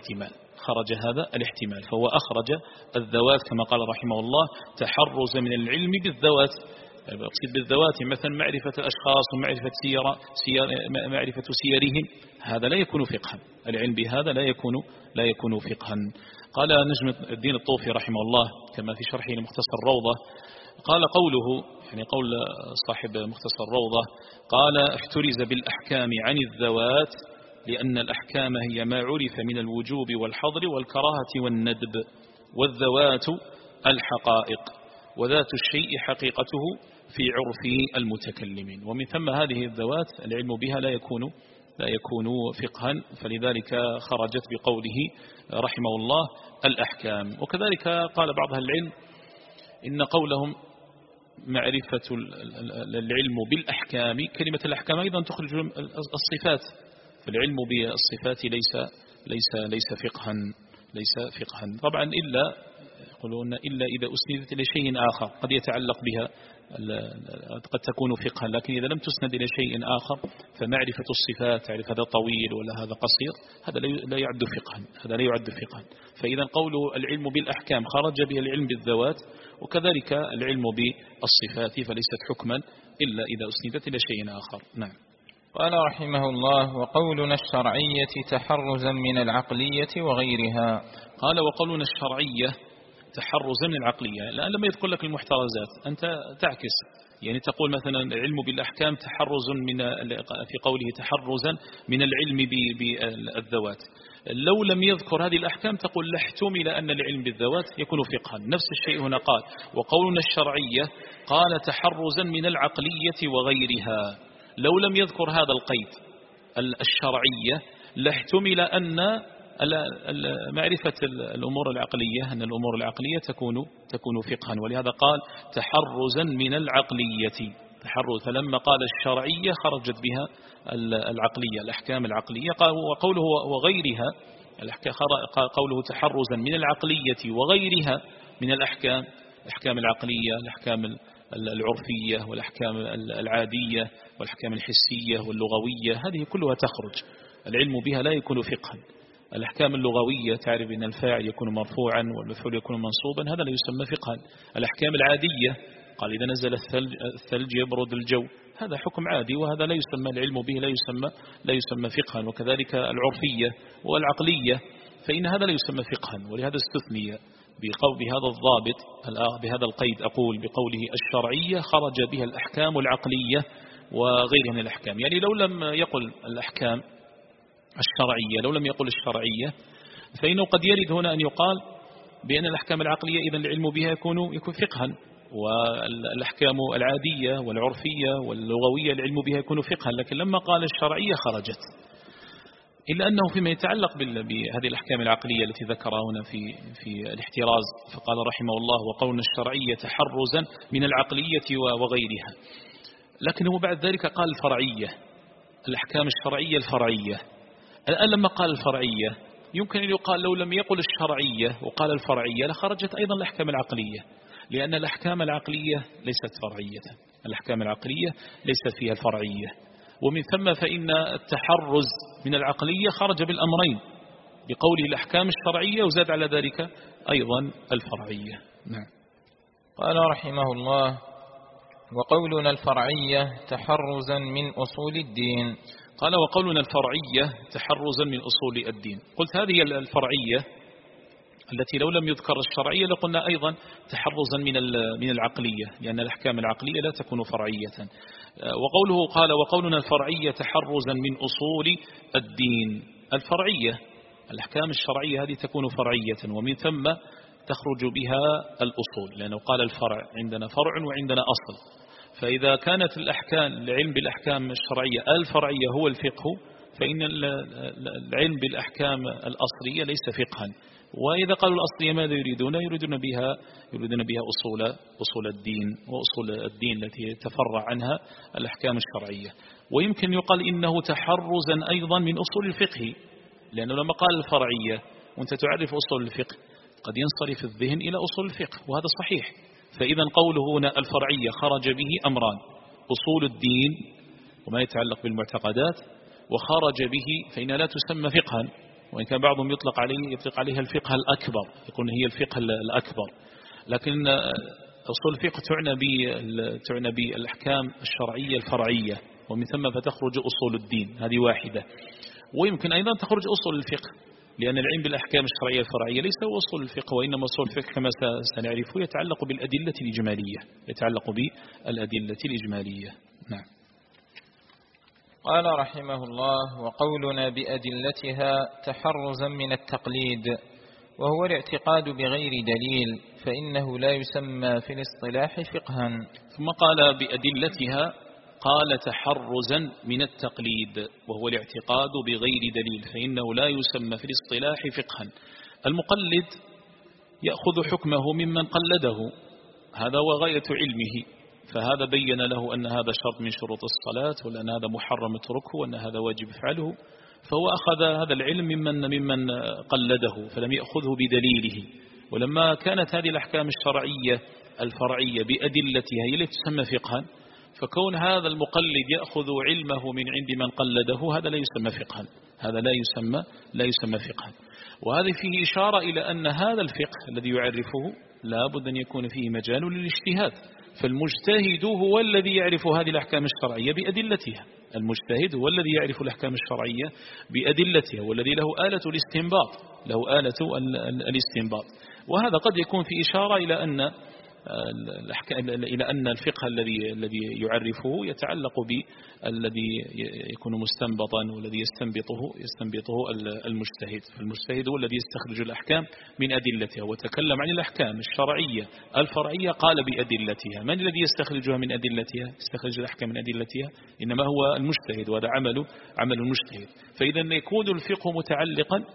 هذا الاحتمال، فهو أخرج الذوات كما قال رحمه الله تحرز من العلم بالذوات. أقصد بالذوات مثلا معرفة الأشخاص ومعرفة معرفة سيرهم، هذا لا يكون فقها، العلم بهذا لا يكون فقها. قال نجم الدين الطوفي رحمه الله كما في شرحه لمختصر الروضة، قال قوله يعني قول صاحب مختصر الروضة، قال احترز بالأحكام عن الذوات لأن الأحكام هي ما عرف من الوجوب والحظر والكراهة والندب، والذوات الحقائق، وذات الشيء حقيقته في عرف المتكلمين، ومن ثم هذه الذوات العلم بها لا يكون فقها، فلذلك خرجت بقوله رحمه الله الأحكام. وكذلك قال بعض أهل العلم إن قولهم معرفة العلم بالأحكام، كلمة الأحكام أيضا تخرج الصفات، فالعلم بالصفات ليس فقها طبعا، يقولون إلا إذا أسندت إلى شيء آخر قد يتعلق بها، قد تكون فقها، لكن إذا لم تسند إلى شيء آخر فمعرفة الصفات، تعرف هذا طويل ولا هذا قصير، هذا لا يعد فقها. فإذا قوله العلم بالأحكام خرج به العلم بالذوات، وكذلك العلم بالصفات فليست حكما إلا إذا أسندت إلى شيء آخر. نعم. قال رحمه الله: وقولنا الشرعية تحرزا من العقلية وغيرها. قال وقولنا الشرعية تحرزا من العقلية، الآن لما يذكر لك المحترزات أنت تعكس، يعني تقول مثلا العلم بالأحكام تحرز في قوله تحرزا من العلم بالذوات، لو لم يذكر هذه الأحكام تقول لاحتمل أن العلم بالذوات يكون فقها. نفس الشيء هنا قال وقولنا الشرعية قال تحرزا من العقلية وغيرها، لو لم يذكر هذا القيد الشرعية لاحتمل أن معرفة الأمور العقلية، أن الأمور العقلية تكون فقها، ولهذا قال تحرزا من العقلية، فلما قال الشرعية خرجت بها العقلية، الأحكام العقلية. وقوله وغيرها، قوله تحرزا من العقلية وغيرها من الأحكام العقلية، الأحكام العرفية والأحكام العادية والأحكام الحسية واللغوية، هذه كلها تخرج، العلم بها لا يكون فقها. الأحكام اللغوية تعرف أن الفاعل يكون مرفوعا والمفعول يكون منصوبا، هذا لا يسمى فقها. الأحكام العادية قال إذا نزل الثلج يبرد الجو، هذا حكم عادي وهذا لا يسمى العلم به، لا يسمى فقها. وكذلك العرفية والعقلية فإن هذا لا يسمى فقها، ولهذا استثني بهذا الضابط، بهذا القيد أقول بقوله الشرعية خرج بها الأحكام العقلية وغيرها من الأحكام. يعني لو لم يقل الأحكام الشرعية، لو لم يقل الشرعية، فإنه قد يرد هنا أن يقال بأن الأحكام العقلية إذن العلم بها يكون فقها، والأحكام العادية والعرفية واللغوية العلم بها يكون فقها، لكن لما قال الشرعية خرجت، إلا أنه فيما يتعلق بهذه الأحكام العقلية التي ذكرها هنا في الاحتراز، فقال رحمه الله وقولنا الشرعية تحرزا من العقلية وغيرها، لكنه بعد ذلك قال الفرعية، الأحكام الشرعية الفرعية. الآن لما قال الفرعية يمكن أن يقال لو لم يقل الشرعية وقال الفرعية لخرجت أيضا الأحكام العقلية، لأن الأحكام العقلية ليست فرعية، الأحكام العقلية ليست فيها الفرعية، ومن ثم فإن التحرز من العقلية خرج بالأمرين بقوله الأحكام الشرعية وزاد على ذلك أيضا الفرعية. نعم. قال رحمه الله وقولنا الفرعية تحرزا من أصول الدين. قال وقولنا الفرعية تحرزا من أصول الدين. قلت هذه الفرعية التي لو لم يذكر الشرعية لقلنا أيضا تحرزا من العقلية، لأن الأحكام العقلية لا تكون فرعية. وقوله قال وقولنا الفرعية تحرزا من أصول الدين، الفرعية الأحكام الشرعية هذه تكون فرعية، ومن ثم تخرج بها الأصول، لأنه قال الفرع عندنا فرع وعندنا أصل، فإذا كانت العلم بالأحكام الشرعية الفرعية هو الفقه، فإن العلم بالأحكام الأصلية ليس فقها. وإذا قالوا الأصلية ماذا يريدون؟ يريدون بها أصول الدين، وأصول الدين التي تفرع عنها الأحكام الشرعية. ويمكن يقال إنه تحرزا أيضا من أصول الفقه، لأنه لما قال الفرعية وأنت تعرف أصول الفقه قد ينصرف الذهن إلى أصول الفقه، وهذا صحيح. فإذا قوله هنا الفرعية خرج به أمران: أصول الدين وما يتعلق بالمعتقدات، وخرج به فإنها لا تسمى فقها، وإن كان بعضهم يطلق عليها الفقه الأكبر، يقول هي الفقه الأكبر، لكن أصول الفقه تعنى بالأحكام الشرعية الفرعية، ومن ثم فتخرج أصول الدين، هذه واحدة. ويمكن أيضا تخرج أصول الفقه، لأن العلم بالأحكام الشرعية الفرعية ليس هو أصول الفقه، وإنما أصول الفقه كما سنعرف يتعلق بالأدلة الإجمالية. نعم. قال رحمه الله: وقولنا بأدلتها تحرزا من التقليد، وهو الاعتقاد بغير دليل، فإنه لا يسمى في الاصطلاح فقها. ثم قال بأدلتها، قال تحرزا من التقليد، وهو الاعتقاد بغير دليل، فإنه لا يسمى في الاصطلاح فقها. المقلد يأخذ حكمه ممن قلده، هذا وغاية علمه، فهذا بين له أن هذا شرط من شروط الصلاة، وأن هذا محرم اتركه، وأن هذا واجب افعله، فهو أخذ هذا العلم ممن قلده، فلم يأخذه بدليله. ولما كانت هذه الأحكام الشرعية الفرعية بأدلتها هي التي تسمى فقها، فكون هذا المقلد يأخذ علمه من عند من قلده هذا لا يسمى فقها، هذا لا يسمى فقها. وهذا فيه إشارة إلى أن هذا الفقه الذي يعرفه لا بد أن يكون فيه مجال للاجتهاد، فالمجتهد هو الذي يعرف هذه الأحكام الشرعية بأدلتها، المجتهد هو الذي يعرف الأحكام الشرعية بأدلتها، والذي له آلة الاستنباط. وهذا قد يكون في إشارة إلى أن الفقه الذي يعرفه يتعلق بالذي يكون مستنبطا، والذي يستنبطه المجتهد. فالمجتهد هو الذي يستخرج الأحكام من أدلتها، وتكلم عن الأحكام الشرعية الفرعية قال بأدلتها. من الذي يستخرجها من أدلتها؟ يستخرج الأحكام من أدلتها إنما هو المجتهد، وهذا عمل المجتهد. فإذا يكون الفقه متعلقا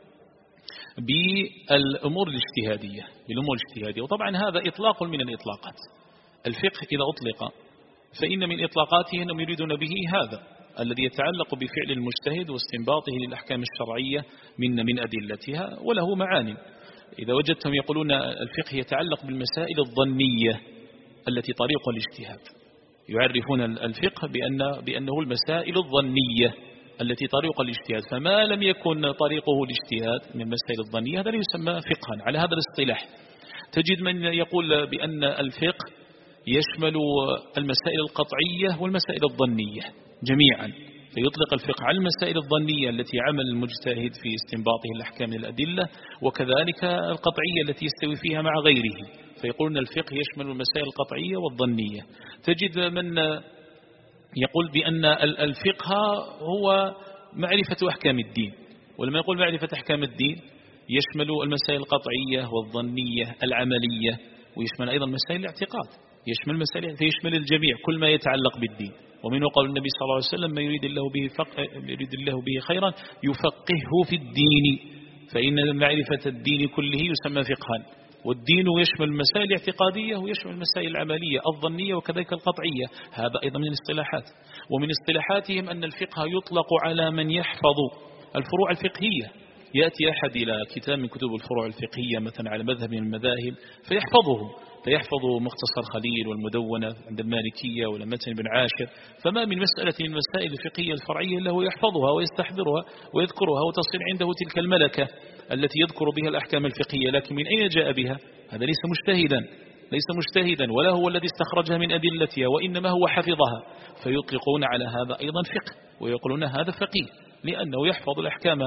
بالأمور الاجتهادية، وطبعا هذا إطلاق من الإطلاقات. الفقه إذا أطلق فإن من إطلاقاته أنهم يريدون به هذا الذي يتعلق بفعل المجتهد واستنباطه للأحكام الشرعية من أدلتها، وله معاني. إذا وجدتهم يقولون الفقه يتعلق بالمسائل الظنية التي طريق الاجتهاد، يعرفون الفقه بأنه المسائل الظنية التي طريق الاجتهاد، فما لم يكن طريقه الاجتهاد من المسائل الظنية هذا لا يسمى فقها على هذا الاصطلاح. تجد من يقول بأن الفقه يشمل المسائل القطعية والمسائل الظنية جميعا، فيطلق الفقه على المسائل الظنية التي عمل المجتهد في استنباطه الأحكام من الأدلة، وكذلك القطعية التي يستوي فيها مع غيره، فيقولون الفقه يشمل المسائل القطعية والظنية. تجد من يقول بأن الفقه هو معرفة أحكام الدين، ولما يقول معرفة أحكام الدين يشمل المسائل القطعية والظنية العملية، ويشمل أيضا مسائل الاعتقاد، فيشمل الجميع كل ما يتعلق بالدين. ومنه قال النبي صلى الله عليه وسلم: ما يريد الله به خيرا يفقهه في الدين، فإن معرفة الدين كله يسمى فقها. والدين يشمل المسائل الاعتقادية ويشمل المسائل العملية الظنية وكذلك القطعية، هذا أيضا من الاصطلاحات. ومن اصطلاحاتهم أن الفقه يطلق على من يحفظ الفروع الفقهية. يأتي أحد إلى كتاب من كتب الفروع الفقهية مثلا على مذهب من المذاهب فيحفظ مختصر خليل والمدونة عند المالكية ولا متن بن عاشر، فما من مسألة من المسائل الفقهية الفرعية إلا هو يحفظها ويستحضرها ويذكرها، وتصير عنده تلك الملكة التي يذكر بها الأحكام الفقهية. لكن من أين جاء بها؟ هذا ليس مجتهدا ولا هو الذي استخرجها من أدلتها، وإنما هو حفظها، فيطلقون على هذا أيضا فقه، ويقولون هذا فقيه، لأنه يحفظ الأحكام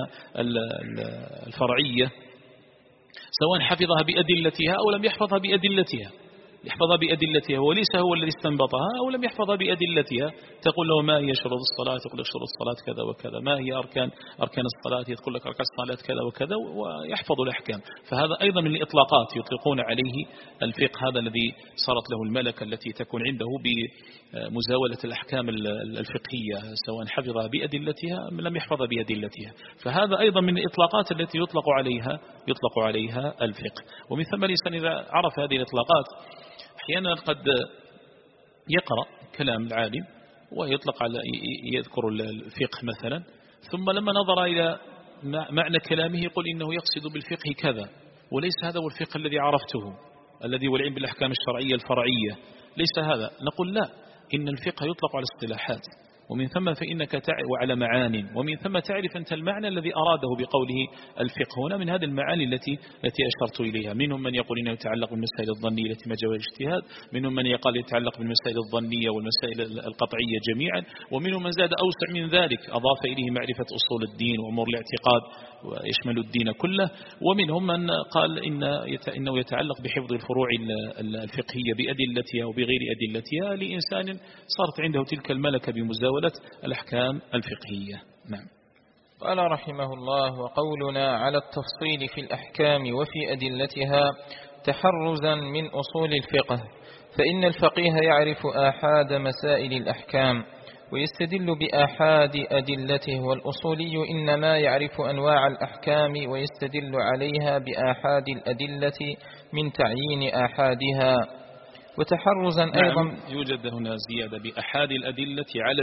الفرعية سواء حفظها بأدلتها أو لم يحفظها بأدلتها. يحفظها بأدلتها وليس هو الذي استنبطها، أو لم يحفظها بأدلتها. تقول له ما هي شروط الصلاة؟ يقول لك شروط الصلاة كذا وكذا. ما هي أركان الصلاة؟ يقول لك أركان الصلاة كذا وكذا، ويحفظ الأحكام. فهذا أيضا من الإطلاقات يطلقون عليه الفقه، هذا الذي صارت له الملكة التي تكون عنده بمزاولة الأحكام الفقهية سواء حفظها بأدلتها أم لم يحفظها بأدلتها. فهذا أيضا من الإطلاقات التي يطلق عليها الفقه. ومن ثم الإنسان إذا عرف هذه الإطلاقات أحيانا قد يقرأ كلام العالم ويطلق على يذكر الفقه مثلا، ثم لما نظر إلى معنى كلامه يقول إنه يقصد بالفقه كذا، وليس هذا هو الفقه الذي عرفته، الذي هو العلم بالأحكام الشرعية الفرعية، ليس هذا. نقول لا، إن الفقه يطلق على اصطلاحات، ومن ثم فإنك وعلى معان، ومن ثم تعرف أنت المعنى الذي أراده بقوله الفقه هنا من هذه المعاني التي أشرت إليها. منهم من يقول إنه يتعلق بالمسائل الظنية التي مجال الاجتهاد، منهم من يقال يتعلق بالمسائل الظنية والمسائل القطعية جميعا، ومنهم من زاد أوسع من ذلك أضاف إليه معرفة أصول الدين وأمور الاعتقاد ويشمل الدين كله، ومنهم من قال إنه يتعلق بحفظ الفروع الفقهية بأدلتها وبغير أدلتها لإنسان صارت عنده تلك الملكة بمزاولة الأحكام الفقهية. نعم. قال رحمه الله: وقولنا على التفصيل في الأحكام وفي أدلتها تحرزا من أصول الفقه، فإن الفقيه يعرف آحاد مسائل الأحكام ويستدل بآحاد أدلته، والأصولي إنما يعرف أنواع الأحكام ويستدل عليها بآحاد الأدلة من تعيين آحادها. وتحرزا أيضا نعم، يوجد هنا زيادة بأحاد الأدلة على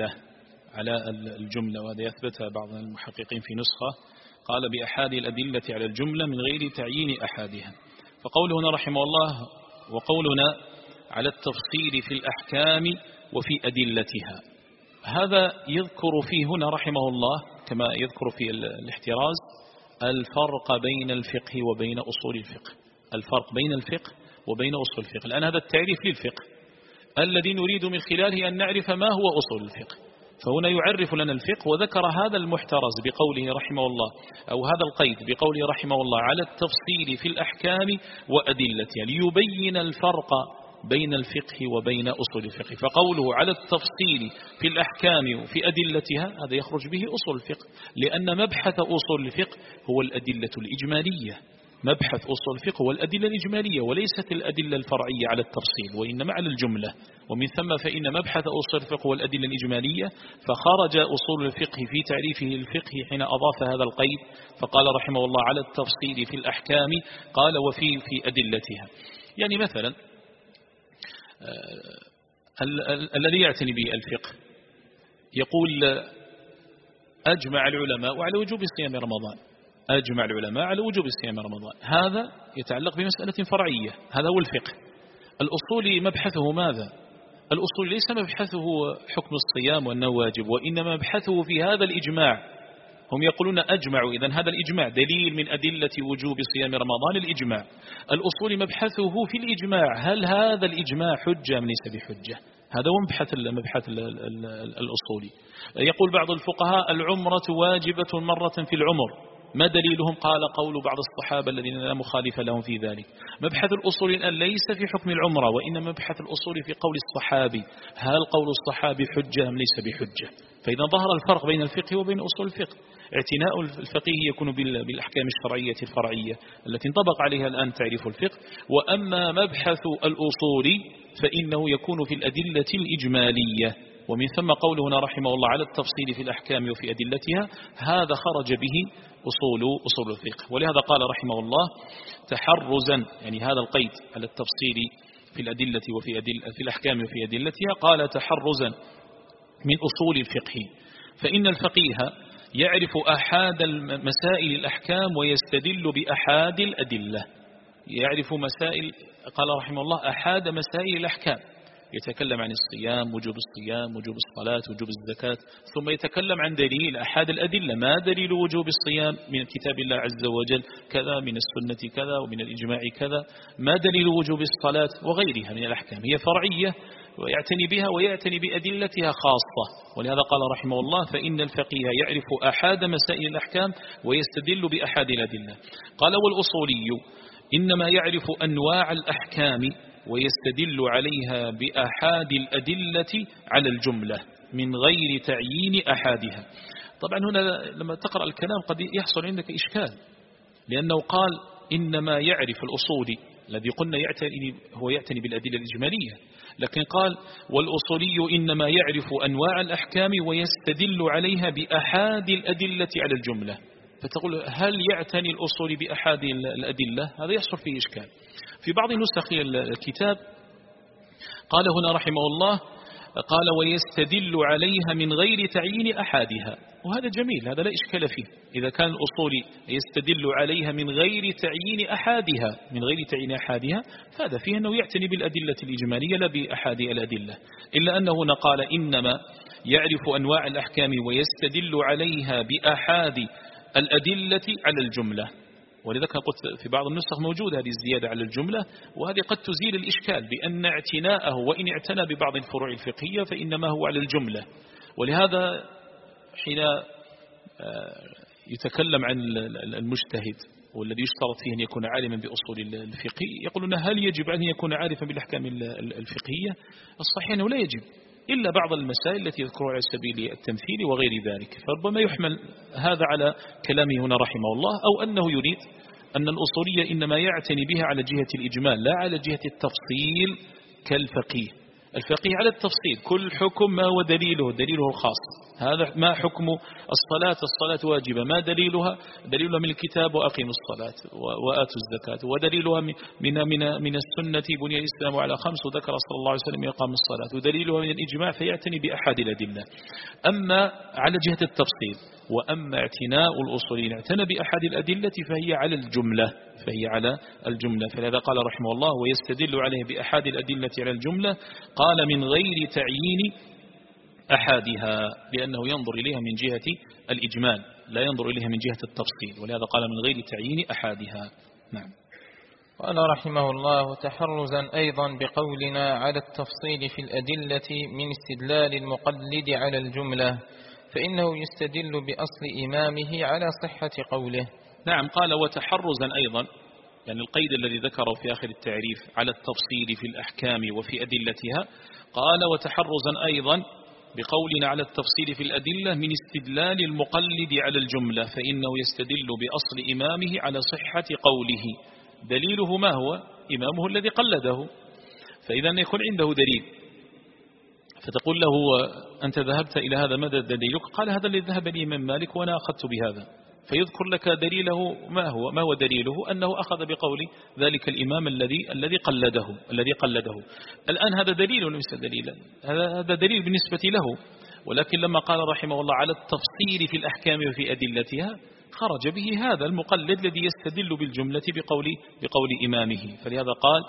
الجملة، وهذا يثبتها بعض المحققين في نسخة قال بأحاد الأدلة على الجملة من غير تعيين أحادها. فقوله هنا رحمه الله: وقولنا على التفصيل في الأحكام وفي أدلتها، هذا يذكر فيه هنا رحمه الله كما يذكر في الاحتراز الفرق بين الفقه وبين أصول الفقه، الفرق بين الفقه وبين أصول الفقه. الآن هذا التعريف للفقه الذي نريد من خلاله أن نعرف ما هو أصول الفقه، فهنا يعرف لنا الفقه، وذكر هذا المحترز بقوله رحمه الله، أو هذا القيد بقوله رحمه الله على التفصيل في الأحكام وأدلتها، ليبين الفرق بين الفقه وبين أصول الفقه. فقوله على التفصيل في الأحكام وفي أدلتها هذا يخرج به أصول الفقه، لأن مبحث أصول الفقه هو الأدلة الإجمالية، مبحث أصول الفقه والأدلة الإجمالية، وليست الأدلة الفرعية على التفصيل، وإنما على الجملة. ومن ثم فإن مبحث أصول الفقه والأدلة الإجمالية، فخرج أصول الفقه في تعريفه للفقه حين أضاف هذا القيد، فقال رحمه الله على التفصيل في الأحكام، قال وفي أدلتها. يعني مثلا الذي يعتني بالفقه يقول أجمع العلماء على وجوب صيام رمضان، أجمع العلماء على وجوب صيام رمضان، هذا يتعلق بمسألة فرعية، هذا هو الفقه. الأصولي مبحثه ماذا؟ الأصول ليس مبحثه حكم الصيام وأنه واجب، وإنما مبحثه في هذا الإجماع. هم يقولون أجمعوا، إذن هذا الإجماع دليل من أدلة وجوب صيام رمضان الإجماع. الأصول مبحثه في الإجماع، هل هذا الإجماع حجة أم ليس بحجة؟ هذا هو مبحث الأصولي. يقول بعض الفقهاء العمرة واجبة مرة في العمر، ما دليلهم؟ قال قول بعض الصحابة الذين لا مخالف لهم في ذلك. مبحث الأصول الآن ليس في حكم العمرة، وإنما مبحث الأصول في قول الصحابي، هل قول الصحابي حجة أم ليس بحجة؟ فإذا ظهر الفرق بين الفقه وبين أصول الفقه، اعتناء الفقيه يكون بالأحكام الشرعية الفرعية التي انطبق عليها الآن تعريف الفقه. وأما مبحث الأصول فإنه يكون في الأدلة الإجمالية، ومن ثم قوله هنا رحمه الله على التفصيل في الأحكام وفي أدلتها، هذا خرج به أصول الفقه. ولهذا قال رحمه الله تحرزا، يعني هذا القيد على التفصيل في الأدلة في الأحكام وفي أدلتها، قال تحرزا من أصول الفقه، فإن الفقيه يعرف أحاد مسائل الأحكام ويستدل بأحاد الأدلة. يعرف مسائل، قال رحمه الله أحاد مسائل الأحكام، يتكلم عن الصيام، وجوب الصيام، وجوب الصلاة، وجوب الزكاة، ثم يتكلم عن دليل أحد الأدلة، ما دليل وجوب الصيام من كتاب الله عز وجل كذا، من السنة كذا، ومن الإجماع كذا، ما دليل وجوب الصلاة، وغيرها من الأحكام، هي فرعية ويعتني بها ويعتني بأدلتها خاصة. ولهذا قال رحمه الله فإن الفقيه يعرف أحد مسائل الأحكام ويستدل بأحد الأدلة. قال والأصولي إنما يعرف أنواع الأحكام ويستدل عليها بأحاد الأدلة على الجملة من غير تعيين أحادها. طبعا هنا لما تقرأ الكلام قد يحصل عندك إشكال، لأنه قال إنما يعرف الأصولي الذي قلنا يعتني بالأدلة الإجمالية، لكن قال والأصولي إنما يعرف أنواع الأحكام ويستدل عليها بأحاد الأدلة على الجملة. فتقول هل يعتني الأصول بأحد الأدلة؟ هذا يحصل فيه إشكال. في بعض نسخ الكتاب قال هنا رحمه الله قال ويستدل عليها من غير تعيين أحادها، وهذا جميل، هذا لا إشكال فيه. إذا كان الأصول يستدل عليها من غير تعيين أحادها فهذا فيه أنه يعتني بالأدلة الإجمالية لا بأحاد الأدلة، إلا أنه هنا قال إنما يعرف أنواع الأحكام ويستدل عليها بأحاد الأدلة على الجملة. ولذلك قلت في بعض النسخ موجود هذه الزيادة على الجملة، وهذه قد تزيل الإشكال بأن اعتناءه وإن اعتنى ببعض الفروع الفقهية فإنما هو على الجملة. ولهذا حين يتكلم عن المجتهد والذي يشترط فيه أن يكون عالما بأصول الفقه، يقولون هل يجب أن يكون عارفا بالأحكام الفقهية؟ الصحيح أنه لا يجب، إلا بعض المسائل التي يذكرها على سبيل التمثيل وغير ذلك. فربما يحمل هذا على كلامه هنا رحمه الله، أو أنه يريد أن الأصولية إنما يعتني بها على جهة الإجمال لا على جهة التفصيل كالفقيه. الفقيه على التفصيل، كل حكم ما هو دليله الخاص، هذا ما حكم الصلاة واجبة، ما دليلها من الكتاب وأقيموا الصلاة وآتوا الزكاة، ودليلها من السنة بني الإسلام على 5 وذكر صلى الله عليه وسلم إقام الصلاة، ودليلها من الإجماع، فيعتني بأحد الأدلة. أما على جهة التفصيل، وأما اعتناء الأصولين اعتنى بأحد الأدلة فهي على الجملة. فلذا قال رحمه الله ويستدل عليه بأحد الأدلة على الجملة، قال من غير تعيين أحادها، لأنه ينظر إليها من جهة الإجمال لا ينظر إليها من جهة التفصيل، ولهذا قال من غير تعيين أحادها. نعم. قال رحمه الله تحرزا أيضا بقولنا على التفصيل في الأدلة من استدلال المقلد على الجملة، فإنه يستدل بأصل إمامه على صحة قوله. نعم. قال وتحرزا أيضا، يعني القيد الذي ذكره في آخر التعريف على التفصيل في الأحكام وفي أدلتها، قال وتحرزا أيضا بقولنا على التفصيل في الأدلة من استدلال المقلد على الجملة، فإنه يستدل بأصل إمامه على صحة قوله. دليله ما هو؟ إمامه الذي قلده. فإذا يكون عنده دليل فتقول له أنت ذهبت إلى هذا، ماذا دليلك؟ قال هذا الذي ذهب لي من مالك وأنا أخذت بهذا، فيذكر لك دليله. ما هو دليله؟ أنه أخذ بقول ذلك الإمام الذي قلده. الآن هذا دليل وليس دليلا، هذا دليل بالنسبة له، ولكن لما قال رحمه الله على التفصيل في الأحكام وفي أدلتها خرج به هذا المقلد الذي يستدل بالجملة بقول إمامه. فلهذا قال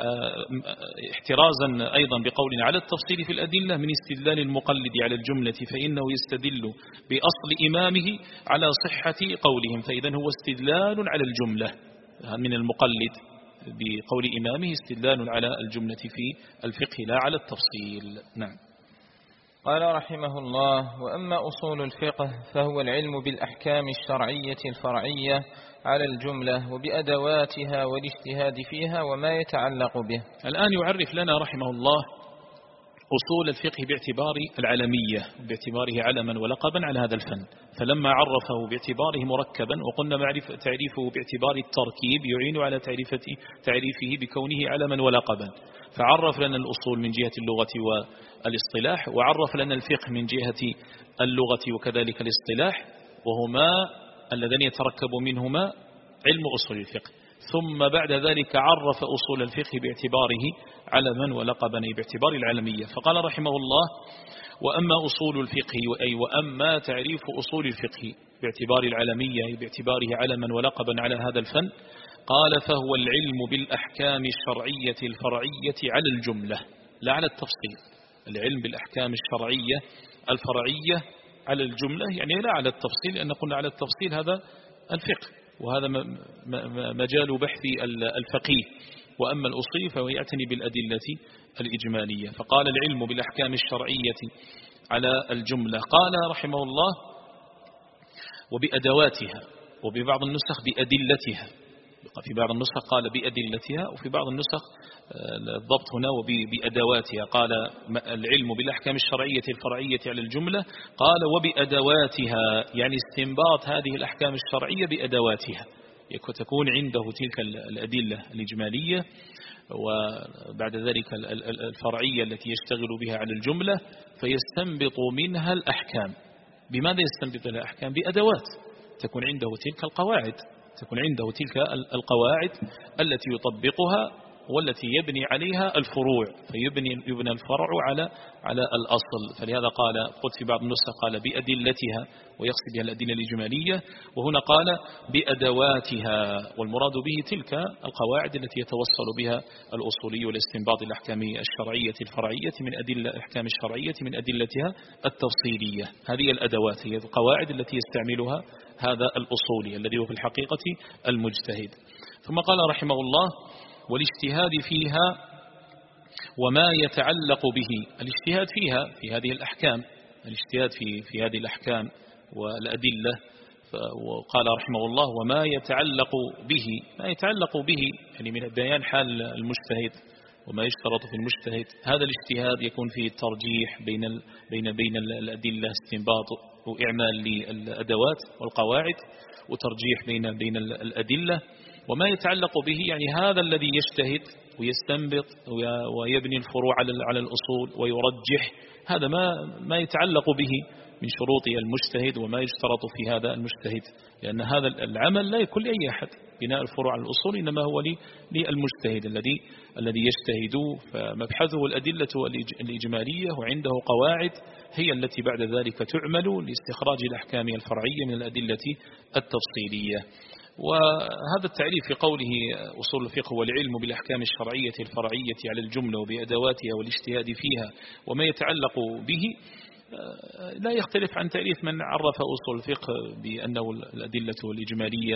احترازا أيضا بقولنا على التفصيل في الأدلة من استدلال المقلد على الجملة، فإنه يستدل بأصل إمامه على صحة قولهم. فإذا هو استدلال على الجملة من المقلد بقول إمامه، استدلال على الجملة في الفقه لا على التفصيل. نعم. قال رحمه الله وأما أصول الفقه فهو العلم بالأحكام الشرعية الفرعية على الجملة وبأدواتها والاجتهاد فيها وما يتعلق به. الآن يعرف لنا رحمه الله أصول الفقه باعتبار العلمية، باعتباره علما ولقبا على هذا الفن. فلما عرفه باعتباره مركبا، وقلنا تعريفه باعتبار التركيب يعين على تعريفه بكونه علما ولقبا، فعرف لنا الأصول من جهة اللغة والاصطلاح، وعرف لنا الفقه من جهة اللغة وكذلك الاصطلاح، وهما اللذان يتركب منهما علم أصول الفقه. ثم بعد ذلك عرف أصول الفقه باعتباره علما ولقبا، باعتبار العلمية. فقال رحمه الله وأما أصول الفقه، أي وأما تعريف أصول الفقه باعتبار العلمية باعتباره علما ولقبا على هذا الفن، قال فهو العلم بالأحكام الشرعية الفرعية على الجملة لا على التفصيل. العلم بالأحكام الشرعية الفرعية على الجملة، يعني لا على التفصيل، لأن قلنا على التفصيل هذا الفقه، وهذا مجال بحث الفقيه. وأما الأصول فهو يعتني بالأدلة الإجمالية. فقال العلم بالأحكام الشرعية على الجملة. قال رحمه الله وبأدواتها، وببعض النسخ بأدلتها. في بعض النسخ قال بأدلتها، وفي بعض النسخ الضبط هنا وبأدواتها. قال العلم بالأحكام الشرعية الفرعية على الجملة، قال وبأدواتها، يعني استنباط هذه الأحكام الشرعية بأدواتها، تكون عنده تلك الأدلة الإجمالية وبعد ذلك الفرعية التي يشتغل بها على الجملة، فيستنبط منها الأحكام. بماذا يستنبط الأحكام؟ بأدوات، تكون عنده تلك القواعد، التي يطبقها والتي يبني عليها الفروع، يبنى الفرع على الأصل. فلهذا قلت في بعض النسخ قال بأدلتها ويقصد بها الأدلة الإجمالية، وهنا قال بأدواتها، والمراد به تلك القواعد التي يتوصل بها الأصولي والاستنباط الأحكام الشرعية الفرعية من أدلة الأحكام الشرعية من أدلتها التفصيلية. هذه الأدوات هي القواعد التي يستعملها هذا الأصولي الذي هو في الحقيقة المجتهد. ثم قال رحمه الله والاجتهاد فيها وما يتعلق به. الاجتهاد فيها في هذه الأحكام، الاجتهاد في هذه الأحكام والأدلة. وقال رحمه الله وما يتعلق به، ما يتعلق به يعني من بيان حال المجتهد وما يشترط في المجتهد. هذا الاجتهاد يكون فيه الترجيح بين الأدلة، استنباط وإعمال للأدوات والقواعد، وترجيح بين الأدلة. وما يتعلق به يعني هذا الذي يجتهد ويستنبط ويبني الفروع على الأصول ويرجح، هذا ما يتعلق به من شروط المجتهد وما يشترط في هذا المجتهد، لأن هذا العمل لا يكون لأي أحد، بناء الفروع على الأصول إنما هو للمجتهد الذي يجتهد. فمبحثه الأدلة الإجمالية، وعنده قواعد هي التي بعد ذلك تعمل لاستخراج الأحكام الفرعية من الأدلة التفصيلية. وهذا التعريف في قوله أصول الفقه والعلم بالأحكام الشرعية الفرعية على الجملة وبأدواتها والاجتهاد فيها وما يتعلق به لا يختلف عن تعريف من عرف أصول الفقه بأنه الأدلة الإجمالية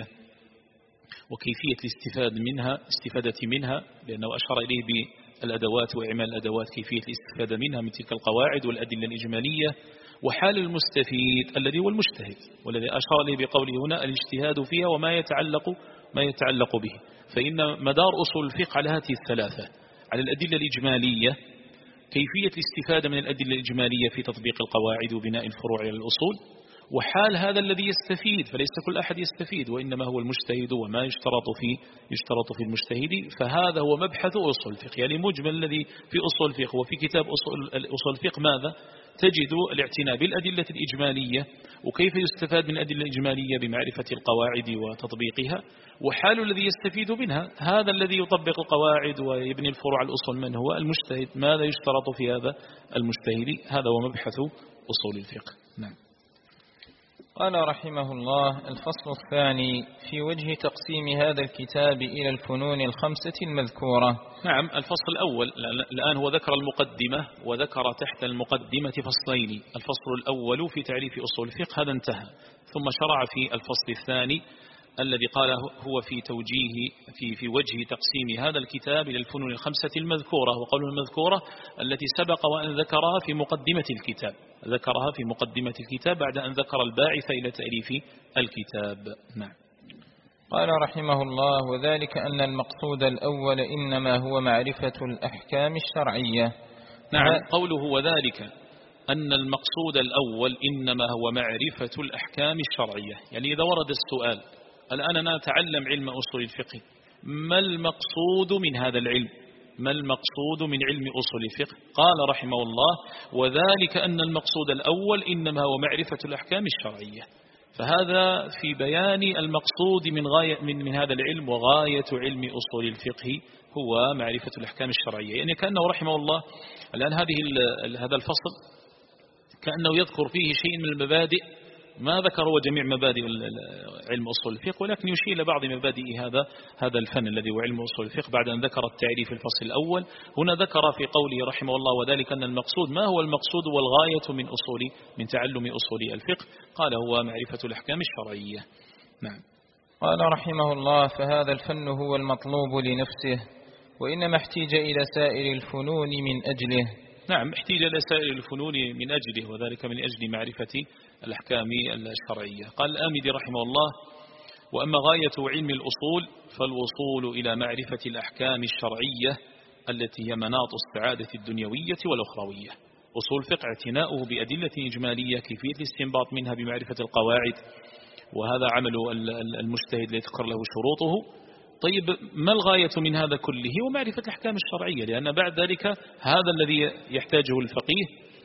وكيفية الاستفادة منها، لأنه أشار إليه بالأدوات وإعمال الأدوات، كيفية الاستفادة منها من تلك القواعد والأدلة الإجمالية، وحال المستفيد الذي هو المجتهد، والذي أشار إليه بقوله هنا الاجتهاد فيها وما يتعلق به. فإن مدار أصول الفقه على هذه الثلاثة، على الأدلة الإجمالية، كيفية الاستفادة من الأدلة الإجمالية في تطبيق القواعد وبناء الفروع على الأصول، وحال هذا الذي يستفيد، فليس كل أحد يستفيد وإنما هو المجتهد وما يشترط في المجتهد. فهذا هو مبحث أصول الفقه، يعني مجمل الذي في أصول الفقه. وفي كتاب أصول الفقه ماذا؟ تجد الاعتناء بالأدلة الإجمالية وكيف يستفاد من الأدلة الإجمالية بمعرفة القواعد وتطبيقها، وحال الذي يستفيد منها هذا الذي يطبق القواعد ويبني الفروع على الأصول من هو المجتهد، ماذا يشترط في هذا المجتهد. هذا هو مبحث أصول الفقه. نعم. قال رحمه الله الفصل الثاني في وجه تقسيم هذا الكتاب إلى الفنون الخمسة المذكورة. نعم. الفصل الأول الآن هو ذكر المقدمة، وذكر تحت المقدمة فصلين. الفصل الأول في تعريف أصول الفقه هذا انتهى، ثم شرع في الفصل الثاني الذي قال هو في وجه تقسيم هذا الكتاب إلى الفنون الخمسة المذكورة. وقوله المذكورة التي سبق وأن ذكرها في مقدمة الكتاب بعد أن ذكر الباعث إلى تأليف الكتاب. نعم. قال رحمه الله وذلك أن المقصود الأول إنما هو معرفة الأحكام الشرعية. نعم. قوله وذلك أن المقصود الأول إنما هو معرفة الأحكام الشرعية، يعني إذا ورد السؤال الآن أنا أتعلم علم أصول الفقه، ما المقصود من هذا العلم؟ ما المقصود من علم أصول الفقه؟ قال رحمه الله وذلك أن المقصود الأول إنما هو معرفة الأحكام الشرعية. فهذا في بيان المقصود من هذا العلم، وغاية علم أصول الفقه هو معرفة الأحكام الشرعية. يعني كأنه رحمه الله الآن هذا الفصل كأنه يذكر فيه شيء من المبادئ، ما ذكر هو جميع مبادئ علم أصول الفقه، ولكن يشير إلى بعض مبادئ هذا الفن الذي هو علم أصول الفقه بعد أن ذكر التعريف في الفصل الأول. هنا ذكر في قوله رحمه الله وذلك أن المقصود، ما هو المقصود والغاية من تعلم أصول الفقه؟ قال هو معرفة الأحكام الشرعية. نعم. قال رحمه الله فهذا الفن هو المطلوب لنفسه، وإنما احتيج إلى سائر الفنون من أجله. نعم. احتيج إلى سائر الفنون من أجله، وذلك من أجل معرفة الأحكام الشرعية. قال الآمدي رحمه الله وأما غاية علم الأصول فالوصول إلى معرفة الأحكام الشرعية التي هي مناط السعادة الدنيوية والأخروية. أصول الفقه اعتناؤه بأدلة إجمالية، كيفية الاستنباط منها بمعرفة القواعد، وهذا عمل المجتهد ليذكر له شروطه. طيب ما الغاية من هذا كله؟ ومعرفة الأحكام الشرعية، لأن بعد ذلك هذا الذي يحتاجه الفقيه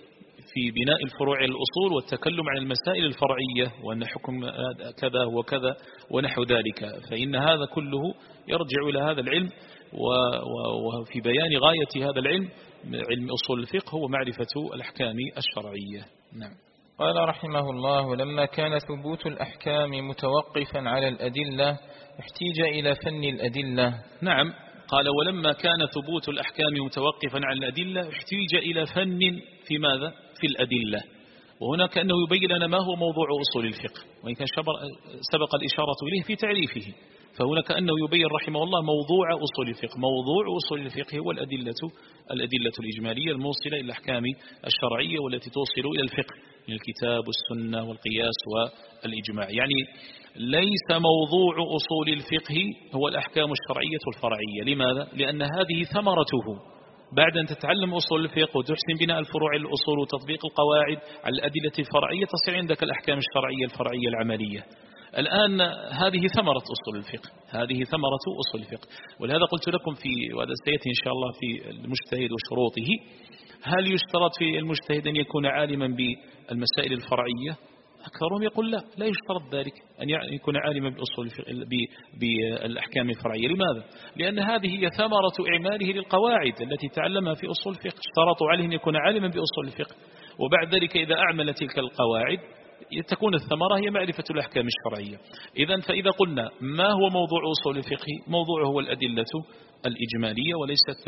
في بناء الفروع على الأصول والتكلم عن المسائل الفرعية وأن حكم كذا وكذا ونحو ذلك، فإن هذا كله يرجع إلى هذا العلم. وفي بيان غاية هذا العلم، علم أصول الفقه، هو معرفة الأحكام الشرعية. نعم. قال رحمه الله: لما كان ثبوت الأحكام متوقفا على الأدلة احتيج إلى فن الأدلة. نعم، قال: ولما كان ثبوت الأحكام متوقفا على الأدلة احتيج إلى فن في ماذا؟ في الأدلة. وهنا كأنه يبين لنا ما هو موضوع أصول الفقه، وإن كان سبق الإشارة إليه في تعريفه، فهنا كأنه يبين رحمه الله موضوع أصول الفقه. موضوع أصول الفقه هو الأدلة الإجمالية الموصلة إلى الأحكام الشرعية، والتي توصل إلى الفقه من الكتاب والسنة والقياس والإجماع. يعني ليس موضوع أصول الفقه هو الأحكام الشرعية الفرعية. لماذا؟ لأن هذه ثمرته. بعد أن تتعلم أصول الفقه وتحسن بناء الفروع الأصول وتطبيق القواعد على الأدلة الفرعية، تصير عندك الأحكام الشرعية الفرعية العملية. الآن هذه ثمرة أصول الفقه، هذه ثمرة أصول الفقه. ولهذا قلت لكم وهذا سيأتي إن شاء الله في المجتهد وشروطه، هل يشترط في المجتهد أن يكون عالما بالمسائل الفرعية؟ أكثرهم يقول لا يشترط ذلك، أن يكون عالما بالأحكام الفرعية. لماذا؟ لأن هذه هي ثمرة إعماله للقواعد التي تعلمها في أصول الفقه. اشترطوا عليه أن يكون عالما بأصول الفقه، وبعد ذلك إذا أعمل تلك القواعد تكون الثمرة هي معرفة الأحكام الشرعية. فإذا قلنا ما هو موضوع أصول الفقه، موضوعه هو الأدلة الإجمالية وليست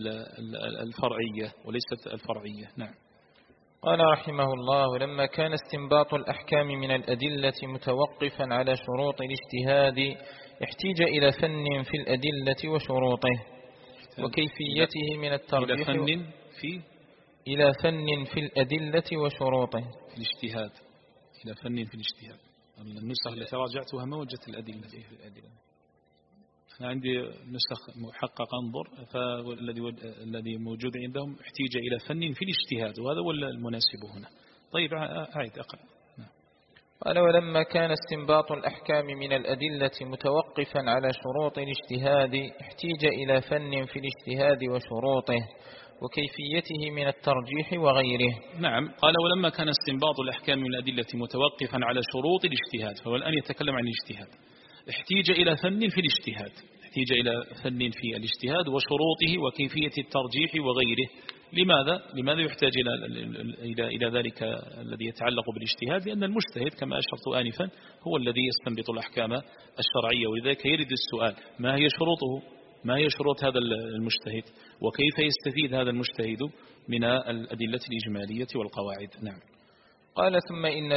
الفرعية. نعم. قال رحمه الله: ولما كان استنباط الأحكام من الأدلة متوقفا على شروط الاجتهاد احتيج إلى فن في الأدلة وشروطه وكيفيته من الترجيح إلى فن في الأدلة وشروطه في الاجتهاد. إلى فن في الاجتهاد. النسخ التي راجعتها ما وجدت الأدلة في الأدلة. أنا عندي نسخ محقق انظر، فالذي موجود عندهم احتيج إلى فن في الاجتهاد، وهذا هو المناسب هنا. طيب أعيد أقرأ. قال: ولما كان استنباط الأحكام من الأدلة متوقفا على شروط الاجتهاد احتيج إلى فن في الاجتهاد وشروطه وكيفيته من الترجيح وغيره. نعم. قال: ولما كان استنباط الأحكام من الأدلة متوقفا على شروط الاجتهاد، فهو الآن يتكلم عن الاجتهاد، احتيج إلى فن في الاجتهاد، احتيج إلى فن في الاجتهاد وشروطه وكيفية الترجيح وغيره. لماذا يحتاج إلى ذلك الذي يتعلق بالاجتهاد؟ لأن المجتهد كما أشرت آنفا هو الذي يستنبط الأحكام الشرعية، ولذلك يرد السؤال: ما هي شروطه؟ ما هي شروط هذا المجتهد؟ وكيف يستفيد هذا المجتهد من الأدلة الإجمالية والقواعد؟ نعم. قال: ثم إن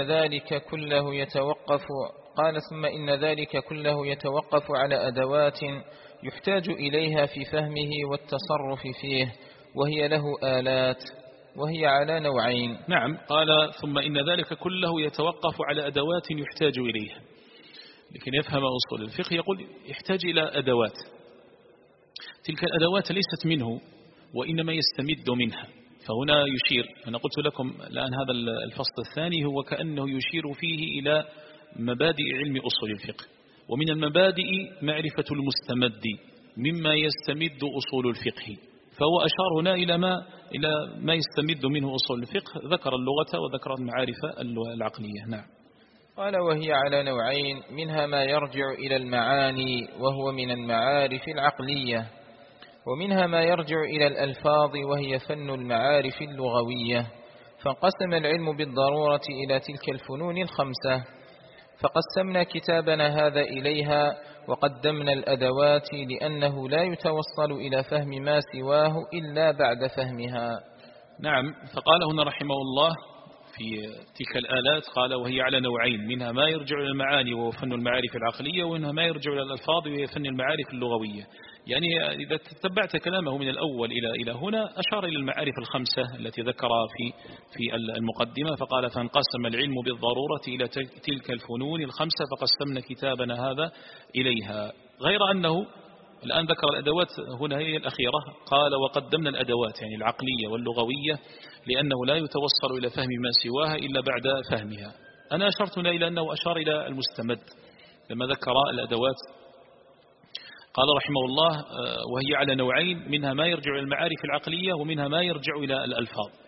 ذلك كله يتوقف على أدوات يحتاج إليها في فهمه والتصرف فيه، وهي له آلات، وهي على نوعين. نعم. قال: ثم إن ذلك كله يتوقف على أدوات يحتاج إليها. لكن يفهم أصول الفقه يقول يحتاج إلى أدوات، تلك الأدوات ليست منه وإنما يستمد منها. فهنا يشير، أنا قلت لكم الآن هذا الفصل الثاني هو كأنه يشير فيه إلى مبادئ علم أصول الفقه، ومن المبادئ معرفة المستمد مما يستمد أصول الفقه. فهو أشار هنا إلى ما يستمد منه أصول الفقه، ذكر اللغة وذكر المعارف العقلية. نعم. قال: وهي على نوعين، منها ما يرجع إلى المعاني وهو من المعارف العقلية، ومنها ما يرجع إلى الألفاظ وهي فن المعارف اللغوية. فانقسم العلم بالضرورة إلى تلك الفنون الخمسة، فقسمنا كتابنا هذا إليها وقدمنا الأدوات، لأنه لا يتوصل إلى فهم ما سواه إلا بعد فهمها. نعم. فقال هنا رحمه الله في تلك الآلات، قال: وهي على نوعين، منها ما يرجع إلى المعاني وهو فن المعارف العقلية، ومنها ما يرجع إلى الألفاظ وهي فن المعارف اللغوية. يعني إذا تتبعت كلامه من الأول إلى هنا أشار إلى المعارف الخمسة التي ذكرها في المقدمة، فقال: فانقسم العلم بالضرورة إلى تلك الفنون الخمسة فقسمنا كتابنا هذا إليها. غير أنه الآن ذكر الأدوات هنا هي الأخيرة، قال: وقدمنا الأدوات يعني العقلية واللغوية، لأنه لا يتوصل إلى فهم ما سواها إلا بعد فهمها. أنا أشرت إلى أنه أشار إلى المستمد لما ذكر الأدوات. قال رحمه الله: وهي على نوعين، منها ما يرجع إلى المعارف العقلية ومنها ما يرجع إلى الألفاظ.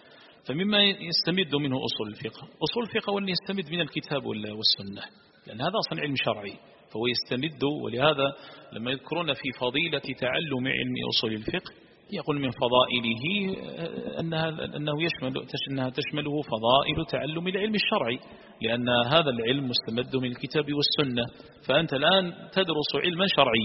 فمما يستمد منه أصول الفقه، أصول الفقه هو اللي يستمد من الكتاب والسنة، لأن هذا أصلا علم شرعي، فهو يستمد. ولهذا لما يذكرون في فضيلة تعلم علم أصول الفقه يقول من فضائله أنها تشمله فضائل تعلم العلم الشرعي، لأن هذا العلم مستمد من الكتاب والسنة. فأنت الآن تدرس علما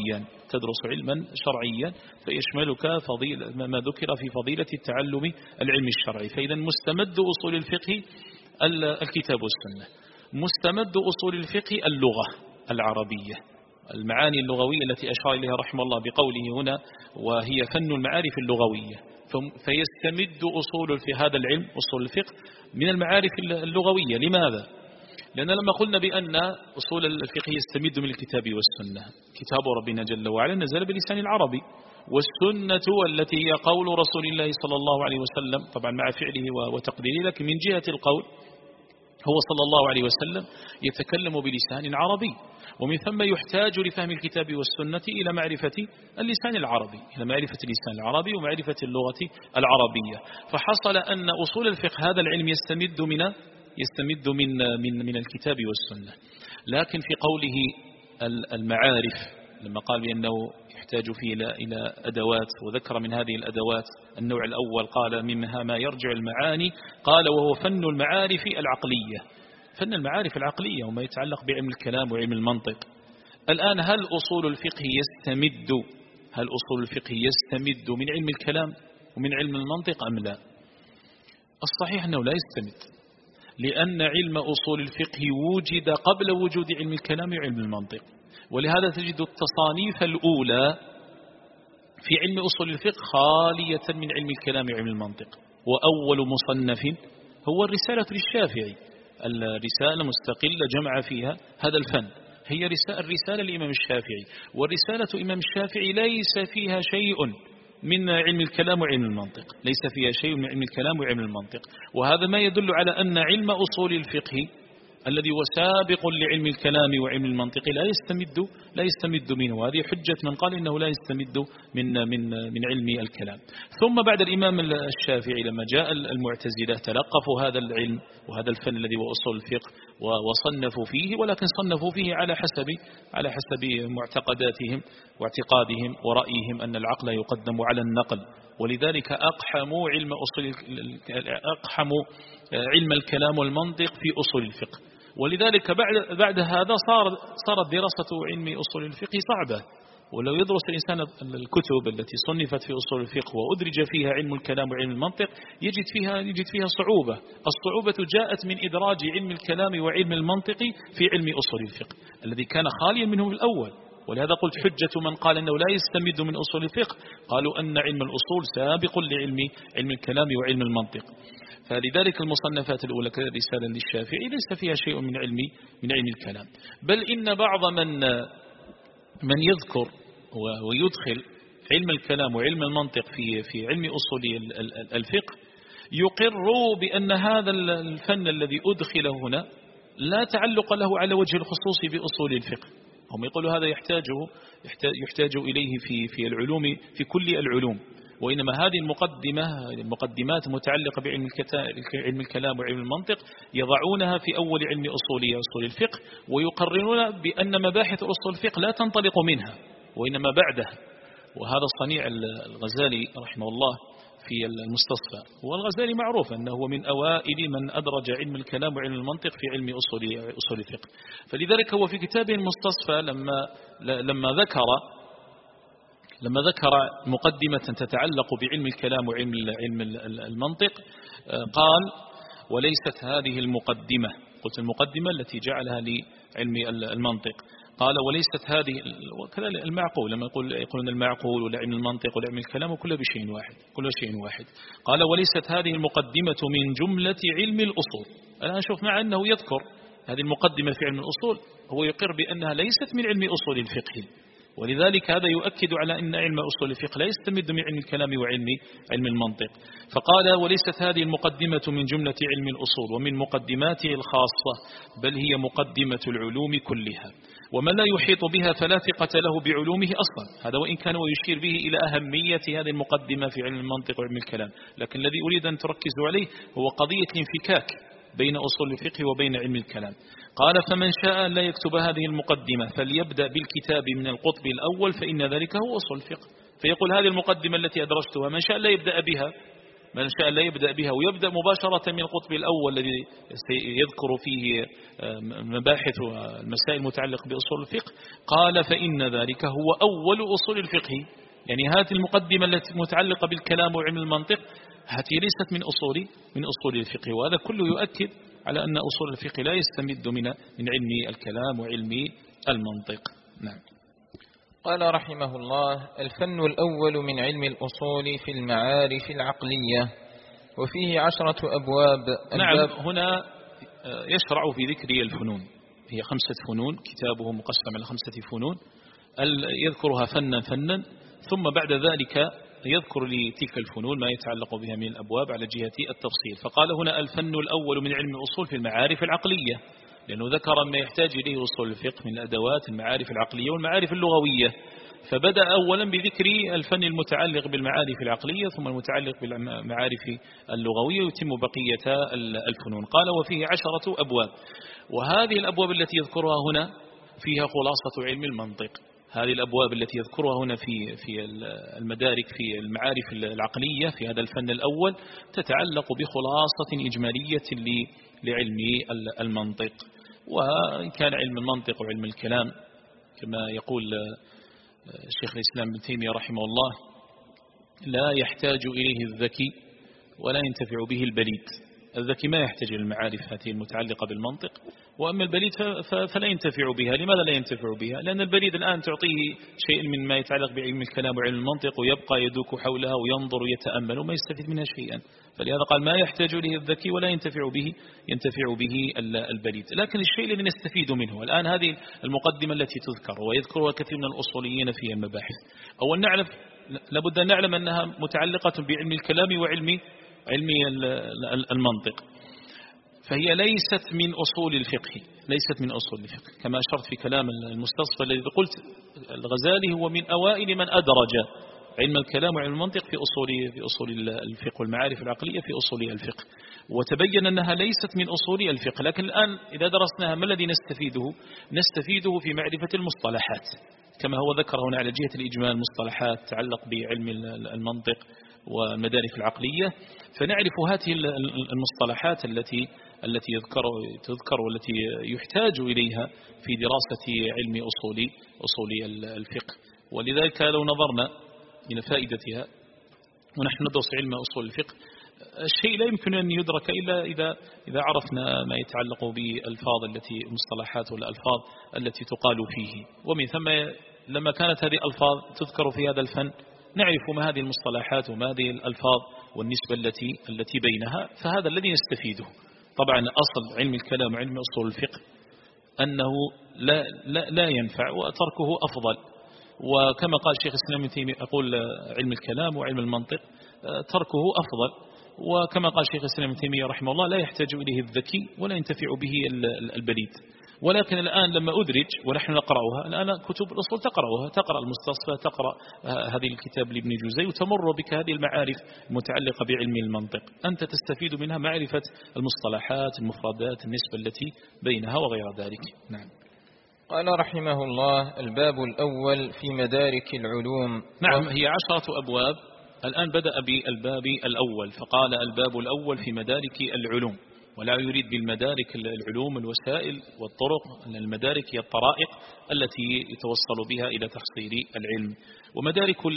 شرعيا فيشملك ما ذكر في فضيلة التعلم العلم الشرعي. فإذا مستمد أصول الفقه الكتاب والسنة، مستمد أصول الفقه اللغة العربية، المعاني اللغوية التي أشار إليها رحمه الله بقوله هنا وهي فن المعارف اللغوية. فيستمد أصول في هذا العلم أصول الفقه من المعارف اللغوية. لماذا؟ لأن لما قلنا بأن أصول الفقه يستمد من الكتاب والسنة، كتاب ربنا جل وعلا نزل بلسان العربي، والسنة التي هي قول رسول الله صلى الله عليه وسلم طبعا مع فعله وتقديره، لكن من جهة القول هو صلى الله عليه وسلم يتكلم بلسان عربي، ومن ثم يحتاج لفهم الكتاب والسنة إلى معرفة اللسان العربي، إلى معرفة اللسان العربي ومعرفة اللغة العربية. فحصل أن أصول الفقه هذا العلم يستمد من الكتاب والسنة. لكن في قوله المعارف لما قال بأنه يحتاج فيه إلى أدوات، وذكر من هذه الأدوات النوع الأول قال منها ما يرجع المعاني، قال وهو فن المعارف العقلية، فن المعارف العقلية وما يتعلق بعلم الكلام وعلم المنطق. الآن هل أصول الفقه يستمد من علم الكلام ومن علم المنطق أم لا؟ الصحيح أنه لا يستمد، لأن علم أصول الفقه وجد قبل وجود علم الكلام وعلم المنطق. ولهذا تجد التصانيف الأولى في علم أصول الفقه خالية من علم الكلام وعلم المنطق. وأول مصنف هو الرسالة للشافعي، الرسالة مستقلة جمع فيها هذا الفن، هي الرسالة لإمام الشافعي. والرسالة إمام الشافعي ليس فيها شيء من علم الكلام وعلم المنطق، وهذا ما يدل على أن علم أصول الفقه الذي هو سابق لعلم الكلام وعلم المنطق لا يستمد منه. وهذه حجة من قال إنه لا يستمد من علم الكلام. ثم بعد الإمام الشافعي لما جاء المعتزلة تلقفوا هذا العلم وهذا الفن الذي هو أصول الفقه وصنفوا فيه، ولكن صنفوا فيه على حسب معتقداتهم واعتقادهم ورأيهم أن العقل يقدم على النقل. ولذلك أقحموا علم الكلام والمنطق في أصول الفقه. ولذلك بعد هذا صارت دراسة علم أصول الفقه صعبة. ولو يدرس الإنسان الكتب التي صنفت في أصول الفقه وأدرج فيها علم الكلام وعلم المنطق يجد فيها صعوبة. الصعوبة جاءت من إدراج علم الكلام وعلم المنطق في علم أصول الفقه الذي كان خاليا منه في الأول. ولهذا قلت حجة من قال أنه لا يستمد من أصول الفقه قالوا أن علم الأصول سابق لعلم الكلام وعلم المنطق. فلذلك المصنفات الأولى كرسالة للشافعي ليس فيها شيء من علم الكلام. بل إن بعض من يذكر ويدخل علم الكلام وعلم المنطق في علم أصول الفقه يقر بأن هذا الفن الذي أدخل هنا لا تعلق له على وجه الخصوص بأصول الفقه. هم يقولوا هذا يحتاج إليه في العلوم، في كل العلوم، وإنما هذه المقدمات متعلقة بعلم الكلام وعلم المنطق يضعونها في أول علم أصول الفقه، ويقررون بأن مباحث أصول الفقه لا تنطلق منها وإنما بعدها. وهذا صنيع الغزالي رحمه الله في المستصفى. والغزالي معروف أنه من أوائل من أدرج علم الكلام وعلم المنطق في علم أصول الفقه. فلذلك هو في كتابه المستصفى لما ذكر مقدمة تتعلق بعلم الكلام وعلم المنطق قال وليست هذه المقدمة، قلت المقدمة التي جعلها لعلم المنطق، قال وليست هذه، وكذا المعقول لما يقولون المعقول ولا علم المنطق ولا علم الكلام وكله بشيء واحد، قال وليست هذه المقدمة من جملة علم الأصول. الآن شوف مع أنه يذكر هذه المقدمة في علم الأصول هو يقر بأنها ليست من علم أصول الفقه. ولذلك هذا يؤكد على أن علم أصول الفقه لا يستمد من علم الكلام وعلم المنطق. فقال وليست هذه المقدمة من جملة علم الأصول ومن مقدماته الخاصة، بل هي مقدمة العلوم كلها. ومن لا يحيط بها فلا ثقة له بعلومه أصلا. هذا وإن كان ويشير به إلى أهمية هذه المقدمة في علم المنطق وعلم الكلام، لكن الذي أريد أن تركزوا عليه هو قضية الانفكاك بين أصول الفقه وبين علم الكلام. قال فمن شاء لا يكتب هذه المقدمة فليبدأ بالكتاب من القطب الأول فإن ذلك هو أصول الفقه. فيقول هذه المقدمة التي أدرجتها من شاء لا يبدأ بها، من شاء لا يبدأ بها ويبدأ مباشرة من القطب الأول الذي يذكر فيه مباحث المسائل المتعلقة بأصول الفقه. قال فإن ذلك هو أول أصول الفقه، يعني هذه المقدمة التي متعلقة بالكلام وعلم المنطق هذه ليست من أصول الفقه. وهذا كله يؤكد على أن أصول الفقه لا يستمد من علم الكلام وعلم المنطق. نعم. قال رحمه الله: الفن الأول من علم الأصول في المعارف العقلية، وفيه 10 أبواب. نعم، هنا يشرع في ذكر الفنون، هي 5 فنون، كتابه مقسم على 5 فنون يذكرها فنا فنا، ثم بعد ذلك يذكر لتلك الفنون ما يتعلق بها من الأبواب على جهة التفصيل. فقال هنا الفن الأول من علم الأصول في المعارف العقلية، لأنه ذكر ما يحتاج إليه أصول الفقه من الأدوات المعارف العقلية والمعارف اللغوية، فبدأ أولا بذكر الفن المتعلق بالمعارف العقلية ثم المتعلق بالمعارف اللغوية ويتم بقية الفنون. قال وفيه 10 أبواب، وهذه الأبواب التي يذكرها هنا فيها خلاصة علم المنطق. هذه الأبواب التي يذكرها هنا في المدارك في المعارف العقلية في هذا الفن الأول تتعلق بخلاصة إجمالية لعلم المنطق. وإن كان علم المنطق وعلم الكلام كما يقول الشيخ الإسلام ابن تيمية رحمه الله لا يحتاج إليه الذكي ولا ينتفع به البليد. الذكي ما يحتاج إلى المعارف هذه المتعلقة بالمنطق، وأما البليد فلا ينتفع بها. لماذا لا ينتفع بها؟ لأن البليد الآن تعطيه شيء من ما يتعلق بعلم الكلام وعلم المنطق ويبقى يدوك حولها وينظر ويتأمل وما يستفيد منها شيئا. فلهذا قال ما يحتاج إليه الذكي ولا ينتفع به البليد. لكن الشيء الذي نستفيد منه الآن هذه المقدمة التي تذكر ويذكرها كثير من الأصوليين في المباحث. أول نعرف لابد أن نعلم أنها متعلقة بعلم الكلام وعلم المنطق، فهي ليست من أصول الفقه كما أشرت في كلام المستصفى الذي قلت الغزالي هو من أوائل من أدرج علم الكلام وعلم المنطق في أصول الفقه والمعارف العقلية في أصول الفقه، وتبين أنها ليست من أصول الفقه. لكن الآن إذا درسناها ما الذي نستفيده في معرفة المصطلحات كما هو ذكر هنا على جهة الإجمال، المصطلحات تتعلق بعلم المنطق والمدارك العقلية، فنعرف هذه المصطلحات التي تذكر والتي يحتاج إليها في دراسة علم أصول الفقه. ولذلك لو نظرنا إلى فائدتها ونحن ندرس علم أصول الفقه، الشيء لا يمكن أن يدرك إلا إذا عرفنا ما يتعلق بالألفاظ المصطلحات والألفاظ التي تقال فيه. ومن ثم لما كانت هذه الألفاظ تذكر في هذا الفن نعرف ما هذه المصطلحات وما هذه الألفاظ والنسبة التي بينها، فهذا الذي نستفيده. طبعا أصل علم الكلام وعلم أصول الفقه أنه لا ينفع وتركه أفضل، وكما قال الشيخ الإسلام ابن تيمية يقول علم الكلام وعلم المنطق تركه أفضل، وكما قال الشيخ الإسلام ابن تيمية رحمه الله لا يحتاج إليه الذكي ولا ينتفع به البليد. ولكن الآن لما أدرج ونحن نقرأها الآن كتب الأصول تقرأ المستصفى، تقرأ هذه الكتاب لابن جوزي وتمر بك هذه المعارف المتعلقة بعلم المنطق، أنت تستفيد منها معرفة المصطلحات المفردات النسبة التي بينها وغير ذلك. نعم. قال رحمه الله: الباب الأول في مدارك العلوم. نعم، هي 10 أبواب. الآن بدأ بالباب الأول فقال الباب الأول في مدارك العلوم، ولا يريد بالمدارك العلوم الوسائل والطرق، أن المدارك هي الطرائق التي يتوصل بها إلى تحصيل العلم. ومدارك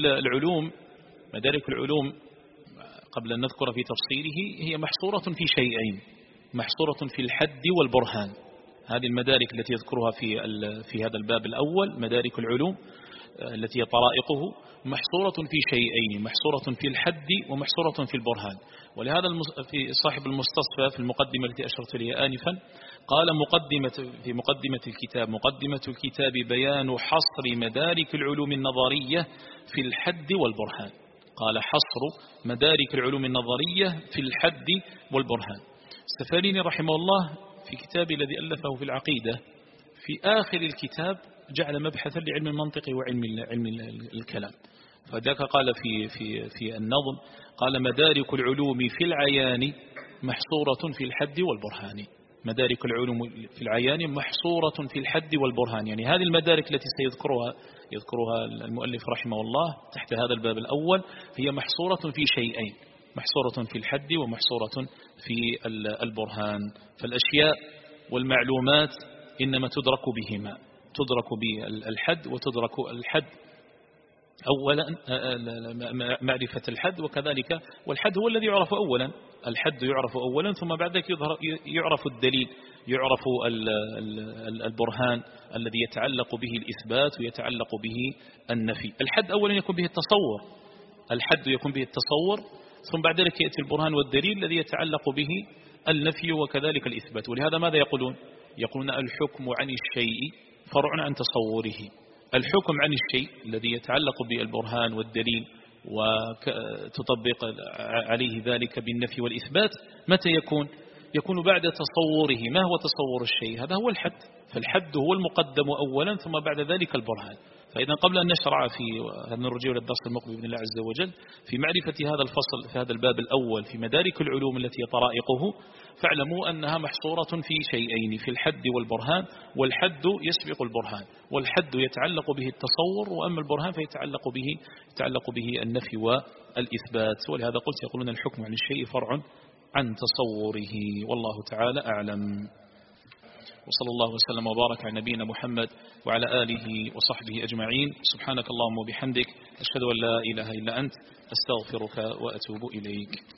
العلوم قبل أن نذكر في تفصيله هي محصورة في شيئين، محصورة في الحد والبرهان. هذه المدارك التي يذكرها في هذا الباب الأول مدارك العلوم التي هي طرائقه محصورة في شيئين، محصورة في الحد ومحصورة في البرهان. ولهذا في صاحب المستصفى في المقدمة التي أشرت إليها آنفا قال في مقدمة الكتاب بيان حصر مدارك العلوم النظرية في الحد والبرهان. قال حصر مدارك العلوم النظرية في الحد والبرهان. السفاريني رحمه الله في كتابه الذي ألفه في العقيدة في آخر الكتاب جعل مبحثا لعلم المنطق وعلم الكلام. فذاك قال في النظم، قال مدارك العلوم في العيان محصورة في الحد والبرهان. مدارك العلوم في العيان محصورة في الحد والبرهان، يعني هذه المدارك التي يذكرها المؤلف رحمه الله تحت هذا الباب الأول هي محصورة في شيئين، محصورة في الحد ومحصورة في البرهان. فالأشياء والمعلومات إنما تدرك بهما، تدرك بالحد، وتدرك الحد أولا معرفة الحد، وكذلك والحد هو الذي يعرف أولا، الحد يعرف أولا ثم بعد ذلك يعرف الدليل، يعرف البرهان الذي يتعلق به الإثبات ويتعلق به النفي. الحد أولا يكون به التصور، الحد يكون به التصور، ثم بعد ذلك يأتي البرهان والدليل الذي يتعلق به النفي وكذلك الإثبات. ولهذا ماذا يقولون؟ يقولون الحكم عن الشيء فرع عن تصوره. الحكم عن الشيء الذي يتعلق بالبرهان والدليل وتطبق عليه ذلك بالنفي والإثبات متى يكون؟ يكون بعد تصوره. ما هو تصور الشيء؟ هذا هو الحد. فالحد هو المقدم أولا ثم بعد ذلك البرهان. فإذا قبل أن نشرع في هذا نرجع للدرس المقبل بإذن الله عز وجل في معرفة هذا الفصل في هذا الباب الأول في مدارك العلوم التي طرائقه، فاعلموا أنها محصورة في شيئين، في الحد والبرهان. والحد يسبق البرهان، والحد يتعلق به التصور، وأما البرهان فيتعلق به النفي والإثبات. ولهذا قلت يقولون الحكم عن الشيء فرع عن تصوره، والله تعالى أعلم. وصلى الله وسلم وبارك على نبينا محمد وعلى آله وصحبه أجمعين. سبحانك اللهم وبحمدك، أشهد أن لا إله إلا أنت، أستغفرك وأتوب إليك.